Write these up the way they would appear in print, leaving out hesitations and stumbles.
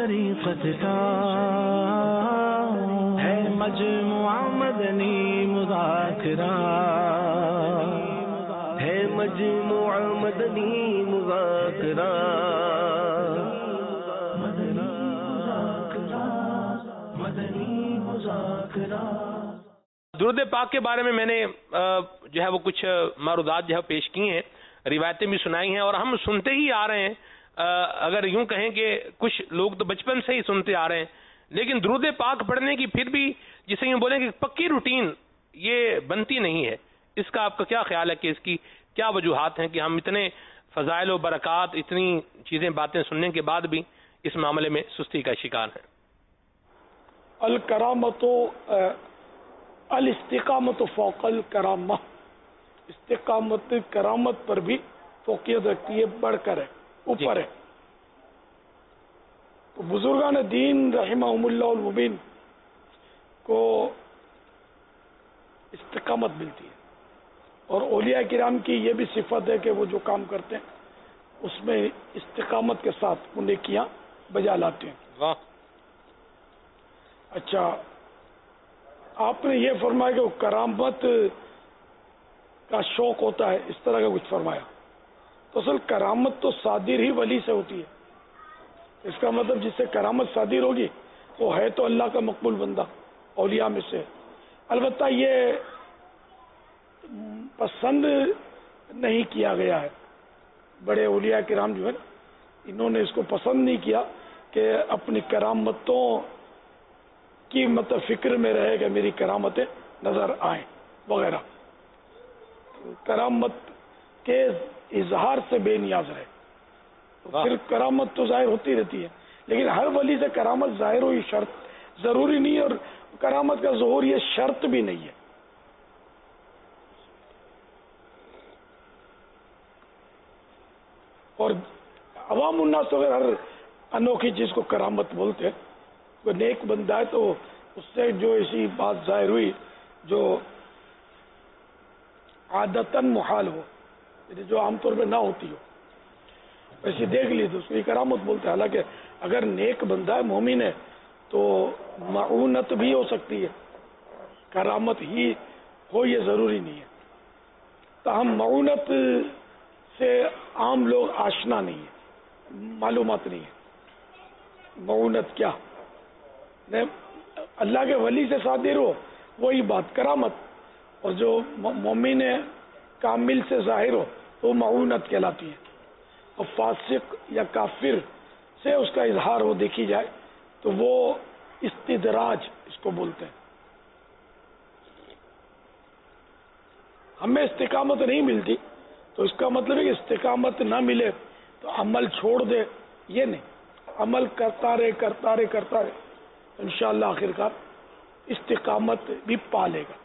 طریقت کا ہے مجموعہ مدنی مذاکرہ، ہے مجموعہ مدنی مذاکرہ، مدنی مذاکرہ۔ درود پاک کے بارے میں نے جو ہے وہ کچھ معروضات جو ہے پیش کی ہیں، روایتیں بھی سنائی ہیں، اور ہم سنتے ہی آ رہے ہیں۔ اگر یوں کہیں کہ کچھ لوگ تو بچپن سے ہی سنتے آ رہے ہیں، لیکن درود پاک پڑھنے کی پھر بھی جسے یوں بولیں کہ پکی روٹین یہ بنتی نہیں ہے۔ اس کا آپ کا کیا خیال ہے کہ اس کی کیا وجوہات ہیں کہ ہم اتنے فضائل و برکات، اتنی چیزیں باتیں سننے کے بعد بھی اس معاملے میں سستی کا شکار ہیں؟ الکرامت الاستقامت فوق الکرامہ، استقامت کرامت پر بھی فوقیت رکھتی ہے، بڑھ کر ہے، اوپر ہے۔ تو بزرگان دین رحمہم اللہ المبین کو استقامت ملتی ہے، اور اولیاء کرام کی یہ بھی صفت ہے کہ وہ جو کام کرتے ہیں اس میں استقامت کے ساتھ وہ نیکیاں بجا لاتے ہیں۔ واہ۔ اچھا، آپ نے یہ فرمایا کہ وہ کرامت کا شوق ہوتا ہے، اس طرح کا کچھ فرمایا، تو اصل کرامت تو صادر ہی ولی سے ہوتی ہے۔ اس کا مطلب جس سے کرامت صادر ہوگی وہ ہے تو اللہ کا مقبول بندہ، اولیاء میں سے۔ البتہ یہ پسند نہیں کیا گیا ہے، بڑے اولیاء کرام جو ہے انہوں نے اس کو پسند نہیں کیا کہ اپنی کرامتوں کی مطلب فکر میں رہے کہ میری کرامتیں نظر آئیں وغیرہ، کرامت کے اظہار سے بے نیاز رہے۔ پھر کرامت تو ظاہر ہوتی رہتی ہے، لیکن ہر ولی سے کرامت ظاہر ہوئی شرط ضروری نہیں، اور کرامت کا ظہور یہ شرط بھی نہیں ہے۔ اور عوام الناس اگر ہر انوکھی چیز کو کرامت بولتے ہیں، کوئی نیک بندہ ہے تو اس سے جو ایسی بات ظاہر ہوئی جو عادتاً محال ہو، یعنی جو عام طور پہ نہ ہوتی ہو، ایسی دیکھ لی تو اس کو کرامت بولتے ہیں۔ حالانکہ اگر نیک بندہ ہے، مومن ہے، تو معونت بھی ہو سکتی ہے، کرامت ہی ہو یہ ضروری نہیں ہے۔ تاہم معونت سے عام لوگ آشنا نہیں ہے، معلومات نہیں ہے معونت کیا۔ اللہ کے ولی سے صادر ہو وہی بات کرامت، اور جو مومن کامل سے ظاہر ہو وہ معونت کہلاتی ہے۔ اور فاسق یا کافر سے اس کا اظہار ہو دیکھی جائے تو وہ استدراج اس کو بولتے ہیں۔ ہمیں استقامت نہیں ملتی تو اس کا مطلب ہے کہ استقامت نہ ملے تو عمل چھوڑ دے، یہ نہیں، عمل کرتا رہے انشاءاللہ آخرکار استقامت بھی پا لے گا۔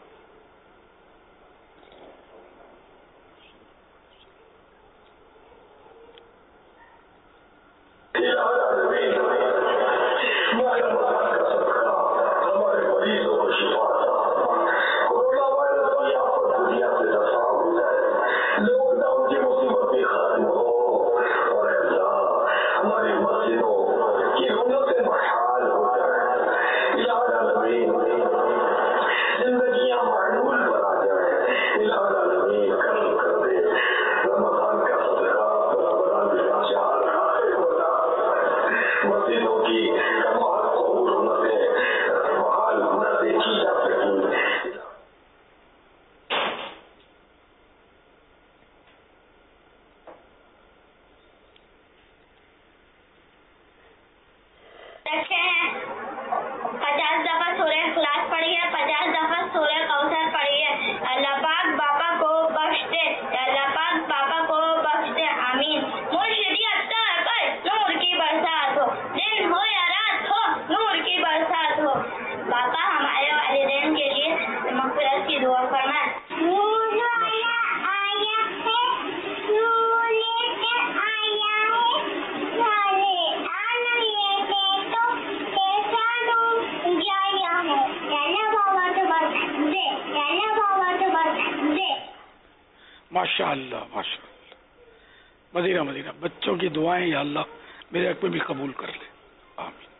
ماشاءاللہ ماشاءاللہ، مدینہ بچوں کی دعائیں یا اللہ میرے حق میں بھی قبول کر لے، آمین۔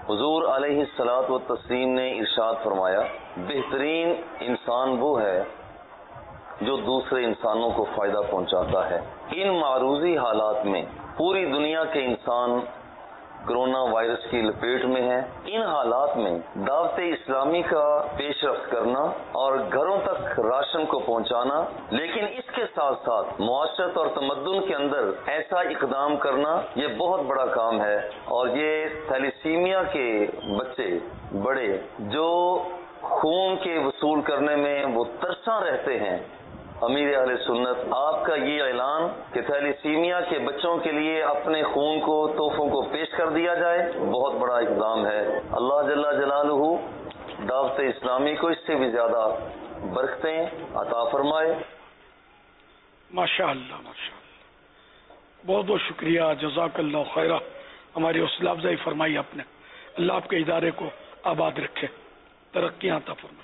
حضور علیہ الصلوۃ والتسلیم نے ارشاد فرمایا، بہترین انسان وہ ہے جو دوسرے انسانوں کو فائدہ پہنچاتا ہے۔ ان معروضی حالات میں پوری دنیا کے انسان کرونا وائرس کی لپیٹ میں ہیں۔ ان حالات میں دعوت اسلامی کا پیش رفت کرنا اور گھروں تک راشن کو پہنچانا، لیکن اس کے ساتھ ساتھ معاشرت اور تمدن کے اندر ایسا اقدام کرنا، یہ بہت بڑا کام ہے۔ اور یہ تھیلیسیمیا کے بچے بڑے جو خون کے وصول کرنے میں وہ ترساں رہتے ہیں، امیر اہل سنت آپ کا یہ اعلان کہ تھیلیسیمیا کے بچوں کے لیے اپنے خون کو تحفوں کو پیش کر دیا جائے، بہت بڑا اقدام ہے۔ اللہ جل جلالہ دعوت اسلامی کو اس سے بھی زیادہ برکتیں عطا فرمائے۔ ماشاء اللہ ماشاء اللہ، بہت بہت شکریہ، جزاک اللہ خیرہ، ہماری حوصلہ افزائی فرمائی آپ نے۔ اللہ آپ کے ادارے کو آباد رکھے، ترقیاں عطا فرمائے۔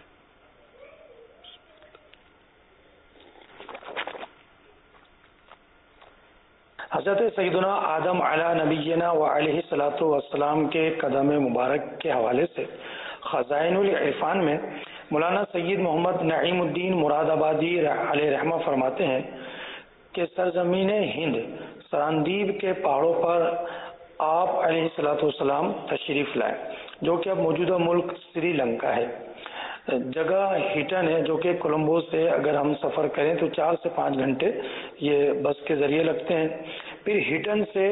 حضرت سیدنا آدم علی نبینا و علیہ الصلوۃ والسلام کے قدم مبارک کے حوالے سے خزائن العرفان میں مولانا سید محمد نعیم الدین مراد آبادی علیہ رحمہ فرماتے ہیں کہ سرزمین ہند سراندیب کے پہاڑوں پر آپ علیہ الصلوۃ والسلام تشریف لائے، جو کہ اب موجودہ ملک سری لنکا ہے۔ جگہ ہیٹن ہے، جو کہ کولمبو سے اگر ہم سفر کریں تو 4 سے 5 گھنٹے یہ بس کے ذریعے لگتے ہیں۔ پھر ہیٹن سے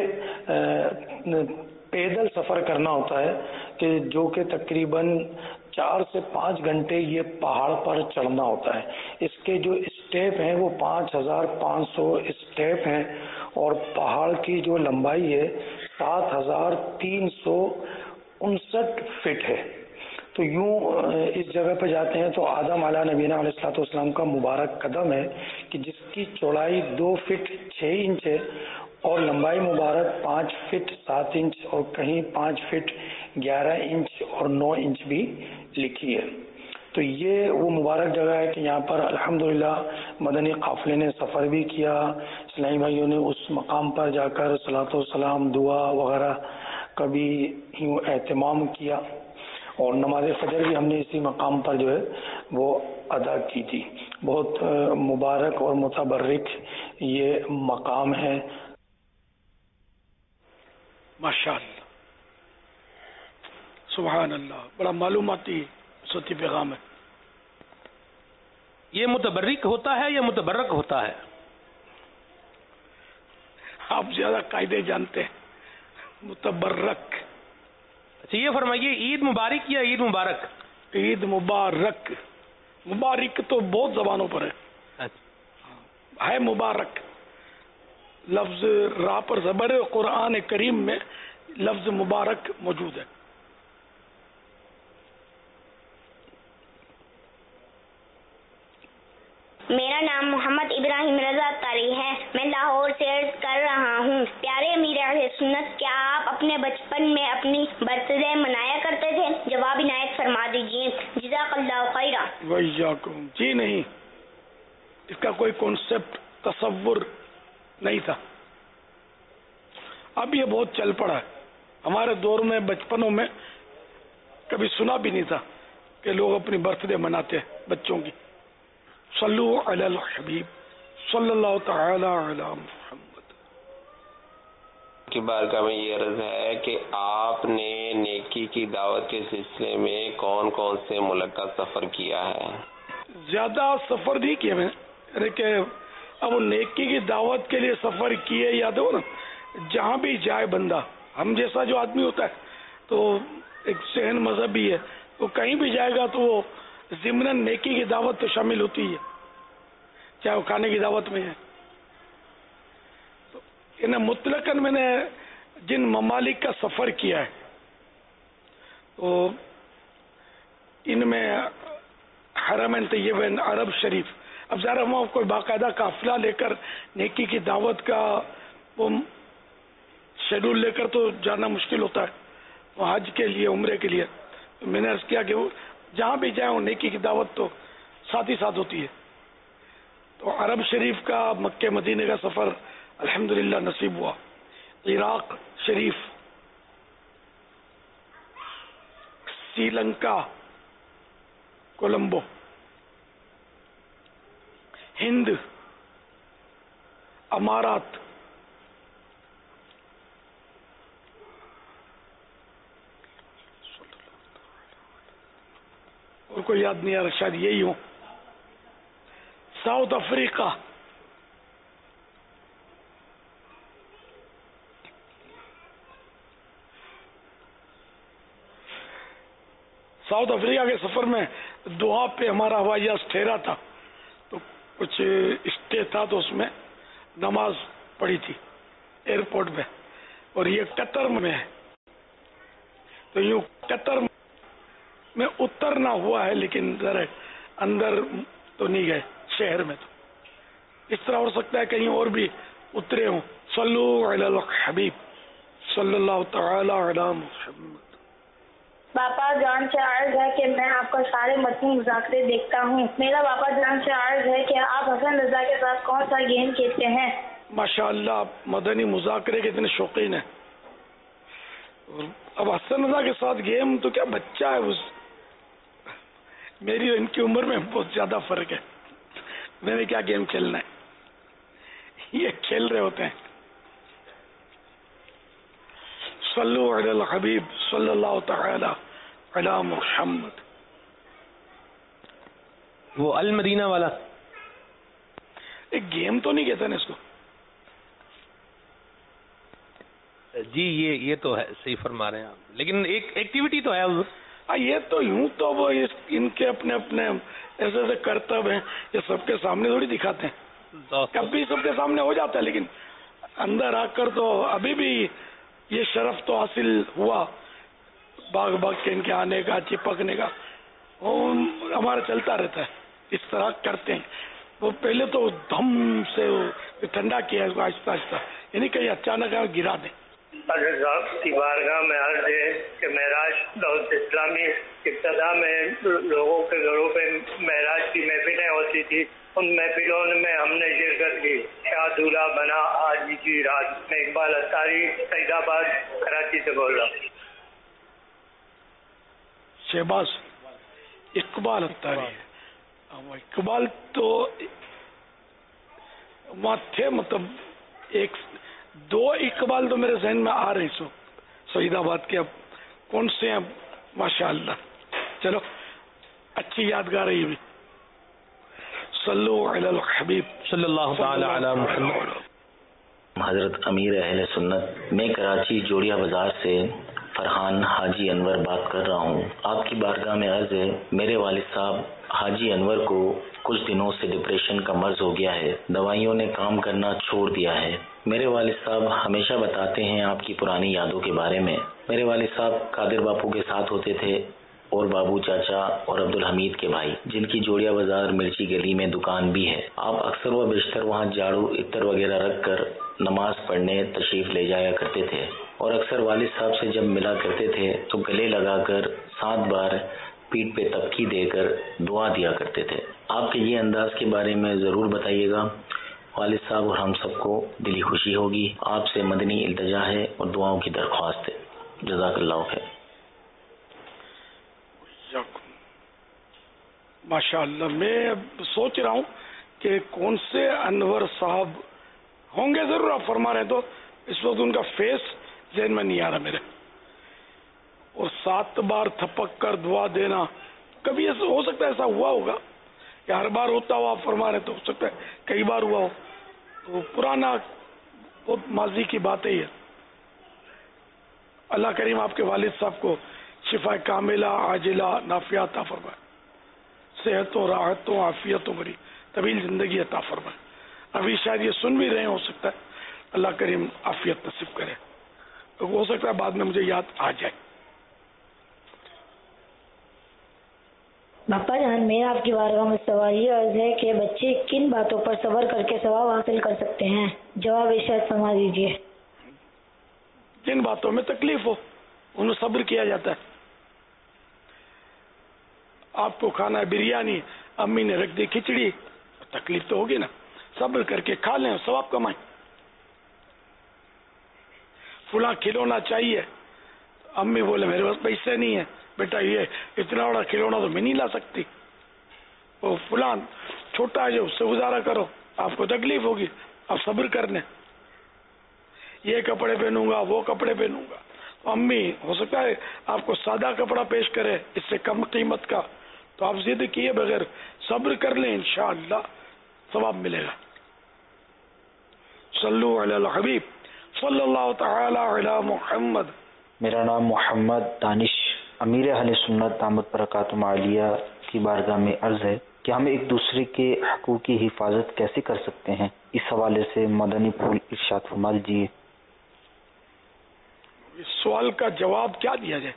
پیدل سفر کرنا ہوتا ہے کہ جو کہ تقریباً 4 سے 5 گھنٹے یہ پہاڑ پر چڑھنا ہوتا ہے۔ اس کے جو اسٹیپ ہیں وہ 5500 اسٹیپ ہیں، اور پہاڑ کی جو لمبائی ہے 7359 فٹ ہے۔ تو یوں اس جگہ پہ جاتے ہیں تو آدم علیہ نبینا علیہ الصلوۃ والسلام کا مبارک قدم ہے کہ جس کی چوڑائی 2 فٹ 6 انچ ہے اور لمبائی مبارک 5 فٹ 7 انچ اور کہیں 5 فٹ 11 انچ اور 9 انچ بھی لکھی ہے۔ تو یہ وہ مبارک جگہ ہے کہ یہاں پر الحمدللہ مدنی قافلے نے سفر بھی کیا، اسلامی بھائیوں نے اس مقام پر جا کر صلاۃ والسلام، دعا وغیرہ کا بھی یوں اہتمام کیا، اور نماز فجر بھی ہم نے اسی مقام پر جو ہے وہ ادا کی تھی۔ بہت مبارک اور متبرک یہ مقام ہے۔ ماشاء اللہ، سبحان اللہ، بڑا معلوماتی صوتی پیغام ہے۔ یہ متبرک ہوتا ہے یا متبرک ہوتا ہے؟ آپ زیادہ قاعدے جانتے ہیں۔ متبرک، اچھا یہ فرمائیے عید مبارک یا عید مبارک؟ عید مبارک، مبارک تو بہت زبانوں پر ہے مبارک، لفظ را پر زبر قرآن کریم میں لفظ مبارک موجود ہے۔ میرا نام محمد ابراہیم رضا تاری ہے، میں لاہور سے عرض کر رہا ہوں، پیارے امیر اہل سنت، کیا آپ اپنے بچپن میں اپنی برتھ ڈے منایا کرتے تھے؟ جواب عنایت فرما دیجیے، جزاک اللہ خیرا۔ وإیاکم۔ جی نہیں، اس کا کوئی کانسیپٹ تصور نہیں تھا، اب یہ بہت چل پڑا ہے۔ ہمارے دور میں بچپنوں میں کبھی سنا بھی نہیں تھا کہ لوگ اپنی برتھ ڈے مناتے ہیں بچوں کی۔ صلو علی الحبیب صلی اللہ تعالی علی محمد۔ کی بارگاہ میں یہ عرض ہے کہ آپ نے نیکی کی دعوت کے سلسلے میں کون کون سے ملک کا سفر کیا ہے؟ زیادہ سفر نہیں کیا میں نے، کہ اب نیکی کی دعوت کے لیے سفر کیے، یاد ہو نا، جہاں بھی جائے بندہ، ہم جیسا جو آدمی ہوتا ہے تو ایک ذہن مذہبی ہے، وہ کہیں بھی جائے گا تو وہ ضمن نیکی کی دعوت تو شامل ہوتی ہے، چاہے وہ کھانے کی دعوت میں ہے۔ تو مطلقاً میں نے جن ممالک کا سفر کیا ہے تو ان میں حرمین طیبین، عرب شریف، اب ذرا ہم کوئی باقاعدہ قافلہ لے کر نیکی کی دعوت کا وہ شیڈول لے کر تو جانا مشکل ہوتا ہے، وہ حج کے لیے، عمرے کے لیے، تو میں نے عرض کیا کہ وہ جہاں بھی جائیں وہ نیکی کی دعوت تو ساتھ ہی ساتھ ہوتی ہے۔ تو عرب شریف کا، مکہ مدینے کا سفر الحمدللہ نصیب ہوا، عراق شریف، श्री लंका कोलंबो, हिंद, अमारात, और कोई याद नहीं आ रहा, शायद यही हो, साउथ अफ्रीका, साउथ अफ्रीका के सफर में दोहा पे हमारा हवाई जहाज ठहरा था, तो कुछ स्टे था, तो उसमें नमाज पढ़ी थी एयरपोर्ट में, और ये कतर में है, तो यूं कतर में उतरना हुआ है, लेकिन जरा अंदर तो नहीं गए शहर में, तो इस तरह हो सकता है कहीं और भी उतरे हों। सल्लु अलल हबीब सल्लल्लाहु तआला अला मुहम्मद। बापा जान से अर्ज है कि मैं आपका सारे मदनी मुज़ाकरे देखता हूँ। मेरा बापा जान से अर्ज है कि आप हसन रजा के साथ कौन सा गेम खेलते हैं? माशाअल्लाह, आप मदनी मुज़ाकरे के इतने शौकीन हैं। अब हसन रजा के साथ गेम तो क्या, बच्चा है, उस मेरी और इनकी उम्र में बहुत ज्यादा फर्क है। मैंने क्या गेम खेलना है, ये खेल रहे होते हैं। सल्लु अलल हबीब सल्लल्लाहु तआला अला मुहम्मद। वो अल मदीना वाला एक गेम तो नहीं कहते ना इसको? जी ये तो है, सही फरमा रहे हैं आप, लेकिन एक एक्टिविटी तो है हुजूर। ये तो यूं तो वो इनके अपने अपने ऐसे ऐसे कर्तव्य हैं, ये सबके सामने थोड़ी दिखाते हैं। कभी सबके सामने हो जाता है, लेकिन अंदर आकर तो अभी भी ये शरफ तो हासिल हुआ, भाग भाग के इनके आने का, चिपकने का, और हमारा चलता रहता है, इस तरह करते हैं। वो पहले तो धम से ठंडा किया है आहिस्ता आहिस्ता, यानी कहीं अचानक गिरा दें। हज़रत साहब की बारगाह में अर्ज है कि महराज दौलत इस्लामी इब्तदा में लोगों के घरों पे महराज की महफिलें होती थी, उन महफिलों में हमने शिरकत की। शाह दूल्हा बना आज की रात। मैं इकबाल अत्तारी सईदाबाद कराची से बोल रहा हूँ। शहबाज इकबाल अत्तारी, इकबाल तो वहाँ थे, मतलब एक दो इकबाल तो मेरे जहन में आ रहे हैं सईदाबाद के, अब कौन से हैं माशाअल्लाह। चलो अच्छी यादगार है ये भी। सल्लु अलल हबीब सल्लल्लाहु तआला अला मुहम्मद। हजरत अमीर अहले सुन्नत, मैं कराची जोड़िया बाजार से फरहान हाजी अनवर बात कर रहा हूँ। आपकी बारगाह में अर्ज है, मेरे वालिद साहब हाजी अनवर को कुछ दिनों से डिप्रेशन का मर्ज हो गया है, दवाइयों ने काम करना छोड़ दिया है। मेरे वालिद साहब हमेशा बताते हैं आपकी पुरानी यादों के बारे में। मेरे वालिद साहब कादिर बापू के साथ होते थे, और बाबू चाचा और अब्दुल हमीद के भाई, जिनकी जोड़िया बाजार मिर्ची गली में दुकान भी है। आप अक्सर व बेशतर वहाँ झाड़ू इत्तर वगैरह रख कर नमाज पढ़ने तशरीफ ले जाया करते थे, और अक्सर वालिद साहब से जब मिला करते थे तो गले लगाकर 7 बार पीठ पे तबकी देकर दुआ दिया करते थे। आपके ये अंदाज के बारे में जरूर बताइएगा, वालिद साहब और हम सबको दिली खुशी होगी। आपसे मदनी इल्तिजा है और दुआओं की दरख्वास्त है। जज़ाकल्लाह खैर। माशाअल्लाह, मैं अब सोच रहा हूँ कि कौन से अनवर साहब होंगे, जरूर आप फरमा रहे, तो इस वक्त उनका फेस ज़हन में नहीं आ रहा मेरे। और 7 बार थपक कर दुआ देना, कभी ऐसा हो सकता है, ऐसा हुआ होगा कि हर बार होता हो, आप फरमा रहे, तो हो सकता है कई बार हुआ हो, तो पुराना बहुत माजी की बात है। अल्लाह करीम आपके वालिद साहब को शिफा कामिला आजिला नाफिया अता फरमाए, सेहतों राहतों आफियतों भरी तवील जिंदगी अता फरमाए। अभी शायद ये सुन भी रहे, हो सकता है अल्लाह करीम आफियत नसीब करे, तो हो सकता है बाद में मुझे याद आ जाए। बापा जान, मेरा आपकी बारगाह में सवाल ये अर्ज है कि बच्चे किन बातों पर सब्र करके सवाब हासिल कर सकते हैं? जवाब इरशाद फरमा दीजिए। जिन बातों में तकलीफ हो उन्हें सब्र किया जाता है। आपको खाना है बिरयानी, अम्मी ने रख दी खिचड़ी, तकलीफ तो होगी ना, सब्र करके खा लें, सवाब कमाएं। फुला खिलौना चाहिए, अम्मी बोले मेरे पास पैसे नहीं है, بیٹا یہ اتنا بڑا کھلونا تو میں نہیں لا سکتی، وہ فلان چھوٹا ہے جو اس سے گزارا کرو، آپ کو تکلیف ہوگی، آپ صبر کرنے، یہ کپڑے پہنوں گا وہ کپڑے پہنوں گا. امی ہو سکتا ہے آپ کو سادہ کپڑا پیش کرے اس سے کم قیمت کا، تو آپ ضد کیے بغیر صبر کر لیں، انشاءاللہ ثواب ملے گا. صلو علی الحبیب صلی اللہ تعالی علی محمد. میرا نام محمد دانش، امیر اہل سنت دامت برکاتہم عالیہ کی بارگاہ میں عرض ہے کہ ہم ایک دوسرے کے حقوق کی حفاظت کیسے کر سکتے ہیں، اس حوالے سے مدنی پھول ارشاد فرما دیجیے. اس سوال کا جواب کیا دیا جائے؟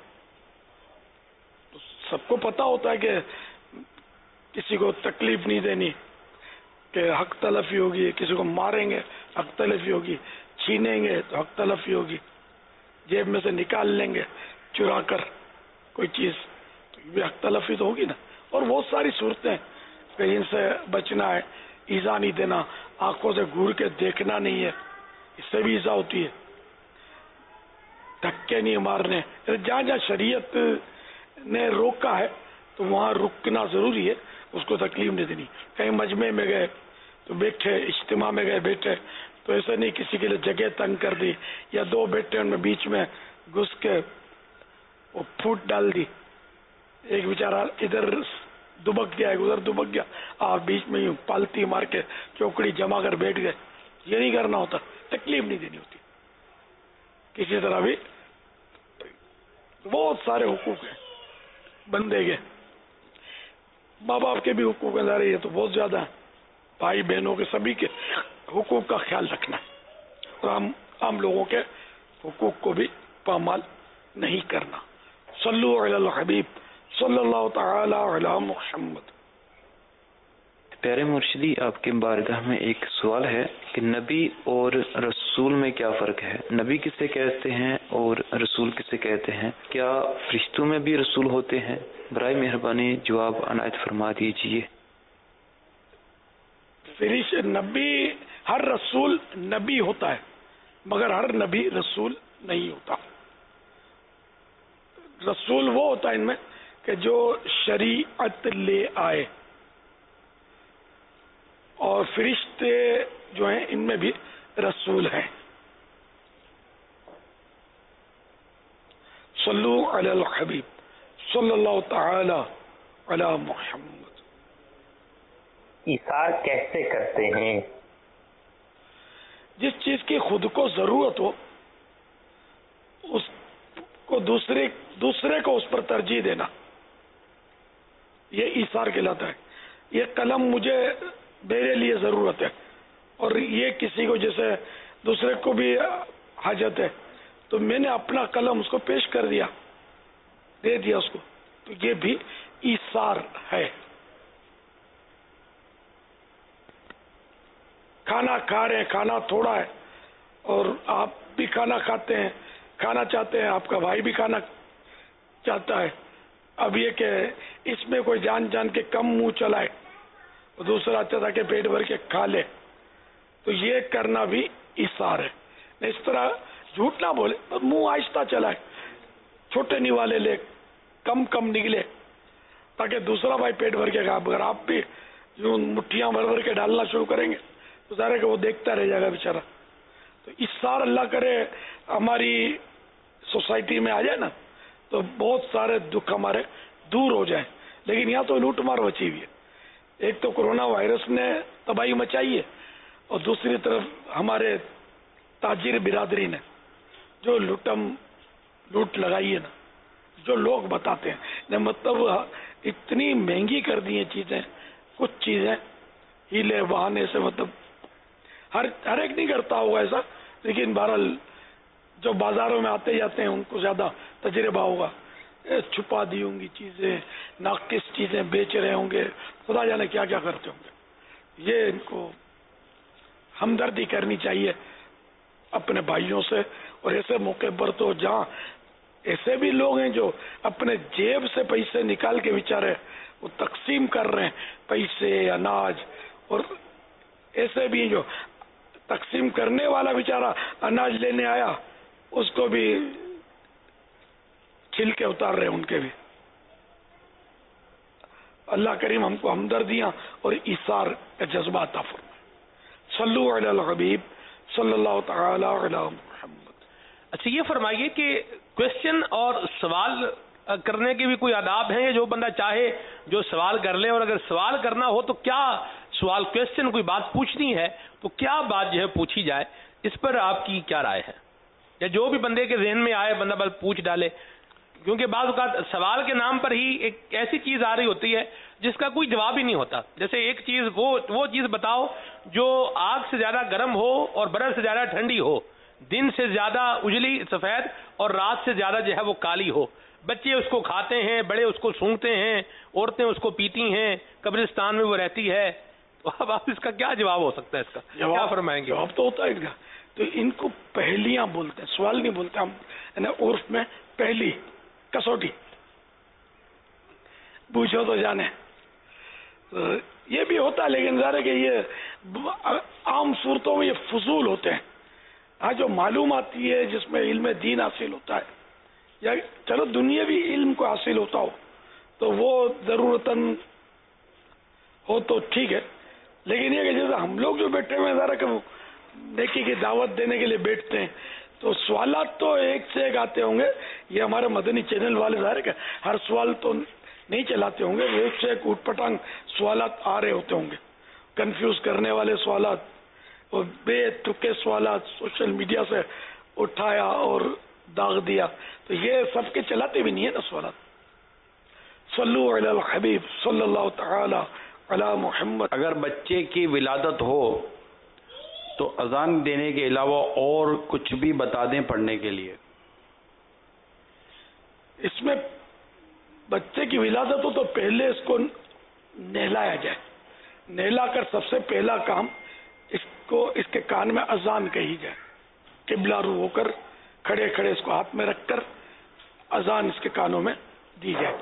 سب کو پتا ہوتا ہے کہ کسی کو تکلیف نہیں دینی، کہ حق تلفی ہوگی، کسی کو ماریں گے حق تلفی ہوگی، چھینیں گے تو حق تلفی ہوگی، جیب میں سے نکال لیں گے چرا کر کوئی چیز تو یہ حق تلفی تو ہوگی نا. اور بہت ساری صورتیں کہ ان سے بچنا ہے، ایزا نہیں دینا، آنکھوں سے گھور کے دیکھنا نہیں ہے، اس سے بھی ایزا ہوتی ہے، دھکے نہیں مارنے. جہاں جہاں شریعت نے روکا ہے تو وہاں رکنا ضروری ہے، اس کو تکلیف نہیں دینی. کہیں مجمع میں گئے تو بیٹھے، اجتماع میں گئے بیٹھے تو ایسا نہیں کسی کے لیے جگہ تنگ کر دی، یا دو بیٹھے ان میں بیچ میں گھس کے وہ پھوٹ ڈال دی، ایک بیچارہ ادھر دبک گیا ادھر دبک گیا، آپ بیچ میں یوں پالتی مار کے چوکڑی جما کر بیٹھ گئے. یہ نہیں کرنا ہوتا، تکلیف نہیں دینی ہوتی کسی طرح بھی. بہت سارے حقوق ہیں بندے کے، ماں باپ کے بھی حقوق ہیں، یہ تو بہت زیادہ ہیں، بھائی بہنوں کے سبھی کے حقوق کا خیال رکھنا ہے، اور عام لوگوں کے حقوق کو بھی پامال نہیں کرنا. صلو علی الحبیب صلی اللہ تعالی علی محمد. پیارے مرشدی، آپ کے بارگاہ میں ایک سوال ہے کہ نبی اور رسول میں کیا فرق ہے؟ نبی کسے کہتے ہیں اور رسول کسے کہتے ہیں؟ کیا فرشتوں میں بھی رسول ہوتے ہیں؟ برائے مہربانی جواب عنایت فرما دیجیے. نبی، ہر رسول نبی ہوتا ہے مگر ہر نبی رسول نہیں ہوتا. رسول وہ ہوتا ہے ان میں کہ جو شریعت لے آئے، اور فرشتے جو ہیں ان میں بھی رسول ہیں. صلو علی الحبیب صلی اللہ تعالی علی محمد. ایثار کیسے کرتے ہیں؟ جس چیز کی خود کو ضرورت ہو اس کو دوسرے کو اس پر ترجیح دینا، یہ ایثار کہلاتا ہے. یہ قلم مجھے میرے لیے ضرورت ہے اور یہ کسی کو جیسے دوسرے کو بھی حاجت ہے تو میں نے اپنا قلم اس کو پیش کر دیا، دے دیا اس کو، تو یہ بھی ایثار ہے. کھانا کھا رہے ہیں، کھانا تھوڑا ہے اور آپ بھی کھانا کھاتے ہیں، کھانا چاہتے ہیں، آپ کا بھائی بھی کھانا چاہتا ہے. اب یہ کہ اس میں کوئی جان کے کم منہ چلائے اور دوسرا چاہتا کہ پیٹ بھر کے کھا لے، تو یہ کرنا بھی ایثار ہے. اس طرح جھوٹ نہ بولے، منہ آہستہ چلائے، چھوٹے نوالے لے، کم نکلے، تاکہ دوسرا بھائی پیٹ بھر کے کھا. اگر آپ بھی جو مٹھیاں بھر کے ڈالنا شروع کریں گے تو ظاہر ہے کہ وہ دیکھتا رہ جائے گا بیچارہ. تو ایثار اللہ کرے ہماری سوسائٹی میں آ جائے نا تو بہت سارے دکھ ہمارے دور ہو جائیں. لیکن یہاں تو لوٹ مار مچی ہوئی ہے. ایک تو کورونا وائرس نے تباہی مچائی ہے اور دوسری طرف ہمارے تاجر برادری نے جو لوٹ لگائی ہے نا، جو لوگ بتاتے ہیں مطلب اتنی مہنگی کر دی ہیں چیزیں، کچھ چیزیں ہیلے بہانے سے، مطلب ہر ایک نہیں کرتا ہوگا ایسا، لیکن بہرحال جو بازاروں میں آتے جاتے ہیں ان کو زیادہ تجربہ ہوگا. چھپا دی ہوں گی چیزیں، ناقص چیزیں بیچ رہے ہوں گے، خدا جانے کیا کیا کرتے ہوں گے. یہ ان کو ہمدردی کرنی چاہیے اپنے بھائیوں سے. اور ایسے موقع پر تو جہاں ایسے بھی لوگ ہیں جو اپنے جیب سے پیسے نکال کے بیچارے وہ تقسیم کر رہے ہیں، پیسے، اناج، اور ایسے بھی جو تقسیم کرنے والا بیچارہ اناج لینے آیا اس کو بھی چھل کے اتار رہے ہیں ان کے بھی. اللہ کریم ہم کو ہمدردیاں اور ایثار کا جذبہ عطا فرمائے. صلو علی الحبیب صلی اللہ تعالی علی محمد. اچھا یہ فرمائیے کہ کوشچن اور سوال کرنے کے بھی کوئی آداب ہیں؟ جو بندہ چاہے جو سوال کر لے, اور اگر سوال کرنا ہو تو کیا سوال کوشچن کوئی بات پوچھنی ہے تو کیا بات جو ہے پوچھی جائے, اس پر آپ کی کیا رائے ہے؟ یا جو بھی بندے کے ذہن میں آئے بندہ بس پوچھ ڈالے, کیونکہ بعض اوقات سوال کے نام پر ہی ایک ایسی چیز آ رہی ہوتی ہے جس کا کوئی جواب ہی نہیں ہوتا. جیسے ایک چیز وہ چیز بتاؤ جو آگ سے زیادہ گرم ہو اور برف سے زیادہ ٹھنڈی ہو, دن سے زیادہ اجلی سفید اور رات سے زیادہ جو ہے وہ کالی ہو. بچے اس کو کھاتے ہیں, بڑے اس کو سونگتے ہیں, عورتیں اس کو پیتی ہیں, قبرستان میں وہ رہتی ہے. تو اب آپ اس کا کیا جواب ہو سکتا ہے؟ اس کا کیا فرمائیں گے؟ جواب تو ہوتا ہے ان کا, تو ان کو پہلیاں بولتے ہیں, سوال نہیں بولتے ہم, یعنی عرف میں پہلی کسوٹی پوچھو تو جانے. یہ بھی ہوتا ہے لیکن ظاہر ہے کہ یہ عام صورتوں میں یہ فضول ہوتے ہیں. ہاں جو معلوم آتی ہے جس میں علم دین حاصل ہوتا ہے یا چلو دنیاوی علم کو حاصل ہوتا ہو تو وہ ضرورتاً ہو تو ٹھیک ہے, لیکن یہ کہ جیسے ہم لوگ جو بیٹھے ہوئے ہیں ذرا کہ نیکی کی دعوت دینے کے لیے بیٹھتے ہیں تو سوالات تو ایک سے ایک آتے ہوں گے. یہ ہمارے مدنی چینل والے ظاہر ہے کہ ہر سوال تو نہیں چلاتے ہوں گے, ایک سے ایک اوٹ پٹانگ سوالات آ رہے ہوتے ہوں گے, کنفیوز کرنے والے سوالات اور بے تکے سوالات سوشل میڈیا سے اٹھایا اور داغ دیا, تو یہ سب کے چلاتے بھی نہیں ہے نا سوالات. صلو علی الحبیب صلی اللہ تعالی علی محمد. اگر بچے کی ولادت ہو تو اذان دینے کے علاوہ اور کچھ بھی بتا دیں پڑھنے کے لیے. اس میں بچے کی ولادت ہو تو پہلے اس کو نہلایا جائے, نہلا کر سب سے پہلا کام اس کے کان میں اذان کہی جائے, قبلہ رو ہو کر کھڑے کھڑے اس کو ہاتھ میں رکھ کر اذان اس کے کانوں میں دی جائے.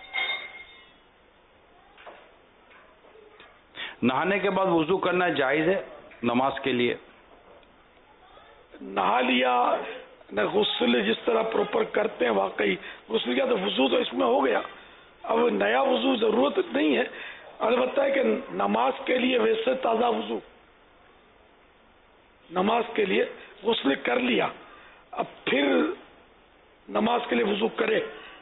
نہانے کے بعد وضو کرنا جائز ہے نماز کے لیے؟ نہا لیا غسل جس طرح پروپر کرتے ہیں, واقعی غسل کیا تو وضو تو اس میں ہو گیا, اب نیا وضو ضرورت نہیں ہے. البتہ ہے کہ نماز کے لیے ویسے تازہ وضو, نماز کے لیے غسل کر لیا اب پھر نماز کے لیے وضو کرے,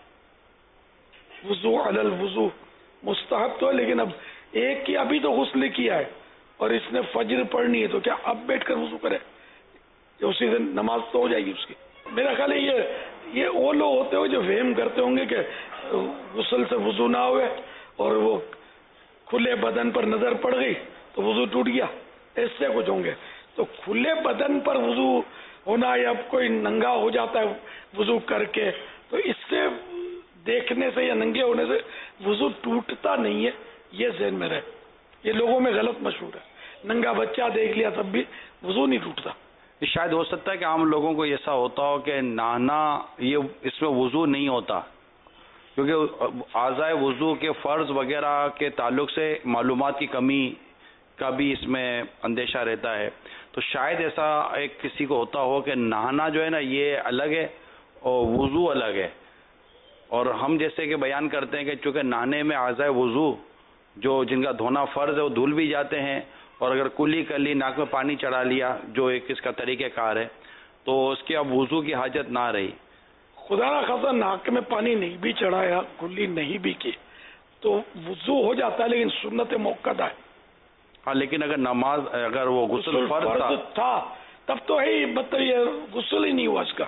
وضو علی الوضو مستحب تو ہے, لیکن اب ایک کی ابھی تو غسل کیا ہے اور اس نے فجر پڑھنی ہے تو کیا اب بیٹھ کر وضو کرے؟ اسی دن نماز تو ہو جائے گی اس کی. میرا خیال ہے یہ وہ لوگ ہوتے ہوئے جو وہم کرتے ہوں گے کہ غسل سے وضو نہ ہوئے اور وہ کھلے بدن پر نظر پڑ گئی تو وضو ٹوٹ گیا, اس سے کچھ ہوں گے. تو کھلے بدن پر وضو ہونا یا کوئی ننگا ہو جاتا ہے وضو کر کے, تو اس سے دیکھنے سے یا ننگے ہونے سے وضو ٹوٹتا نہیں ہے, یہ ذہن میں رہے. یہ لوگوں میں غلط مشہور ہے, ننگا بچہ دیکھ لیا تب بھی وضو نہیں ٹوٹتا. شاید ہو سکتا ہے کہ عام لوگوں کو ایسا ہوتا ہو کہ نہانا یہ اس میں وضو نہیں ہوتا, کیونکہ اعضائے وضو کے فرض وغیرہ کے تعلق سے معلومات کی کمی کا بھی اس میں اندیشہ رہتا ہے. تو شاید ایسا ایک کسی کو ہوتا ہو کہ نہانا جو ہے نا یہ الگ ہے اور وضو الگ ہے, اور ہم جیسے کہ بیان کرتے ہیں کہ چونکہ نہانے میں اعضائے وضو جو جن کا دھونا فرض ہے وہ دھل بھی جاتے ہیں, اور اگر کلی کر لی ناک میں پانی چڑھا لیا جو ایک اس کا طریقہ کار ہے تو اس کی اب وضو کی حاجت نہ رہی. خدا نہ خاصا ناک میں پانی نہیں بھی چڑھایا, کلی نہیں بھی کی تو وضو ہو جاتا ہے, لیکن سنت موقع ہے. ہاں لیکن اگر نماز اگر وہ غسل فرض تھا تب تو ہے ہی, مطلب یہ غسل ہی نہیں ہوا اس کا.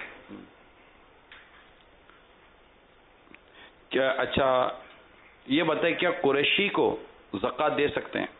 کیا اچھا یہ بتائیں کیا قریشی کو زکوٰۃ دے سکتے ہیں؟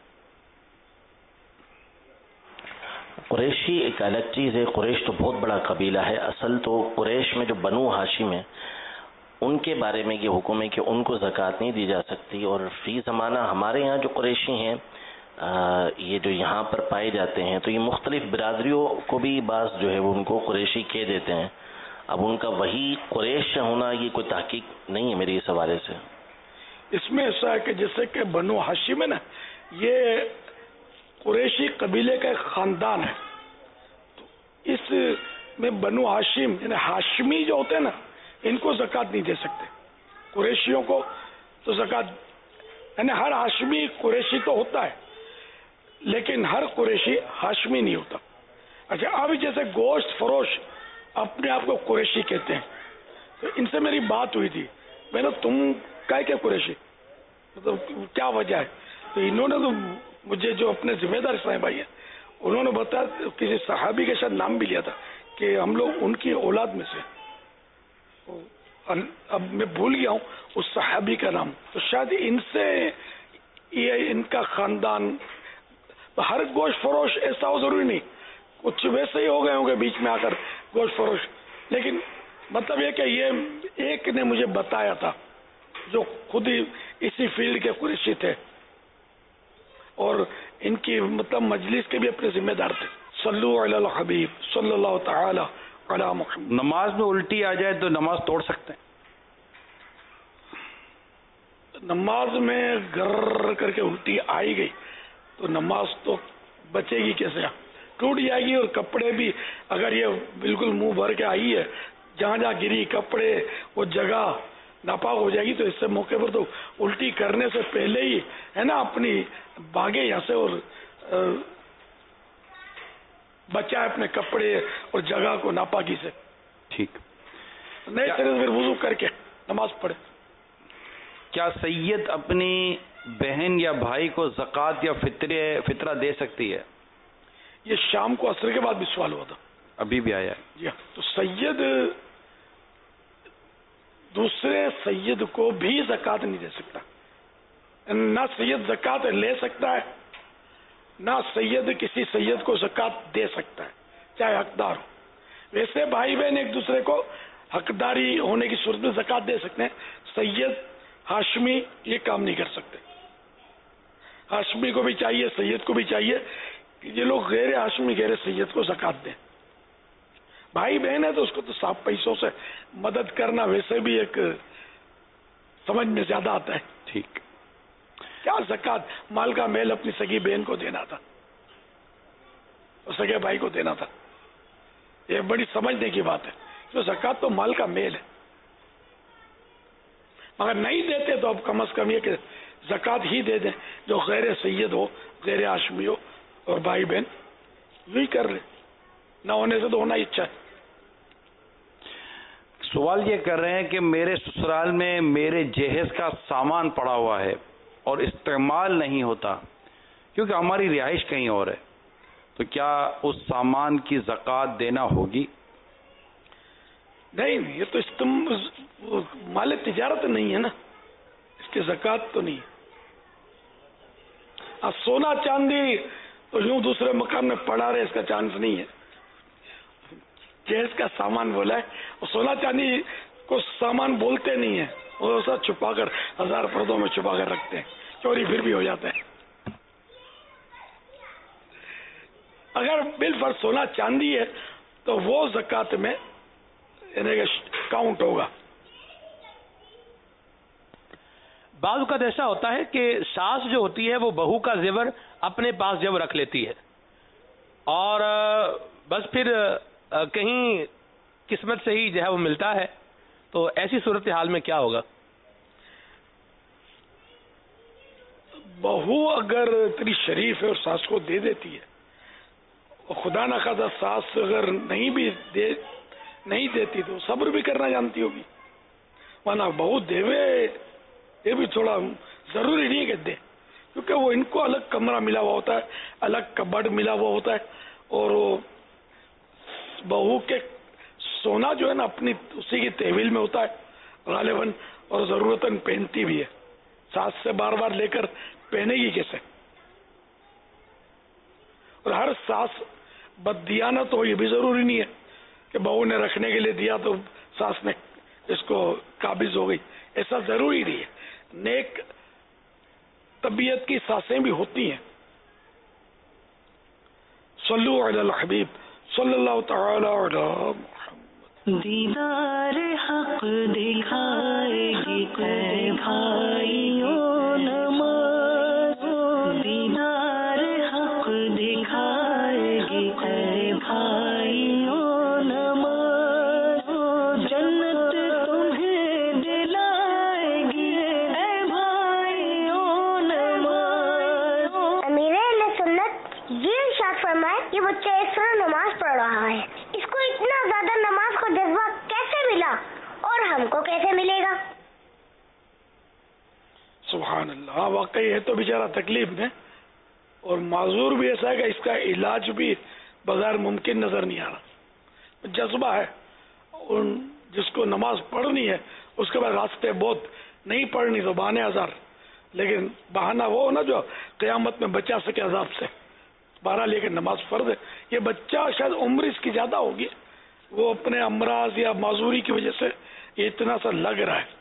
قریشی ایک الگ چیز ہے. قریش تو بہت بڑا قبیلہ ہے. اصل تو قریش میں جو بنو ہاشم ہے ان کے بارے میں یہ حکم ہے کہ ان کو زکوٰۃ نہیں دی جا سکتی. اور فی زمانہ ہمارے یہاں جو قریشی ہیں یہ جو یہاں پر پائے جاتے ہیں تو یہ مختلف برادریوں کو بھی بعض جو ہے وہ ان کو قریشی کہہ دیتے ہیں. اب ان کا وہی قریش ہونا یہ کوئی تحقیق نہیں ہے میری اس حوالے سے. اس میں ایسا ہے کہ جیسے کہ بنو ہاشم ہے نا, یہ قریشی قبیلے کا ایک خاندان ہے. تو اس میں بنو ہاشم یعنی ہاشمی جو ہوتے ہیں نا ان کو زکوٰۃ نہیں دے سکتے. قریشیوں کو تو زکوٰۃ یعنی ہر ہاشمی قریشی تو ہوتا ہے لیکن ہر قریشی ہاشمی نہیں ہوتا. اچھا اب جیسے گوشت فروش اپنے آپ کو قریشی کہتے ہیں تو ان سے میری بات ہوئی تھی, میں نے تم کا کیا قریشی, مطلب کیا وجہ ہے؟ تو انہوں نے تو مجھے جو اپنے ذمہ دار اسلامی بھائی ہیں انہوں نے بتایا کسی صحابی کے شاید نام بھی لیا تھا کہ ہم لوگ ان کی اولاد میں سے, اب میں بھول گیا ہوں اس صحابی کا نام, تو شاید ان سے یہ ان کا خاندان. ہر گوشت فروش ایسا ہو ضروری نہیں, کچھ ویسے ہی ہو گئے ہوں گے بیچ میں آ کر گوشت فروش, لیکن مطلب یہ کہ یہ ایک نے مجھے بتایا تھا جو خود ہی اسی فیلڈ کے قریشی تھے اور ان کی مطلب مجلس کے بھی اپنے ذمہ دار تھے. صلو علی الحبیب صلی اللہ تعالی علی محمد. نماز میں الٹی آ جائے تو نماز توڑ سکتے ہیں؟ نماز میں گر کر کے الٹی آئی گئی تو نماز تو بچے گی کیسے, ٹوٹ جائے گی. اور کپڑے بھی اگر یہ بالکل منہ بھر کے آئی ہے, جہاں جہاں گری کپڑے وہ جگہ ناپاک ہو جائے گی, تو اس سے موقع پر تو الٹی کرنے سے پہلے ہی ہے نا اپنی بھاگے یہاں سے اور بچائے اپنے کپڑے اور جگہ کو ناپاکی سے. ٹھیک, نئے سرے سے پھر وضو کر کے نماز پڑھے. کیا سید اپنی بہن یا بھائی کو زکوٰۃ یا فطرہ دے سکتی ہے؟ یہ شام کو عصر کے بعد بھی سوال ہوا تھا, ابھی بھی آیا ہے. جی ہاں, تو سید دوسرے سید کو بھی زکوٰۃ نہیں دے سکتا, نہ سید زکوٰۃ لے سکتا ہے نہ سید کسی سید کو زکوٰۃ دے سکتا ہے چاہے حقدار ہو. ویسے بھائی بہن ایک دوسرے کو حقداری ہونے کی صورت میں زکوٰۃ دے سکتے ہیں, سید ہاشمی یہ کام نہیں کر سکتے. ہاشمی کو بھی چاہیے سید کو بھی چاہیے کہ یہ لوگ غیر ہاشمی غیر سید کو زکوٰۃ دیں. بھائی بہن ہے تو اس کو تو صاف پیسوں سے مدد کرنا ویسے بھی ایک سمجھ میں زیادہ آتا ہے. ٹھیک, کیا زکوٰۃ مال کا میل اپنی سگی بہن کو دینا تھا اور سگے بھائی کو دینا تھا, یہ بڑی سمجھنے کی بات ہے. تو زکوٰۃ تو مال کا میل ہے, مگر نہیں دیتے تو اب کم از کم یہ کہ زکوٰۃ ہی دے دیں, جو غیر سید ہو غیر ہاشمی ہو اور بھائی بہن یوں ہی کر رہے, نہ ہونے سے تو ہونا ہی اچھا ہے. سوال یہ کر رہے ہیں کہ میرے سسرال میں میرے جہیز کا سامان پڑا ہوا ہے اور استعمال نہیں ہوتا کیونکہ ہماری رہائش کہیں اور ہے, تو کیا اس سامان کی زکوٰۃ دینا ہوگی؟ نہیں, یہ تو مال تجارت نہیں ہے نا, اس کی زکوٰۃ تو نہیں ہے. سونا چاندی تو یوں دوسرے مکان میں پڑا رہے اس کا چانس نہیں ہے. جہیز کا سامان بولا ہے, اور سونا چاندی کو سامان بولتے نہیں ہیں, وہ سب چھپا کر 1000 پردوں میں چھپا کر رکھتے ہیں, چوری پھر بھی ہو جاتا ہے. اگر بالفرض سونا چاندی ہے تو وہ زکوٰۃ میں یعنی کاؤنٹ ہوگا. بعض اوقات ایسا ہوتا ہے کہ ساس جو ہوتی ہے وہ بہو کا زیور اپنے پاس جب رکھ لیتی ہے اور بس پھر کہیں قسمت سے ہی جو ہے وہ ملتا ہے, تو ایسی صورتحال میں کیا ہوگا؟ بہو اگر اتنی شریف ہے اور ساس کو دے دیتی ہے, اور خدا نہ خدا ساس اگر نہیں دیتی تو صبر بھی کرنا جانتی ہوگی, ورنہ بہو دیوے یہ بھی تھوڑا ضروری نہیں ہے کہ دے, کیونکہ وہ ان کو الگ کمرہ ملا ہوا ہوتا ہے, الگ کبڈ ملا ہوا ہوتا ہے, اور وہ بہو کے سونا جو ہے نا اپنی اسی کی تحویل میں ہوتا ہے غالباً, اور ضرورتاً پہنتی بھی ہے. ساس سے بار بار لے کر پہنے گی کیسے؟ اور ہر ساس بددیانت ہو یہ بھی ضروری نہیں ہے کہ بہو نے رکھنے کے لیے دیا تو ساس نے اس کو قابض ہو گئی, ایسا ضروری نہیں ہے. نیک طبیعت کی ساسیں بھی ہوتی ہیں. صلو علی الحبیب صلی اللہ تعالی علی محمد. دیدار حق دکھائے گی اے بھائیوں نماز, دیدار حق دکھائے گی اے بھائیوں نماز, جنت تمہیں دلائے گی اے بھائیوں ہاں واقعی ہے تو بیچارہ تکلیف میں، اور معذور بھی ایسا ہے کہ اس کا علاج بھی بغیر ممکن نظر نہیں آ رہا. جذبہ ہے، جس کو نماز پڑھنی ہے اس کے بعد راستے بہت نہیں پڑھنی تو بہانے ہزار، لیکن بہانہ وہ ہو نا جو قیامت میں بچا سکے عذاب سے. بہرحال لیکن نماز فرض ہے. یہ بچہ شاید عمر اس کی زیادہ ہوگی، وہ اپنے امراض یا معذوری کی وجہ سے یہ اتنا سا لگ رہا ہے.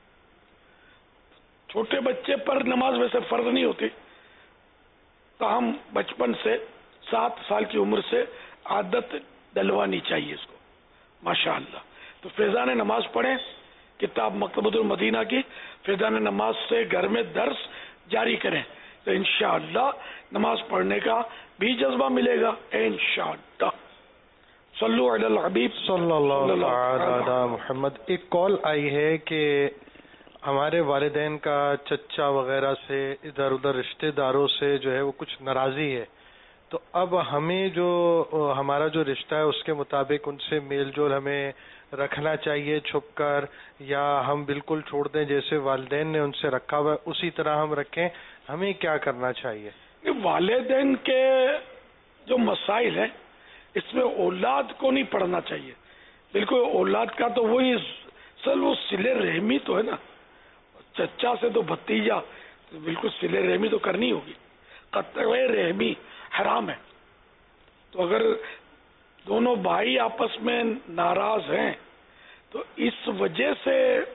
چھوٹے بچے پر نماز ویسے فرض نہیں ہوتی، تاہم بچپن سے 7 سال کی عمر سے عادت ڈلوانی چاہیے اس کو. ماشاءاللہ. تو فیضان نماز پڑھیں، کتاب مکتبۃ المدینہ کی فیضان نماز سے گھر میں درس جاری کریں تو انشاءاللہ نماز پڑھنے کا بھی جذبہ ملے گا انشاءاللہ. صلو علی الحبیب صلی اللہ علی محمد. ایک کال آئی ہے کہ ہمارے والدین کا چچا وغیرہ سے ادھر ادھر رشتہ داروں سے جو ہے وہ کچھ ناراضی ہے، تو اب ہمیں جو ہمارا جو رشتہ ہے اس کے مطابق ان سے میل جول ہمیں رکھنا چاہیے چھپ کر، یا ہم بالکل چھوڑ دیں جیسے والدین نے ان سے رکھا ہوا ہے اسی طرح ہم رکھیں؟ ہمیں کیا کرنا چاہیے؟ والدین کے جو مسائل ہیں اس میں اولاد کو نہیں پڑھنا چاہیے. بالکل اولاد کا تو وہی وہ صلہ رحمی تو ہے نا، چچا سے تو بھتیجا بالکل صلہ رحمی تو کرنی ہوگی. قطع رحمی حرام ہے. تو اگر دونوں بھائی آپس میں ناراض ہیں تو اس وجہ سے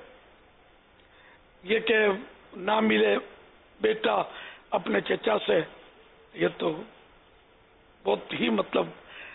یہ کہ نہ ملے بیٹا اپنے چچا سے، یہ تو بہت ہی مطلب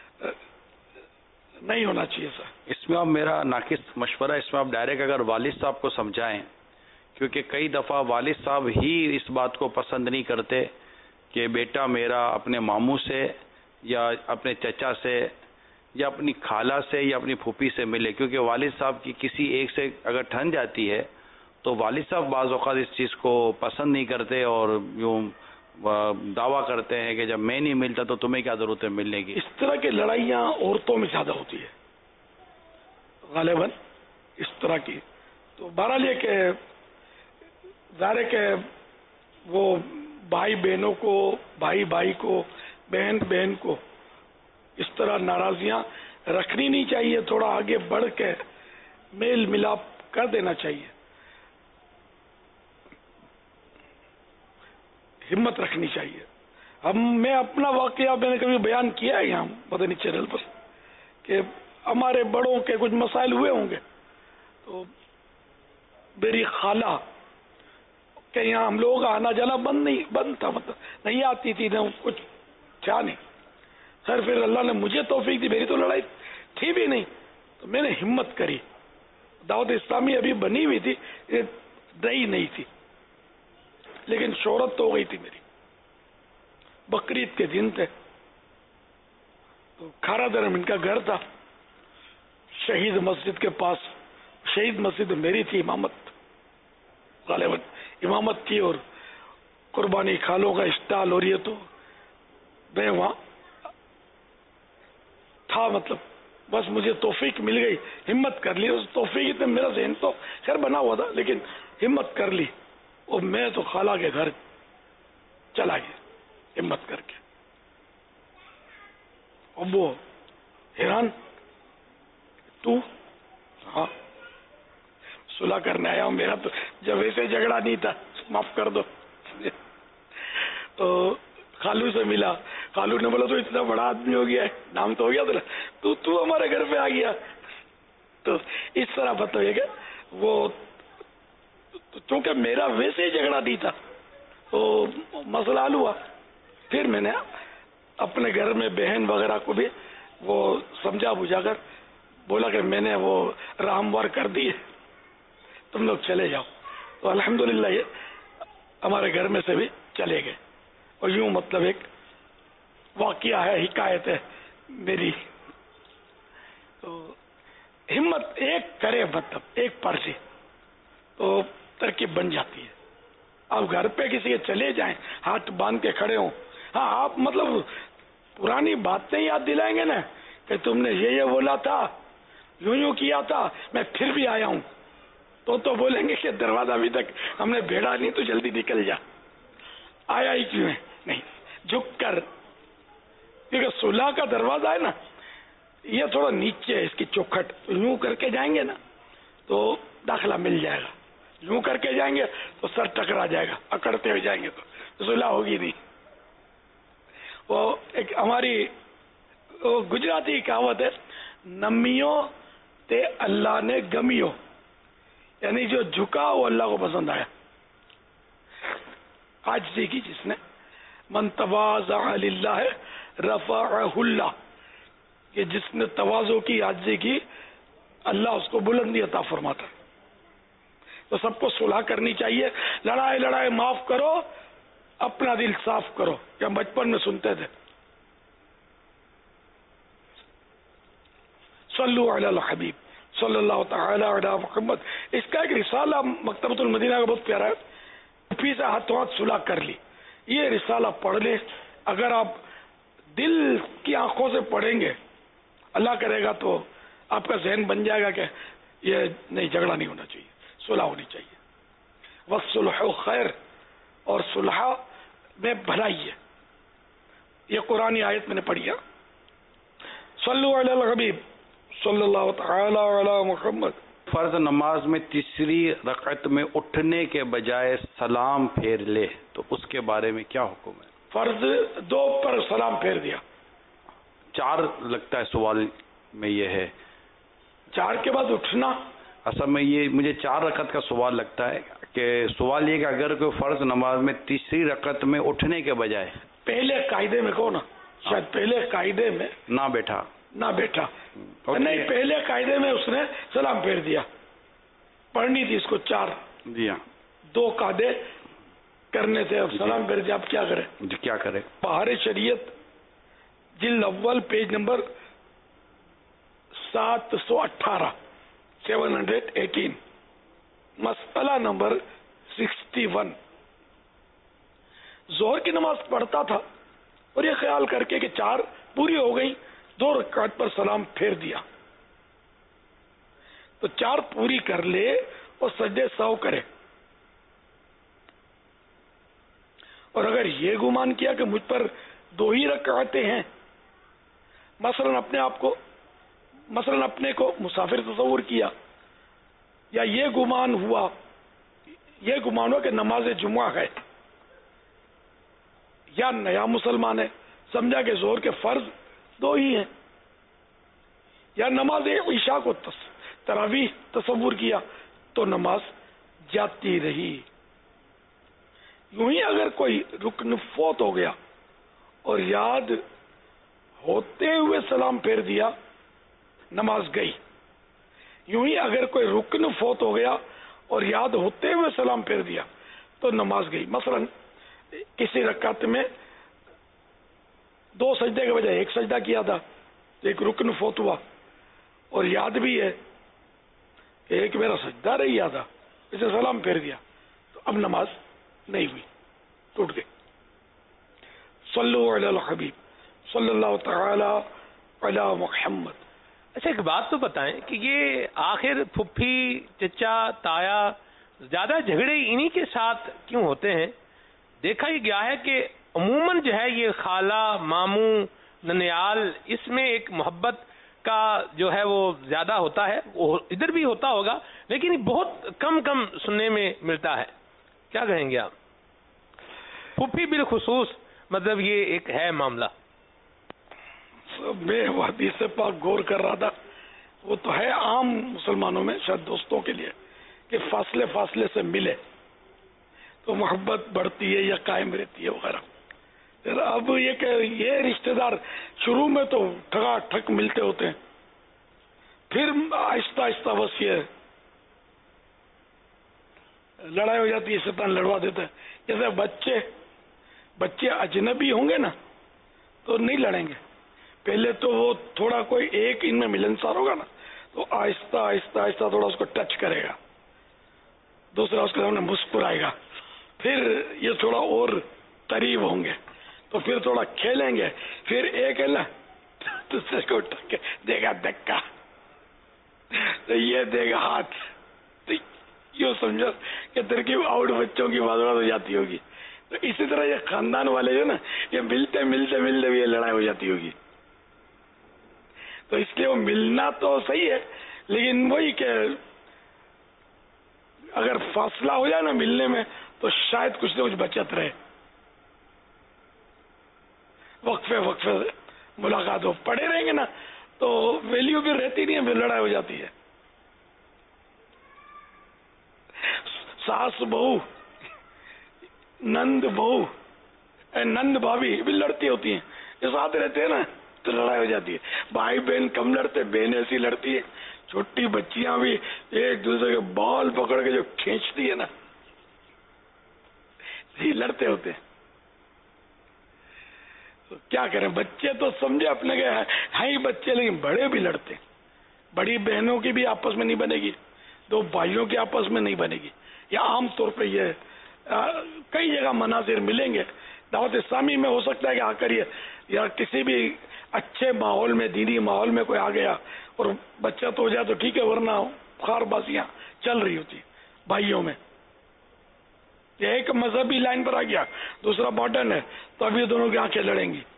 نہیں ہونا چاہیے سر. اس میں اب میرا ناقص مشورہ، اس میں آپ ڈائریکٹ اگر والد صاحب کو سمجھائیں، کیونکہ کئی دفعہ والد صاحب ہی اس بات کو پسند نہیں کرتے کہ بیٹا میرا اپنے ماموں سے یا اپنے چچا سے یا اپنی خالہ سے یا اپنی پھوپھی سے ملے، کیونکہ والد صاحب کی کسی ایک سے اگر ٹھن جاتی ہے تو والد صاحب بعض اوقات اس چیز کو پسند نہیں کرتے اور یوں دعویٰ کرتے ہیں کہ جب میں نہیں ملتا تو تمہیں کیا ضرورت ہے ملنے کی. اس طرح کی لڑائیاں عورتوں میں زیادہ ہوتی ہے غالباً اس طرح کی. تو بہرحال یہ کہ ظاہر ہے کہ وہ بھائی بہنوں کو، بھائی بھائی کو، بہن بہن کو اس طرح ناراضیاں رکھنی نہیں چاہیے. تھوڑا آگے بڑھ کے میل ملاپ کر دینا چاہیے، ہمت رکھنی چاہیے. میں اپنا واقعہ میں نے کبھی بیان کیا ہے یہاں مدنی چینل پر کہ ہمارے بڑوں کے کچھ مسائل ہوئے ہوں گے، تو میری خالہ کہ یہاں ہم لوگوں کا آنا جانا بند تھا، مطلب نہیں آتی تھی، نہ کچھ تھا نہیں. سر پھر اللہ نے مجھے توفیق دی، میری تو لڑائی تھی بھی نہیں، تو میں نے ہمت کری. دعوت اسلامی ابھی بنی ہوئی تھی، نئی نہیں تھی، لیکن شہرت تو ہو گئی تھی میری. بقرعید کے دن تھے، تو کھارا درم ان کا گھر تھا شہید مسجد کے پاس. شہید مسجد میری تھی، امامت غالباً امامت تھی، اور قربانی کھالوں کا اسٹال، اور یہ تو میں وہاں تھا. مطلب بس مجھے توفیق مل گئی، ہمت کر لی. اس توفیق میں میرا ذہن تو خیر بنا ہوا تھا، لیکن ہمت کر لی اور میں تو خالہ کے گھر چلا گیا ہمت کر کے. اب وہ حیران، تو ہاں صلح کرنے آیا ہوں، میرا تو جب ایسے جھگڑا نہیں تھا، معاف کر دو. تو خالو سے ملا، خالو نے بولا تو اتنا بڑا آدمی ہو گیا ہے، نام تو ہو گیا تو ہمارے گھر پہ آ گیا. تو اس طرح مطلب یہ کہ وہ چونکہ میرا ویسے ہی جھگڑا نہیں تھا تو مسئلہ حل ہوا. پھر میں نے اپنے گھر میں بہن وغیرہ کو بھی وہ سمجھا بجھا کر بولا کہ میں نے وہ راہموار کر دی ہے، تم لوگ چلے جاؤ. تو الحمدللہ یہ ہمارے گھر میں سے بھی چلے گئے. اور یوں مطلب ایک واقعہ ہے، حکایت ہے میری. تو ہمت ایک کرے، مطلب ایک پرسی تو ترکیب بن جاتی ہے. آپ گھر پہ کسی کے چلے جائیں، ہاتھ باندھ کے کھڑے ہوں، ہاں آپ مطلب پرانی باتیں یاد دلائیں گے نا کہ تم نے یہ بولا تھا، یوں کیا تھا، میں پھر بھی آیا ہوں، تو بولیں گے کہ دروازہ ابھی تک ہم نے بھیڑا نہیں، تو جلدی نکل جا. आया ही क्यों है, नहीं, झुक कर, क्योंकि सुलह का दरवाजा है ना, ये थोड़ा नीचे है इसकी चौखट, तो यूं करके जाएंगे ना तो दाखिला मिल जाएगा, यूं करके जाएंगे तो सर टकरा जाएगा, अकड़ते हुए जाएंगे तो सुलह होगी नहीं। वो एक हमारी गुजराती कहावत है, नमियों ते अल्लाह ने गमियों, यानी जो झुका वो अल्लाह को पसंद आया। आज सीखी जिसने, मन तवाज़ा लिल्लाह रफ़अहुल्लाह, कि जिसने तवाज़ो की, आजिज़ी की, अल्लाह उसको बुलंदी अता फरमाता है। तो सबको सुलह करनी चाहिए, लड़ाई लड़ाई माफ करो, अपना दिल साफ करो, कि हम बचपन में सुनते थे। सल्लु अलल हबीब सल्लल्लाहु तआला अला मुहम्मद, इसका एक रिसाला मकतबतुल मदीना का बहुत प्यारा है, फी से हाथों हाथ सुलह कर ली, ये रिसाला पढ़ ले। अगर आप दिल की आंखों से पढ़ेंगे, अल्लाह करेगा तो आपका जहन बन जाएगा कि ये नहीं, झगड़ा नहीं होना चाहिए, सुलह होनी चाहिए। वस्सुल्हु खैर, और सुलह में भलाई है, ये कुरानी आयत मैंने पढ़ी है। सल्लु अलल हबीब सल्लल्लाहु तआला अला मुहम्मद। फर्ज नमाज में तीसरी रकअत में उठने के बजाय सलाम फेर ले, तो उसके बारे में क्या हुक्म है? फर्ज 2 पर सलाम फेर दिया, 4 लगता है सवाल में ये है, 4 के बाद उठना। असल में ये मुझे 4 रकअत का सवाल लगता है, कि सवाल ये कि अगर कोई फर्ज नमाज में तीसरी रकअत में उठने के बजाय, पहले कायदे में कहो ना, शायद पहले कायदे में ना बैठा, नहीं, पहले कायदे में उसने सलाम फेर दिया, पढ़नी थी इसको 4 दिया, 2 कायदे करने से अब सलाम फेर दिया, अब क्या करें? क्या करें? बाहर शरीयत जिल्द अव्वल पेज नंबर 718 718 मसला नंबर 61। जोहर की नमाज पढ़ता था और ये ख्याल करके कि 4 पूरी हो गई, 2 रकात पर सलाम फेर दिया, तो 4 पूरी कर ले और सजदे सौ करे। और अगर ये गुमान किया कि मुझ पर 2 ही रकातें हैं, मसलन अपने को मुसाफिर तस्वुर किया, या ये गुमान हुआ कि नमाज जुमा है, या नया मुसलमान है, समझा कि जोहर के फर्ज 2 ही हैं, या नमाज ईशा को तरावीह तस्वुर किया तो नमाज जाती रही। यूं ही अगर कोई रुकन फौत हो गया और याद होते हुए सलाम फेर दिया, नमाज गई। यूं ही अगर कोई रुकन फौत हो गया और याद होते हुए सलाम फेर दिया तो नमाज गई। मसलन किसी रकात में 2 सजदे के बजाय 1 सजदा किया था, तो एक रुकन फौत हुआ और याद भी है कि एक मेरा सजदा रह गया था, इसे सलाम फेर दिया, तो अब नमाज नहीं हुई, टूट गई। सल्लु अलल हबीब सल्लल्लाहु तआला अला मुहम्मद। अच्छा, एक बात तो बताएं कि ये आखिर फुफ्फी, चचा, ताया, ज्यादा झगड़े इन्हीं के साथ क्यों होते हैं? देखा ही गया है कि अमूमन जो है ये खाला, मामू, ननियाल, इसमें एक मोहब्बत का जो है वो ज्यादा होता है, वो इधर भी होता होगा, लेकिन बहुत कम सुनने में मिलता है। क्या कहेंगे आप? फुफ्फी बिलखुसूस, मतलब ये एक है मामला। मैं हदीस से पाक गौर कर रहा था, वो तो है आम मुसलमानों में, शायद दोस्तों के लिए, कि फासले से मिले तो मोहब्बत बढ़ती है या कायम रहती है वगैरह। अब ये रिश्तेदार शुरू में तो ठक मिलते होते हैं, फिर आहिस्ता आहिस्ता बस ये लड़ाई हो जाती है, शैतान लड़वा देता है। जैसे बच्चे अजनबी होंगे ना तो नहीं लड़ेंगे, पहले तो वो थोड़ा कोई एक इनमें मिलनसार होगा ना तो आहिस्ता आहिस्ता थोड़ा उसको टच करेगा, दूसरा उसके सामने मुस्कुराएगा, फिर ये थोड़ा और करीब होंगे तो फिर थोड़ा खेलेंगे, फिर एक है ना दूसरे को देगा धक्का तो ये देगा हाथ, तो यूँ समझो कि तरकीब आउट बच्चों की बात हो जाती होगी। تو اسی طرح یہ خاندان والے جو نا یہ ملتے ملتے ملتے بھی یہ لڑائی ہو جاتی ہوگی. تو اس لیے وہ ملنا تو صحیح ہے، لیکن وہی کہ اگر فاصلہ ہو جائے نا ملنے میں تو شاید کچھ نہ کچھ بچت رہے. وقفے وقفے ملاقات ہو، پڑے رہیں گے نا تو ویلیو بھی رہتی نہیں ہے، پھر لڑائی ہو جاتی ہے. ساس بہو، نند بہو، نند بھابھی بھی لڑتی ہوتی ہیں، یہ ساتھ رہتے ہیں نا تو لڑائی ہو جاتی ہے. بھائی بہن کم لڑتے، بہن ایسی لڑتی ہے. چھوٹی بچیاں بھی ایک دوسرے کے بال پکڑ کے جو کھینچتی ہے نا، یہ لڑتے ہوتے ہیں. تو کیا کریں، بچے تو سمجھے اپنے کے ہیں ہی بچے، لیکن بڑے بھی لڑتے ہیں. بڑی بہنوں کی بھی آپس میں نہیں بنے گی، دو بھائیوں کی آپس میں نہیں بنے گی. یا عام طور پہ یہ کئی جگہ مناظر ملیں گے. دعوت اسلامی میں ہو سکتا ہے کہ آ کر یا کسی بھی اچھے ماحول میں، دینی ماحول میں کوئی آ گیا اور بچہ تو ہو جائے تو ٹھیک ہے، ورنہ خار بازیاں چل رہی ہوتی بھائیوں میں. ایک مذہبی لائن پر آ گیا، دوسرا ماڈرن ہے، تو ابھی دونوں کی آنکھیں لڑیں گی.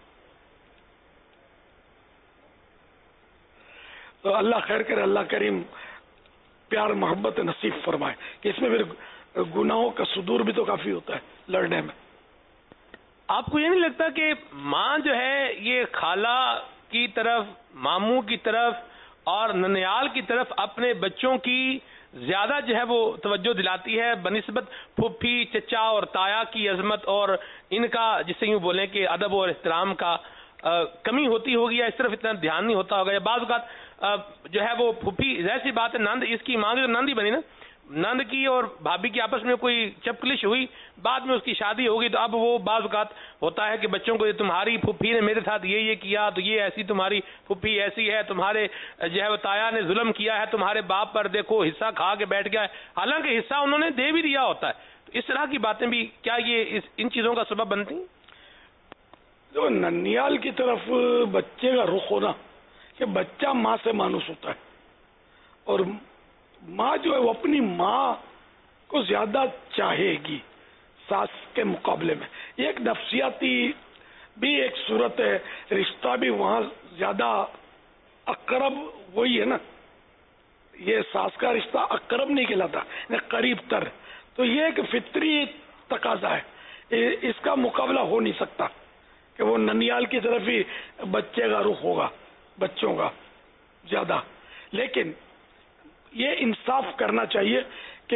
تو اللہ خیر کرے، اللہ کریم پیار محبت نصیب فرمائے کہ اس میں پھر گناہوں کا صدور بھی تو کافی ہوتا ہے لڑنے میں. آپ کو یہ نہیں لگتا کہ ماں جو ہے یہ خالہ کی طرف، ماموں کی طرف اور ننیال کی طرف اپنے بچوں کی زیادہ جو ہے وہ توجہ دلاتی ہے بنسبت پھوپھی، چچا اور تایا کی عظمت اور ان کا جسے یوں بولیں کہ ادب اور احترام کا کمی ہوتی ہوگی، یا اس طرف اتنا دھیان نہیں ہوتا ہوگا؟ یا بعض اوقات جو ہے وہ پھوپھی، ظاہر سی بات ہے نند، اس کی ماں کی تو نند ہی بنی نا، نند کی اور بھابھی کی آپس میں کوئی چپکلش ہوئی، بعد میں اس کی شادی ہوگی، تو اب وہ بعض اوقات ہوتا ہے کہ بچوں کو تمہاری پھوپھی نے میرے ساتھ یہ کیا، تو یہ ایسی تمہاری پھوپھی ایسی ہے، تمہارے جو ہے وہ تایا نے ظلم کیا ہے تمہارے باپ پر، دیکھو حصہ کھا کے بیٹھ گیا ہے، حالانکہ حصہ انہوں نے دے بھی دیا ہوتا ہے. تو اس طرح کی باتیں بھی کیا یہ ان چیزوں کا سبب بنتی ہیں؟ جو ننیال کی طرف بچے کا رخ ہونا کہ بچہ ماں سے مانوس ہوتا ہے، اور ماں جو ہے وہ اپنی ماں کو زیادہ چاہے گی ساس کے مقابلے میں. یہ ایک نفسیاتی بھی ایک صورت ہے، رشتہ بھی وہاں زیادہ اقرب وہی ہے نا. یہ ساس کا رشتہ اقرب نہیں کہلاتا، قریب تر. تو یہ ایک فطری تقاضا ہے، اس کا مقابلہ ہو نہیں سکتا کہ وہ ننیال کی طرف ہی بچے کا رخ ہوگا، بچوں کا زیادہ. لیکن یہ انصاف کرنا چاہیے کہ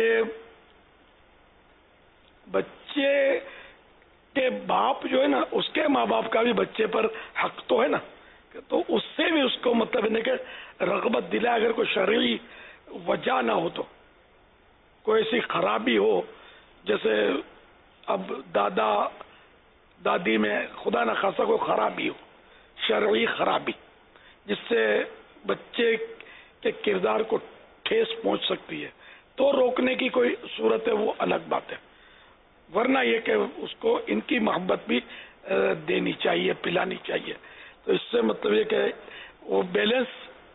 بچے کے باپ جو ہے نا، اس کے ماں باپ کا بھی بچے پر حق تو ہے نا، تو اس سے بھی اس کو مطلب ہے کہ رغبت دلائے. اگر کوئی شرعی وجہ نہ ہو تو، کوئی ایسی خرابی ہو جیسے اب دادا دادی میں خدا نہ خاصا کوئی خرابی ہو، شرعی خرابی جس سے بچے کے کردار کو ٹھیس پہنچ سکتی ہے، تو روکنے کی کوئی صورت ہے، وہ الگ بات ہے. ورنہ یہ کہ اس کو ان کی محبت بھی دینی چاہیے، پلانی چاہیے. تو اس سے مطلب یہ کہ وہ بیلنس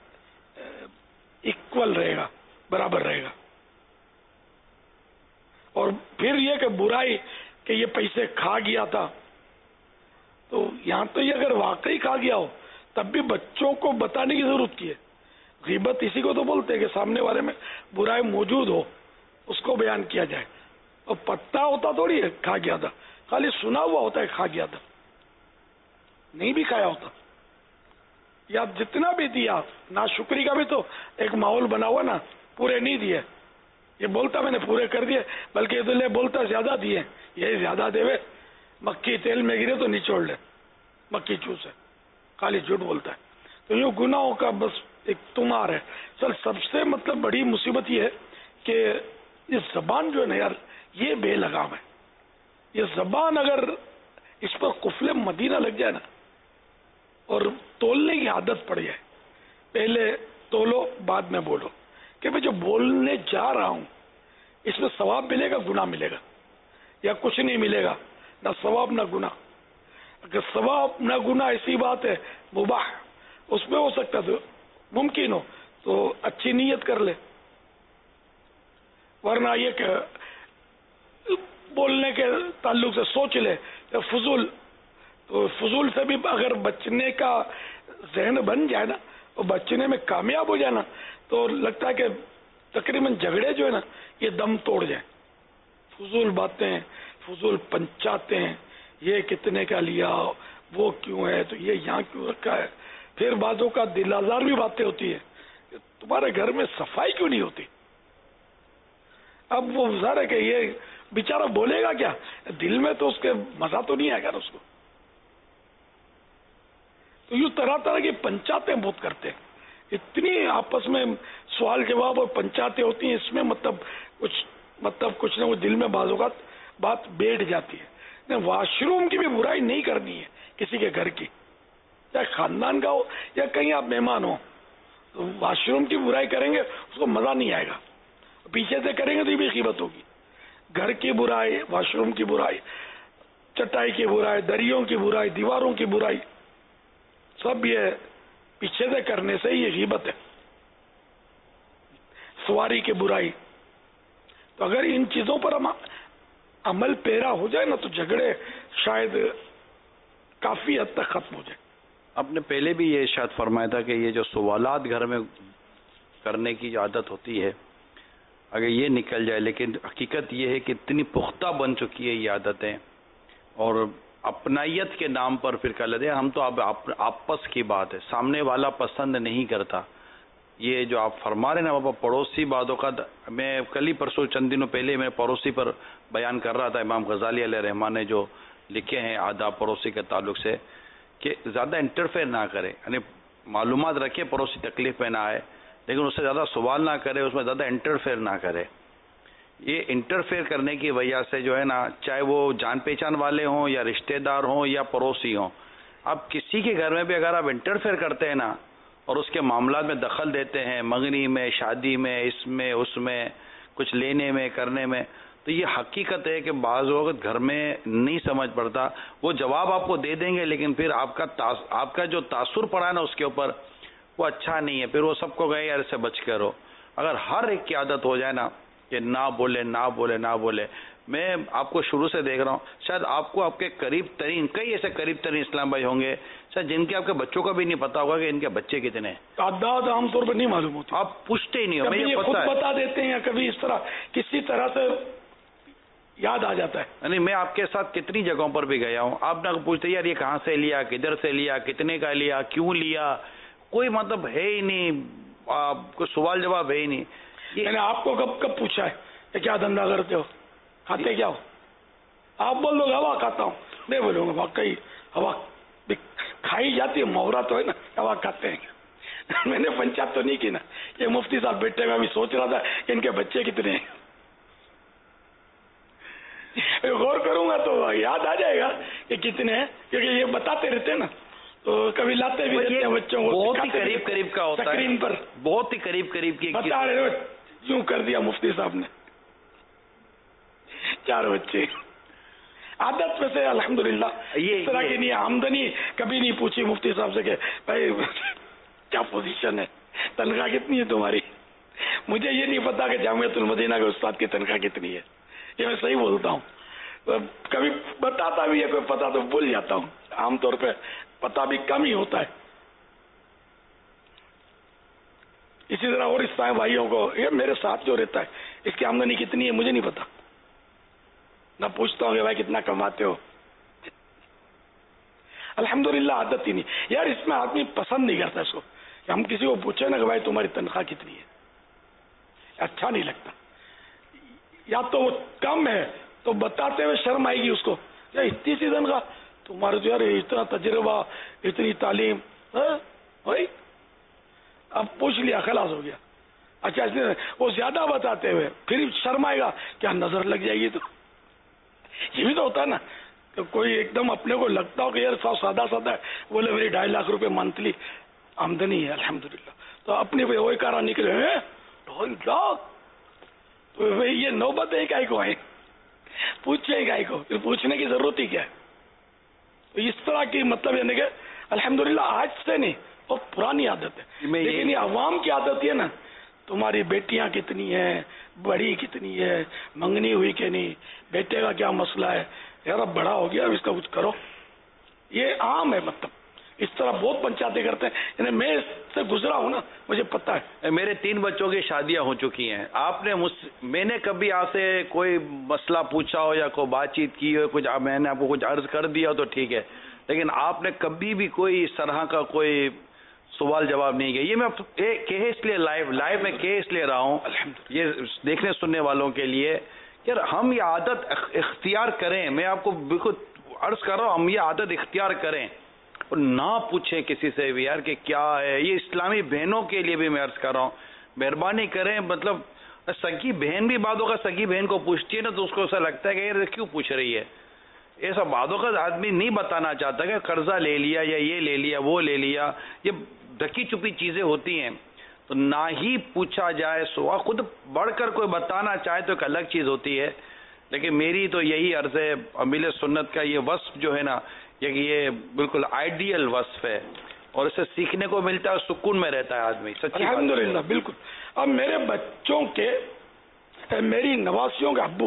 ایکول رہے گا، برابر رہے گا. اور پھر یہ کہ برائی کہ یہ پیسے کھا گیا تھا، تو یہاں تو یہ اگر واقعی کھا گیا ہو تب بھی بچوں کو بتانے کی ضرورت کی ہے. غیبت اسی کو تو بولتے ہیں کہ سامنے والے میں برائی موجود ہو اس کو بیان کیا جائے. اور پتہ ہوتا تھوڑی ہے کھا گیا تھا، خالی سنا ہوا ہوتا ہے کھا گیا تھا، نہیں بھی کھایا ہوتا. یا جتنا بھی دیا، ناشکری کا بھی تو ایک ماحول بنا ہوا نا، پورے نہیں دیے، یہ بولتا میں نے پورے کر دیے، بلکہ یہ تو لے بولتا زیادہ دیے، یہ زیادہ دے وے، مکھی تیل میں گرے تو نچوڑ لے، مکھی چوس ہے، خالی جھوٹ بولتا ہے. تو یہ گناہوں کا بس ایک تمہار ہے. چل سب سے مطلب بڑی مصیبت یہ ہے کہ یہ زبان جو ہے نا یار، یہ بے لگام ہے. یہ زبان اگر اس پر قفل مدینہ لگ جائے نا اور تولنے کی عادت پڑ جائے، پہلے تولو بعد میں بولو، کہ میں جو بولنے جا رہا ہوں اس میں ثواب ملے گا، گناہ ملے گا، یا کچھ نہیں ملے گا، نہ ثواب نہ گناہ. اگر ثواب نہ گناہ ایسی بات ہے مباح، اس میں ہو سکتا تو ممکن ہو تو اچھی نیت کر لے. ورنہ یہ کہ بولنے کے تعلق سے سوچ لے کہ فضول، تو فضول سے بھی اگر بچنے کا ذہن بن جائے نا اور بچنے میں کامیاب ہو جائے نا تو لگتا ہے کہ تقریباً جھگڑے جو ہے نا یہ دم توڑ جائیں. فضول باتیں، فضول پنچاتے ہیں، یہ کتنے کا لیا، وہ کیوں ہے، تو یہ یہاں کیوں رکھا ہے. پھر بعضوں کا دل آزار بھی باتیں ہوتی ہے کہ تمہارے گھر میں صفائی کیوں نہیں ہوتی. اب وہ ظاہر ہے کہ یہ بیچارہ بولے گا کیا، دل میں تو اس کے مزہ تو نہیں آئے گا اس کو. تو یوں طرح طرح کی پنچاتیں بہت کرتے ہیں، اتنی آپس میں سوال جواب اور پنچاتیں ہوتی ہیں، اس میں مطلب کچھ نہ کچھ دل میں بعض اوقات بات بیٹھ جاتی ہے. واش روم کی بھی برائی نہیں کرنی ہے کسی کے گھر کی، چاہے خاندان کا ہو یا کہیں آپ مہمان ہو، تو واش روم کی برائی کریں گے اس کو مزہ نہیں آئے گا. پیچھے سے کریں گے تو یہ بھی غیبت ہوگی. گھر کی برائی، واش روم کی برائی، چٹائی کی برائی، دریوں کی برائی، دیواروں کی برائی، سب یہ پیچھے سے کرنے سے یہ غیبت ہے. سواری کی برائی. تو اگر ان چیزوں پر ہم عمل پیرا ہو جائے نا تو جھگڑے شاید کافی حد تک ختم ہو جائے. آپ نے پہلے بھی یہ ارشاد فرمایا تھا کہ یہ جو سوالات گھر میں کرنے کی عادت ہوتی ہے اگر یہ نکل جائے، لیکن حقیقت یہ ہے کہ اتنی پختہ بن چکی ہے یہ عادتیں، اور اپنائیت کے نام پر پھر کر لیتے ہیں ہم تو آپس کی بات ہے، سامنے والا پسند نہیں کرتا. یہ جو آپ فرما رہے ہیں نا بابا پڑوسی بعدوں کا، میں کل ہی پرسوں چند دنوں پہلے میں پڑوسی پر بیان کر رہا تھا، امام غزالی علیہ رحمان نے جو لکھے ہیں آداب پڑوسی کے تعلق سے کہ زیادہ انٹرفیئر نہ کرے، یعنی معلومات رکھے پڑوسی تکلیف میں نہ آئے لیکن اس سے زیادہ سوال نہ کرے، اس میں زیادہ انٹرفیئر نہ کرے. یہ انٹرفیئر کرنے کی وجہ سے جو ہے نا، چاہے وہ جان پہچان والے ہوں یا رشتہ دار ہوں یا پڑوسی ہوں، اب کسی کے گھر میں بھی اگر آپ انٹرفیئر کرتے ہیں نا اور اس کے معاملات میں دخل دیتے ہیں، منگنی میں، شادی میں، اس میں اس میں، کچھ لینے میں کرنے میں، تو یہ حقیقت ہے کہ بعض وقت گھر میں نہیں سمجھ پڑتا. وہ جواب آپ کو دے دیں گے لیکن پھر آپ کا جو تاثر پڑا ہے نا اس کے اوپر وہ اچھا نہیں ہے. پھر وہ سب کو گئے یار اس سے بچ کے رہو. اگر ہر ایک کی عادت ہو جائے نا کہ نہ بولے نہ بولے نہ بولے. میں آپ کو شروع سے دیکھ رہا ہوں، شاید آپ کو آپ کے قریب ترین کئی ایسے قریب ترین اسلام بھائی ہوں گے شاید جن کے آپ کے بچوں کا بھی نہیں پتا ہوگا کہ ان کے بچے کتنے ہیں. تعداد عام طور پر نہیں معلوم ہوتی، آپ پوچھتے ہی نہیں ہو. کبھی یہ خود بتا دیتے ہیں یا کبھی اس طرح کسی طرح سے یاد آ جاتا ہے. یعنی میں آپ کے ساتھ کتنی جگہوں پر بھی گیا ہوں، آپ نہ پوچھتے یار یہ کہاں سے لیا، کدھر سے لیا، کتنے کا لیا، کیوں لیا، کوئی مطلب ہے ہی نہیں، کوئی سوال جواب ہے ہی نہیں. میں نے آپ کو کب پوچھا ہے کہ کیا دھندا کرتے ہو، کھاتے کیا ہو؟ آپ بول دو گے ہوا کھاتا ہوں، میں بولوں گا واقعی ہوا کھائی جاتی ہے، محاورہ تو ہے نا، ہوا کھاتے ہیں. میں نے پنچایت تو نہیں کی نا. یہ مفتی صاحب بیٹھے میں ابھی سوچ رہا تھا کہ ان کے بچے کتنے ہیں. غور کروں گا تو یاد آ جائے گا کہ کتنے ہیں، کیونکہ یہ بتاتے رہتے ہیں نا تو کبھی لاتے بھی رہتے ہیں بچوں کو. بہت ہی قریب قریب کا ہوتا ہے اسکرین پر، بہت ہی قریب قریب کی بتا رہے یوں کر دیا مفتی صاحب نے. 4 بچے. عادت میں سے الحمدللہ اس طرح کی نہیں. آمدنی کبھی نہیں پوچھی مفتی صاحب سے کہ بھائی کیا پوزیشن ہے، تنخواہ کتنی ہے تمہاری. مجھے یہ نہیں پتا کہ جامعۃ المدینہ کے استاد کی تنخواہ کتنی ہے، یہ میں صحیح بولتا ہوں. کبھی بتاتا بھی ہے کوئی پتا تو بھول جاتا ہوں. عام طور پہ پتا بھی کم ہی ہوتا ہے. اسی طرح اور اس طرح بھائیوں کو، یہ میرے ساتھ جو رہتا ہے اس کی آمدنی کتنی ہے مجھے نہیں پتا، نہ پوچھتا ہوں کہ بھائی کتنا کماتے ہو. الحمدللہ عادت ہی نہیں. یار اس میں آدمی پسند نہیں کرتا اس کو کہ ہم کسی کو پوچھیں نا کہ بھائی تمہاری تنخواہ کتنی ہے، اچھا نہیں لگتا. یا تو وہ کم ہے تو بتاتے ہوئے شرم آئے گی اس کو، یا اتنی سی تنخواہ تمہارے جو یار اتنا تجربہ اتنی تعلیم، بھائی اب پوچھ لیا خلاص ہو گیا. اچھا وہ زیادہ بتاتے ہوئے پھر شرم آئے گا، کیا نظر لگ جائے گی. تو یہ بھی تو ہوتا ہے نا کہ کوئی ایک دم اپنے کو لگتا ہو کہ یار سادہ سادہ ہے، بولے میری 2.5 لاکھ روپے منتھلی آمدنی ہے الحمدللہ، تو اپنی وہی کارا نکلے 2.5 لاکھ. تو یہ نوبت ہے کائی کو آئے، پوچھے کائی کو، پھر پوچھنے کی ضرورت ہی کیا ہے. تو اس طرح کی مطلب یعنی کہ الحمدللہ آج سے نہیں، بہت پرانی عادت ہے. لیکن یہ عوام کی عادت ہے نا، تمہاری بیٹیاں کتنی ہیں، बड़ी कितनी है, मंगनी हुई कि नहीं, बेटे का क्या मसला है, यार अब बड़ा हो गया, अब इसका कुछ करो। ये आम है, मतलब इस तरह बहुत पंचायतें करते हैं। यानी मैं इससे गुजरा हूँ ना, मुझे पता है। मेरे 3 बच्चों की शादियां हो चुकी हैं। मैंने कभी आपसे कोई मसला पूछा हो या कोई बातचीत की हो, कुछ मैंने आपको कुछ अर्ज कर दिया हो तो ठीक है, लेकिन आपने कभी भी कोई इस तरह का कोई सवाल जवाब नहीं किया। ये मैं कहे इसलिए लाइव में कहे इसलिए रहा हूँ, ये देखने सुनने वालों के लिए, यार हम ये आदत इख्तियार करें। मैं आपको बिल्कुल अर्ज कर रहा हूँ, हम ये आदत इख्तियार करें और ना पूछें किसी से भी यार कि क्या है। ये इस्लामी बहनों के लिए भी मैं अर्ज कर रहा हूँ, मेहरबानी करें। मतलब सगी बहन भी बातों का सगी बहन को पूछती है ना, तो उसको ऐसा लगता है कि यार क्यों पूछ रही है। ऐसा बातों का आदमी नहीं बताना चाहता कि कर्जा ले लिया या ये ले लिया वो ले लिया, ये ढकी छुपी चीजें होती हैं, तो ना ही पूछा जाए। सो खुद बढ़कर कोई बताना चाहे तो एक अलग चीज होती है। लेकिन मेरी तो यही अर्ज है, अमील सुन्नत का ये वस्फ जो है ना, ये बिल्कुल आइडियल वस्फ है और इससे सीखने को मिलता है, सुकून में रहता है आदमी। सच्ची अल्हम्दुलिल्लाह, बिल्कुल। अब मेरे बच्चों के, मेरी नवासियों के अब्बू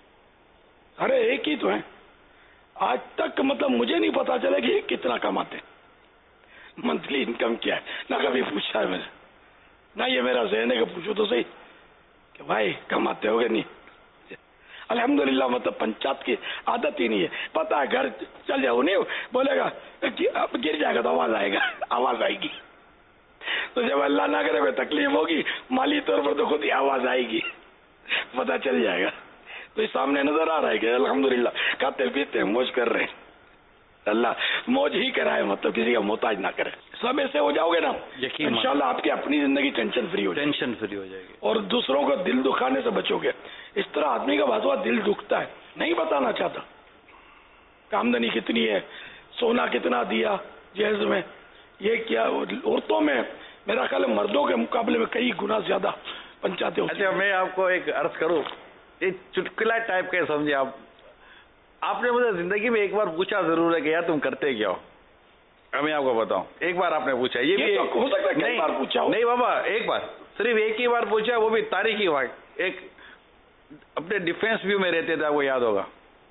अरे एक ही तो हैं। आज तक मतलब मुझे नहीं पता चला कि कितना कमाते हैं, मंथली इनकम क्या है, ना कभी पूछा है मैंने, ना ये मेरा ज़हन है कि पूछो तो सही कि भाई कमाते होगे नहीं। अल्हम्दुलिल्लाह, मतलब पंचायत की आदत ही नहीं है। पता है घर चल जाओ, नहीं बोलेगा कि अब गिर जाएगा तो आवाज आएगी। तो जब अल्लाह ना करे कोई तकलीफ होगी माली तौर पर, तो खुद ही आवाज आएगी, पता चल जाएगा। तो इस सामने नजर आ रहा है कि अल्हम्दुलिल्लाह खाते पीते हैं, मौज कर रहे हैं। अल्लाह मौज ही कराए, मतलब किसी का मोहताज ना करे। सब ऐसे हो जाओगे ना, इंशाल्लाह आपकी अपनी जिंदगी टेंशन फ्री हो जाएगी और दूसरों को दिल दुखाने से बचोगे। इस तरह आदमी का बात हुआ दिल दुखता है, नहीं बताना चाहता आमदनी कितनी है, सोना कितना दिया जहेज में, ये क्या। औरतों में मेरा ख्याल है मर्दों के मुकाबले में कई गुना ज्यादा पंचायतें होती हैं। अच्छा, मैं आपको एक अर्ज करूं, एक चुटकुला टाइप का समझे आप। आपने मुझे जिंदगी में एक बार पूछा जरूर है कि यार तुम करते क्या हो। मैं आपको बताऊं, एक बार आपने पूछा, ये भी तो हो सकता है कई बार पूछा हो। नहीं बाबा, एक बार, सिर्फ एक ही बार पूछा, वो भी तारीखी बात। एक अपने डिफेंस व्यू में रहते थे, आपको याद होगा।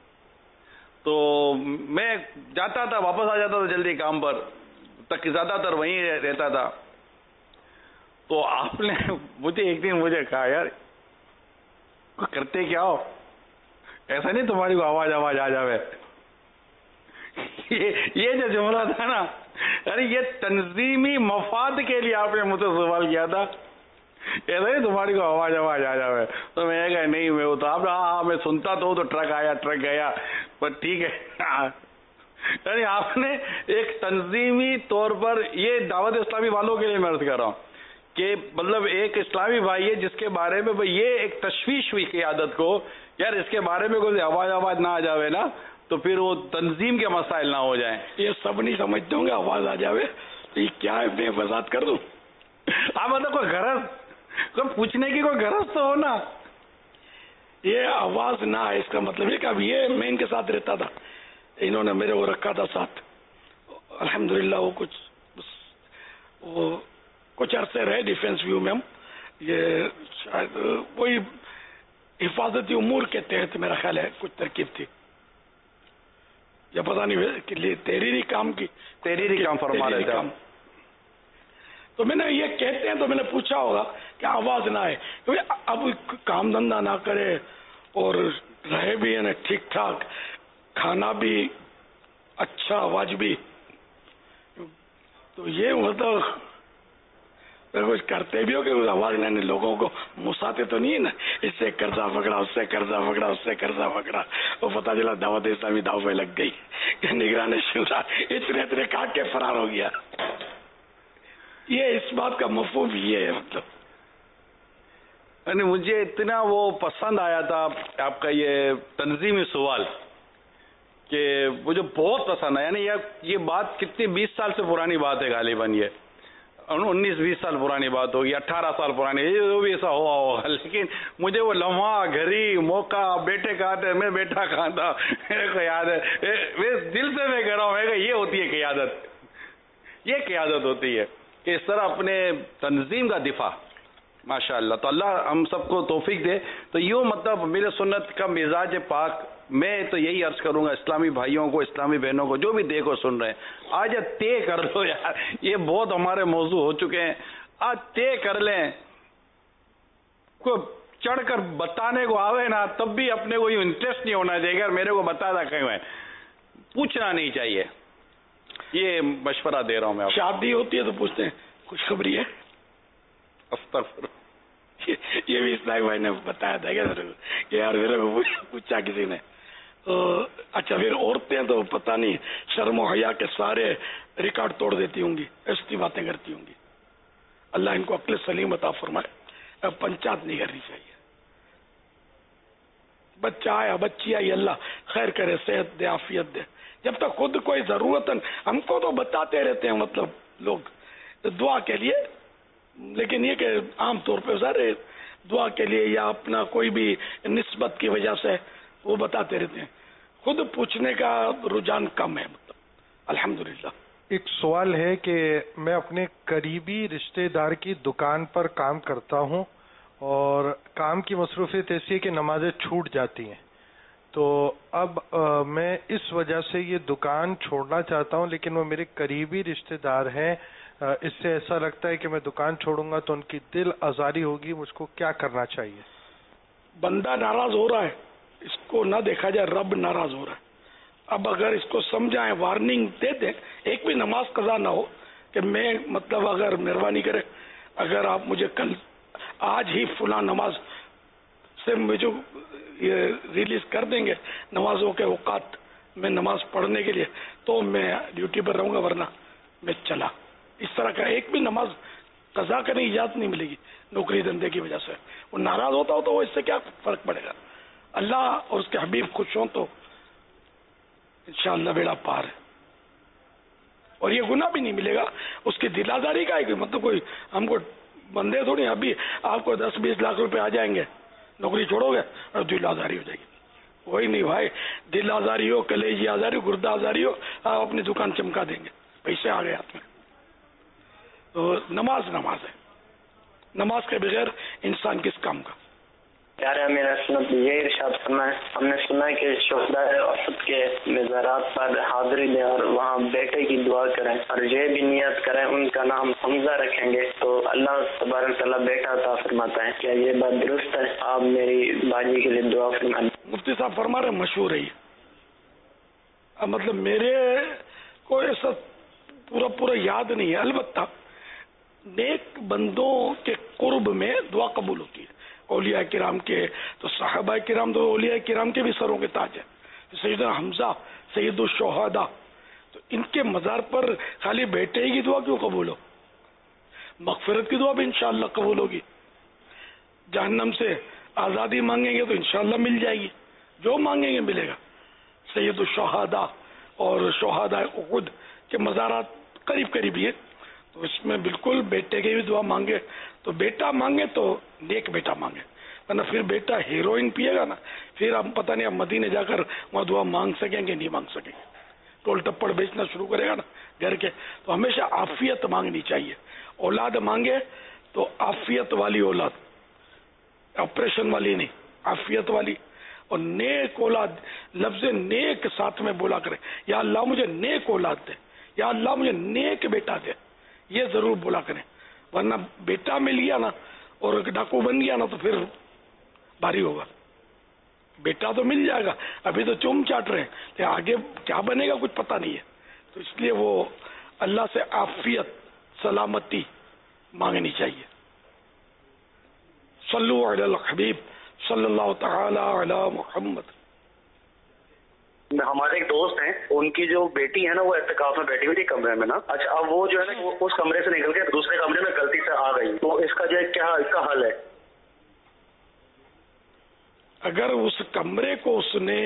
तो मैं जाता था, वापस आ जाता था जल्दी काम पर, तक ज्यादातर वहीं रहता था। तो आपने मुझे एक दिन मुझे कहा, यार करते क्या हो, ऐसा नहीं तुम्हारी को आवाज आ जावे। ये जो जुमला था ना, अरे ये तंजीमी मफाद के लिए आपने मुझसे सवाल किया था, ऐसा नहीं तुम्हारी को आवाज आ जावे। तो मैं कहा नहीं, मैं तो आप हाँ मैं सुनता तो ट्रक आया ट्रक गया, पर ठीक है। अरे आपने एक तंजीमी तौर पर, ये दावत इस्लामी वालों के लिए मैं अर्ज कर रहा हूँ कि मतलब एक इस्लामी भाई है जिसके बारे में ये एक तशवीश हुई क़यादत को, यार इसके बारे में कोई आवाज ना आ जावे ना, तो फिर वो तंजीम के मसाइल ना हो जाएं। ये सब नहीं समझते होंगे आवाज आ जावे तो ये क्या है, मैं वजाहत कर दूं। आप मतलब कोई गरज, कोई पूछने की कोई गरज तो हो ना। ये आवाज ना है इसका मतलब है कि अब ये मैं इनके साथ रहता था, इन्होंने मेरे को रखा था साथ, अल्हम्दुलिल्लाह वो कुछ अरसे रहे डिफेंस व्यू में हम। ये शायद वही हिफाजती उमूर के तहत मेरा ख्याल है कुछ तरकीब थी, या पता नहीं कि तहरीरी काम की, तहरीरी काम फरमा रहे थे। तो मैंने ये कहते हैं, तो मैंने पूछा होगा कि आवाज ना आए, क्योंकि अब काम धंधा ना करे और रहे भी है ना ठीक ठाक, खाना भी अच्छा वाजबी, तो ये मतलब कुछ करते भी हो कि आवाज नहीं, लोगों को मुसाते तो नहीं है ना, इससे कर्जा पकड़ा, उससे कर्जा पकड़ा, उससे कर्जा पकड़ा, वो पता चला दावत इस्लामी दाव पे लग गई, निगरानी शुरा इतने काट के फरार हो गया। ये इस बात का मफहूम ये है। मतलब मुझे इतना वो पसंद आया था आपका ये तंजीमी सवाल कि मुझे बहुत पसंद आया। यानी ये बात कितनी 20 साल से पुरानी बात है, गालिबन ये 19-20 साल पुरानी बात होगी, 18 साल पुरानी, जो भी ऐसा हुआ होगा, लेकिन मुझे वो लम्हा, घड़ी, मौका, बेटे कहाँ थे, मैं बेटा कहाँ था, मेरे को याद है। दिल से मैं कह रहा हूँ, ये होती है क़यादत, ये क़यादत होती है कि इस तरह अपने तंजीम का दिफा, ماشاء اللہ. تو اللہ ہم سب کو توفیق دے. تو یوں مطلب میرے سنت کا مزاج پاک، میں تو یہی عرض کروں گا اسلامی بھائیوں کو، اسلامی بہنوں کو، جو بھی دیکھو سن رہے ہیں، آج طے کر لو یار، یہ بہت ہمارے موضوع ہو چکے ہیں، آج طے کر لیں. کوئی چڑھ کر بتانے کو آوے نا تب بھی اپنے کو یہ انٹرسٹ نہیں ہونا چاہیے کہ میرے کو بتا تھا کہیں میں، پوچھنا نہیں چاہیے. یہ مشورہ دے رہا ہوں میں. شادی ہوتی ہے تو پوچھتے ہیں خوشخبری ہے. یہ بھی اسلامی بھائی نے بتایا تھا کہ یار میرے کو پوچھا کسی نے. اچھا پھر عورتیں تو پتہ نہیں شرم و حیا کے سارے ریکارڈ توڑ دیتی ہوں گی، ایسی باتیں کرتی ہوں گی. اللہ ان کو عقل سلیم عطا فرمائے. پنچات نہیں کرنی چاہیے. بچہ آیا بچی آئی، اللہ خیر کرے، صحت دے، عافیت دے. جب تک خود کوئی ضرورت، ہم کو تو بتاتے رہتے ہیں مطلب لوگ دعا کے لیے، لیکن یہ کہ عام طور پہ سارے دعا کے لیے یا اپنا کوئی بھی نسبت کی وجہ سے وہ بتاتے رہتے ہیں. خود پوچھنے کا رجحان کم ہے مطلب الحمدللہ. ایک سوال ہے کہ میں اپنے قریبی رشتہ دار کی دکان پر کام کرتا ہوں اور کام کی مصروفیت ایسی ہے کہ نمازیں چھوٹ جاتی ہیں، تو اب میں اس وجہ سے یہ دکان چھوڑنا چاہتا ہوں، لیکن وہ میرے قریبی رشتہ دار ہیں. اس سے ایسا لگتا ہے کہ میں دکان چھوڑوں گا تو ان کی دل آزاری ہوگی. مجھ کو کیا کرنا چاہیے؟ بندہ ناراض ہو رہا ہے، اس کو نہ دیکھا جائے، رب ناراض ہو رہا ہے. اب اگر اس کو سمجھائیں، وارننگ دے دیں، ایک بھی نماز قضا نہ ہو کہ میں مطلب اگر مہربانی کرے اگر آپ مجھے کل آج ہی فلاں نماز سے مجھے یہ ریلیز کر دیں گے نمازوں کے اوقات میں نماز پڑھنے کے لیے تو میں ڈیوٹی پر رہوں گا، ورنہ میں چلا. اس طرح کا ایک بھی نماز قضا کرنے کی اجازت نہیں ملے گی نوکری دھندے کی وجہ سے. وہ ناراض ہوتا ہو تو وہ اس سے کیا فرق پڑے گا؟ اللہ اور اس کے حبیب خوش ہوں تو انشاءاللہ بیڑا پار ہے. اور یہ گناہ بھی نہیں ملے گا اس کی دل آزاری کا ہے. مطلب کوئی ہم کو بندے تھوڑی، ابھی آپ کو 10-20 لاکھ روپے آ جائیں گے، نوکری چھوڑو گے اور دل آزاری ہو جائے گی. وہی نہیں بھائی، دل آزاری ہو، کلیجی آزاری ہو، گردہ آزاری ہو، آپ اپنی دکان چمکا دیں گے، پیسے آ گئے ہاتھ میں. تو نماز ہے، نماز کے بغیر انسان کس کام کا. پیارے امیر سنت یہ ارشاد فرمائے، ہم نے سنا کہ شہدائے احد کے مزارات پر حاضری دیں اور وہاں بیٹے کی دعا کریں اور یہ بھی نیت کریں ان کا نام حمزہ رکھیں گے تو اللہ تبارک تعالیٰ بیٹا عطا فرماتا ہے. کیا یہ بات درست ہے؟ آپ میری باجی کے لیے دعا فرمائیں. مفتی صاحب فرما رہے مشہور ہے یہ. مطلب میرے کو ایسا پورا یاد نہیں ہے، البتہ نیک بندوں کے قرب میں دعا قبول ہوتی ہے. اولیاء کرام کے تو صحابہ کرام تو اولیاء کرام کے بھی سروں کے تاج ہیں. سیدنا حمزہ سید الشہداء، تو ان کے مزار پر خالی بیٹے کی دعا کیوں قبول ہو؟ مغفرت کی دعا بھی انشاءاللہ قبول ہوگی. جہنم سے آزادی مانگیں گے تو انشاءاللہ مل جائے گی، جو مانگیں گے ملے گا. سید الشہداء اور شہداء احد کے مزارات قریب ہی ہے، تو اس میں بالکل بیٹے کی بھی دعا مانگے تو بیٹا مانگے تو نیک بیٹا مانگے، ورنہ پھر بیٹا ہیروئن پیے گا نا، پھر ہم پتہ نہیں اب مدینے جا کر وہاں دعا مانگ سکیں گے نہیں مانگ سکیں گے. ٹول ٹپڑ بیچنا شروع کرے گا نا گھر کے. تو ہمیشہ عافیت مانگنی چاہیے. اولاد مانگے تو عافیت والی اولاد، آپریشن والی نہیں، عافیت والی. اور نیک اولاد، لفظ نیک ساتھ میں بولا کرے، یا اللہ مجھے نیک اولاد دے، یا اللہ مجھے نیک بیٹا دے، یہ ضرور بولا کریں. ورنہ بیٹا مل گیا نا اور ڈاکو بن گیا نا تو پھر بھاری ہوگا. بیٹا تو مل جائے گا، ابھی تو چوم چاٹ رہے ہیں، کہ آگے کیا بنے گا کچھ پتہ نہیں ہے. تو اس لیے وہ اللہ سے عافیت سلامتی مانگنی چاہیے. صلو علی الحبیب صلی اللہ تعالی علی محمد. ہمارے ایک دوست ہیں، ان کی جو بیٹی ہے نا وہ اعتکاف میں بیٹھی ہوئی تھی کمرے میں نا. اچھا اب وہ جو ہے نا اس کمرے سے نکل کے دوسرے کمرے میں غلطی سے آ گئی، تو اس کا جو ہے کیا اس کا حل ہے؟ اگر اس کمرے کو اس نے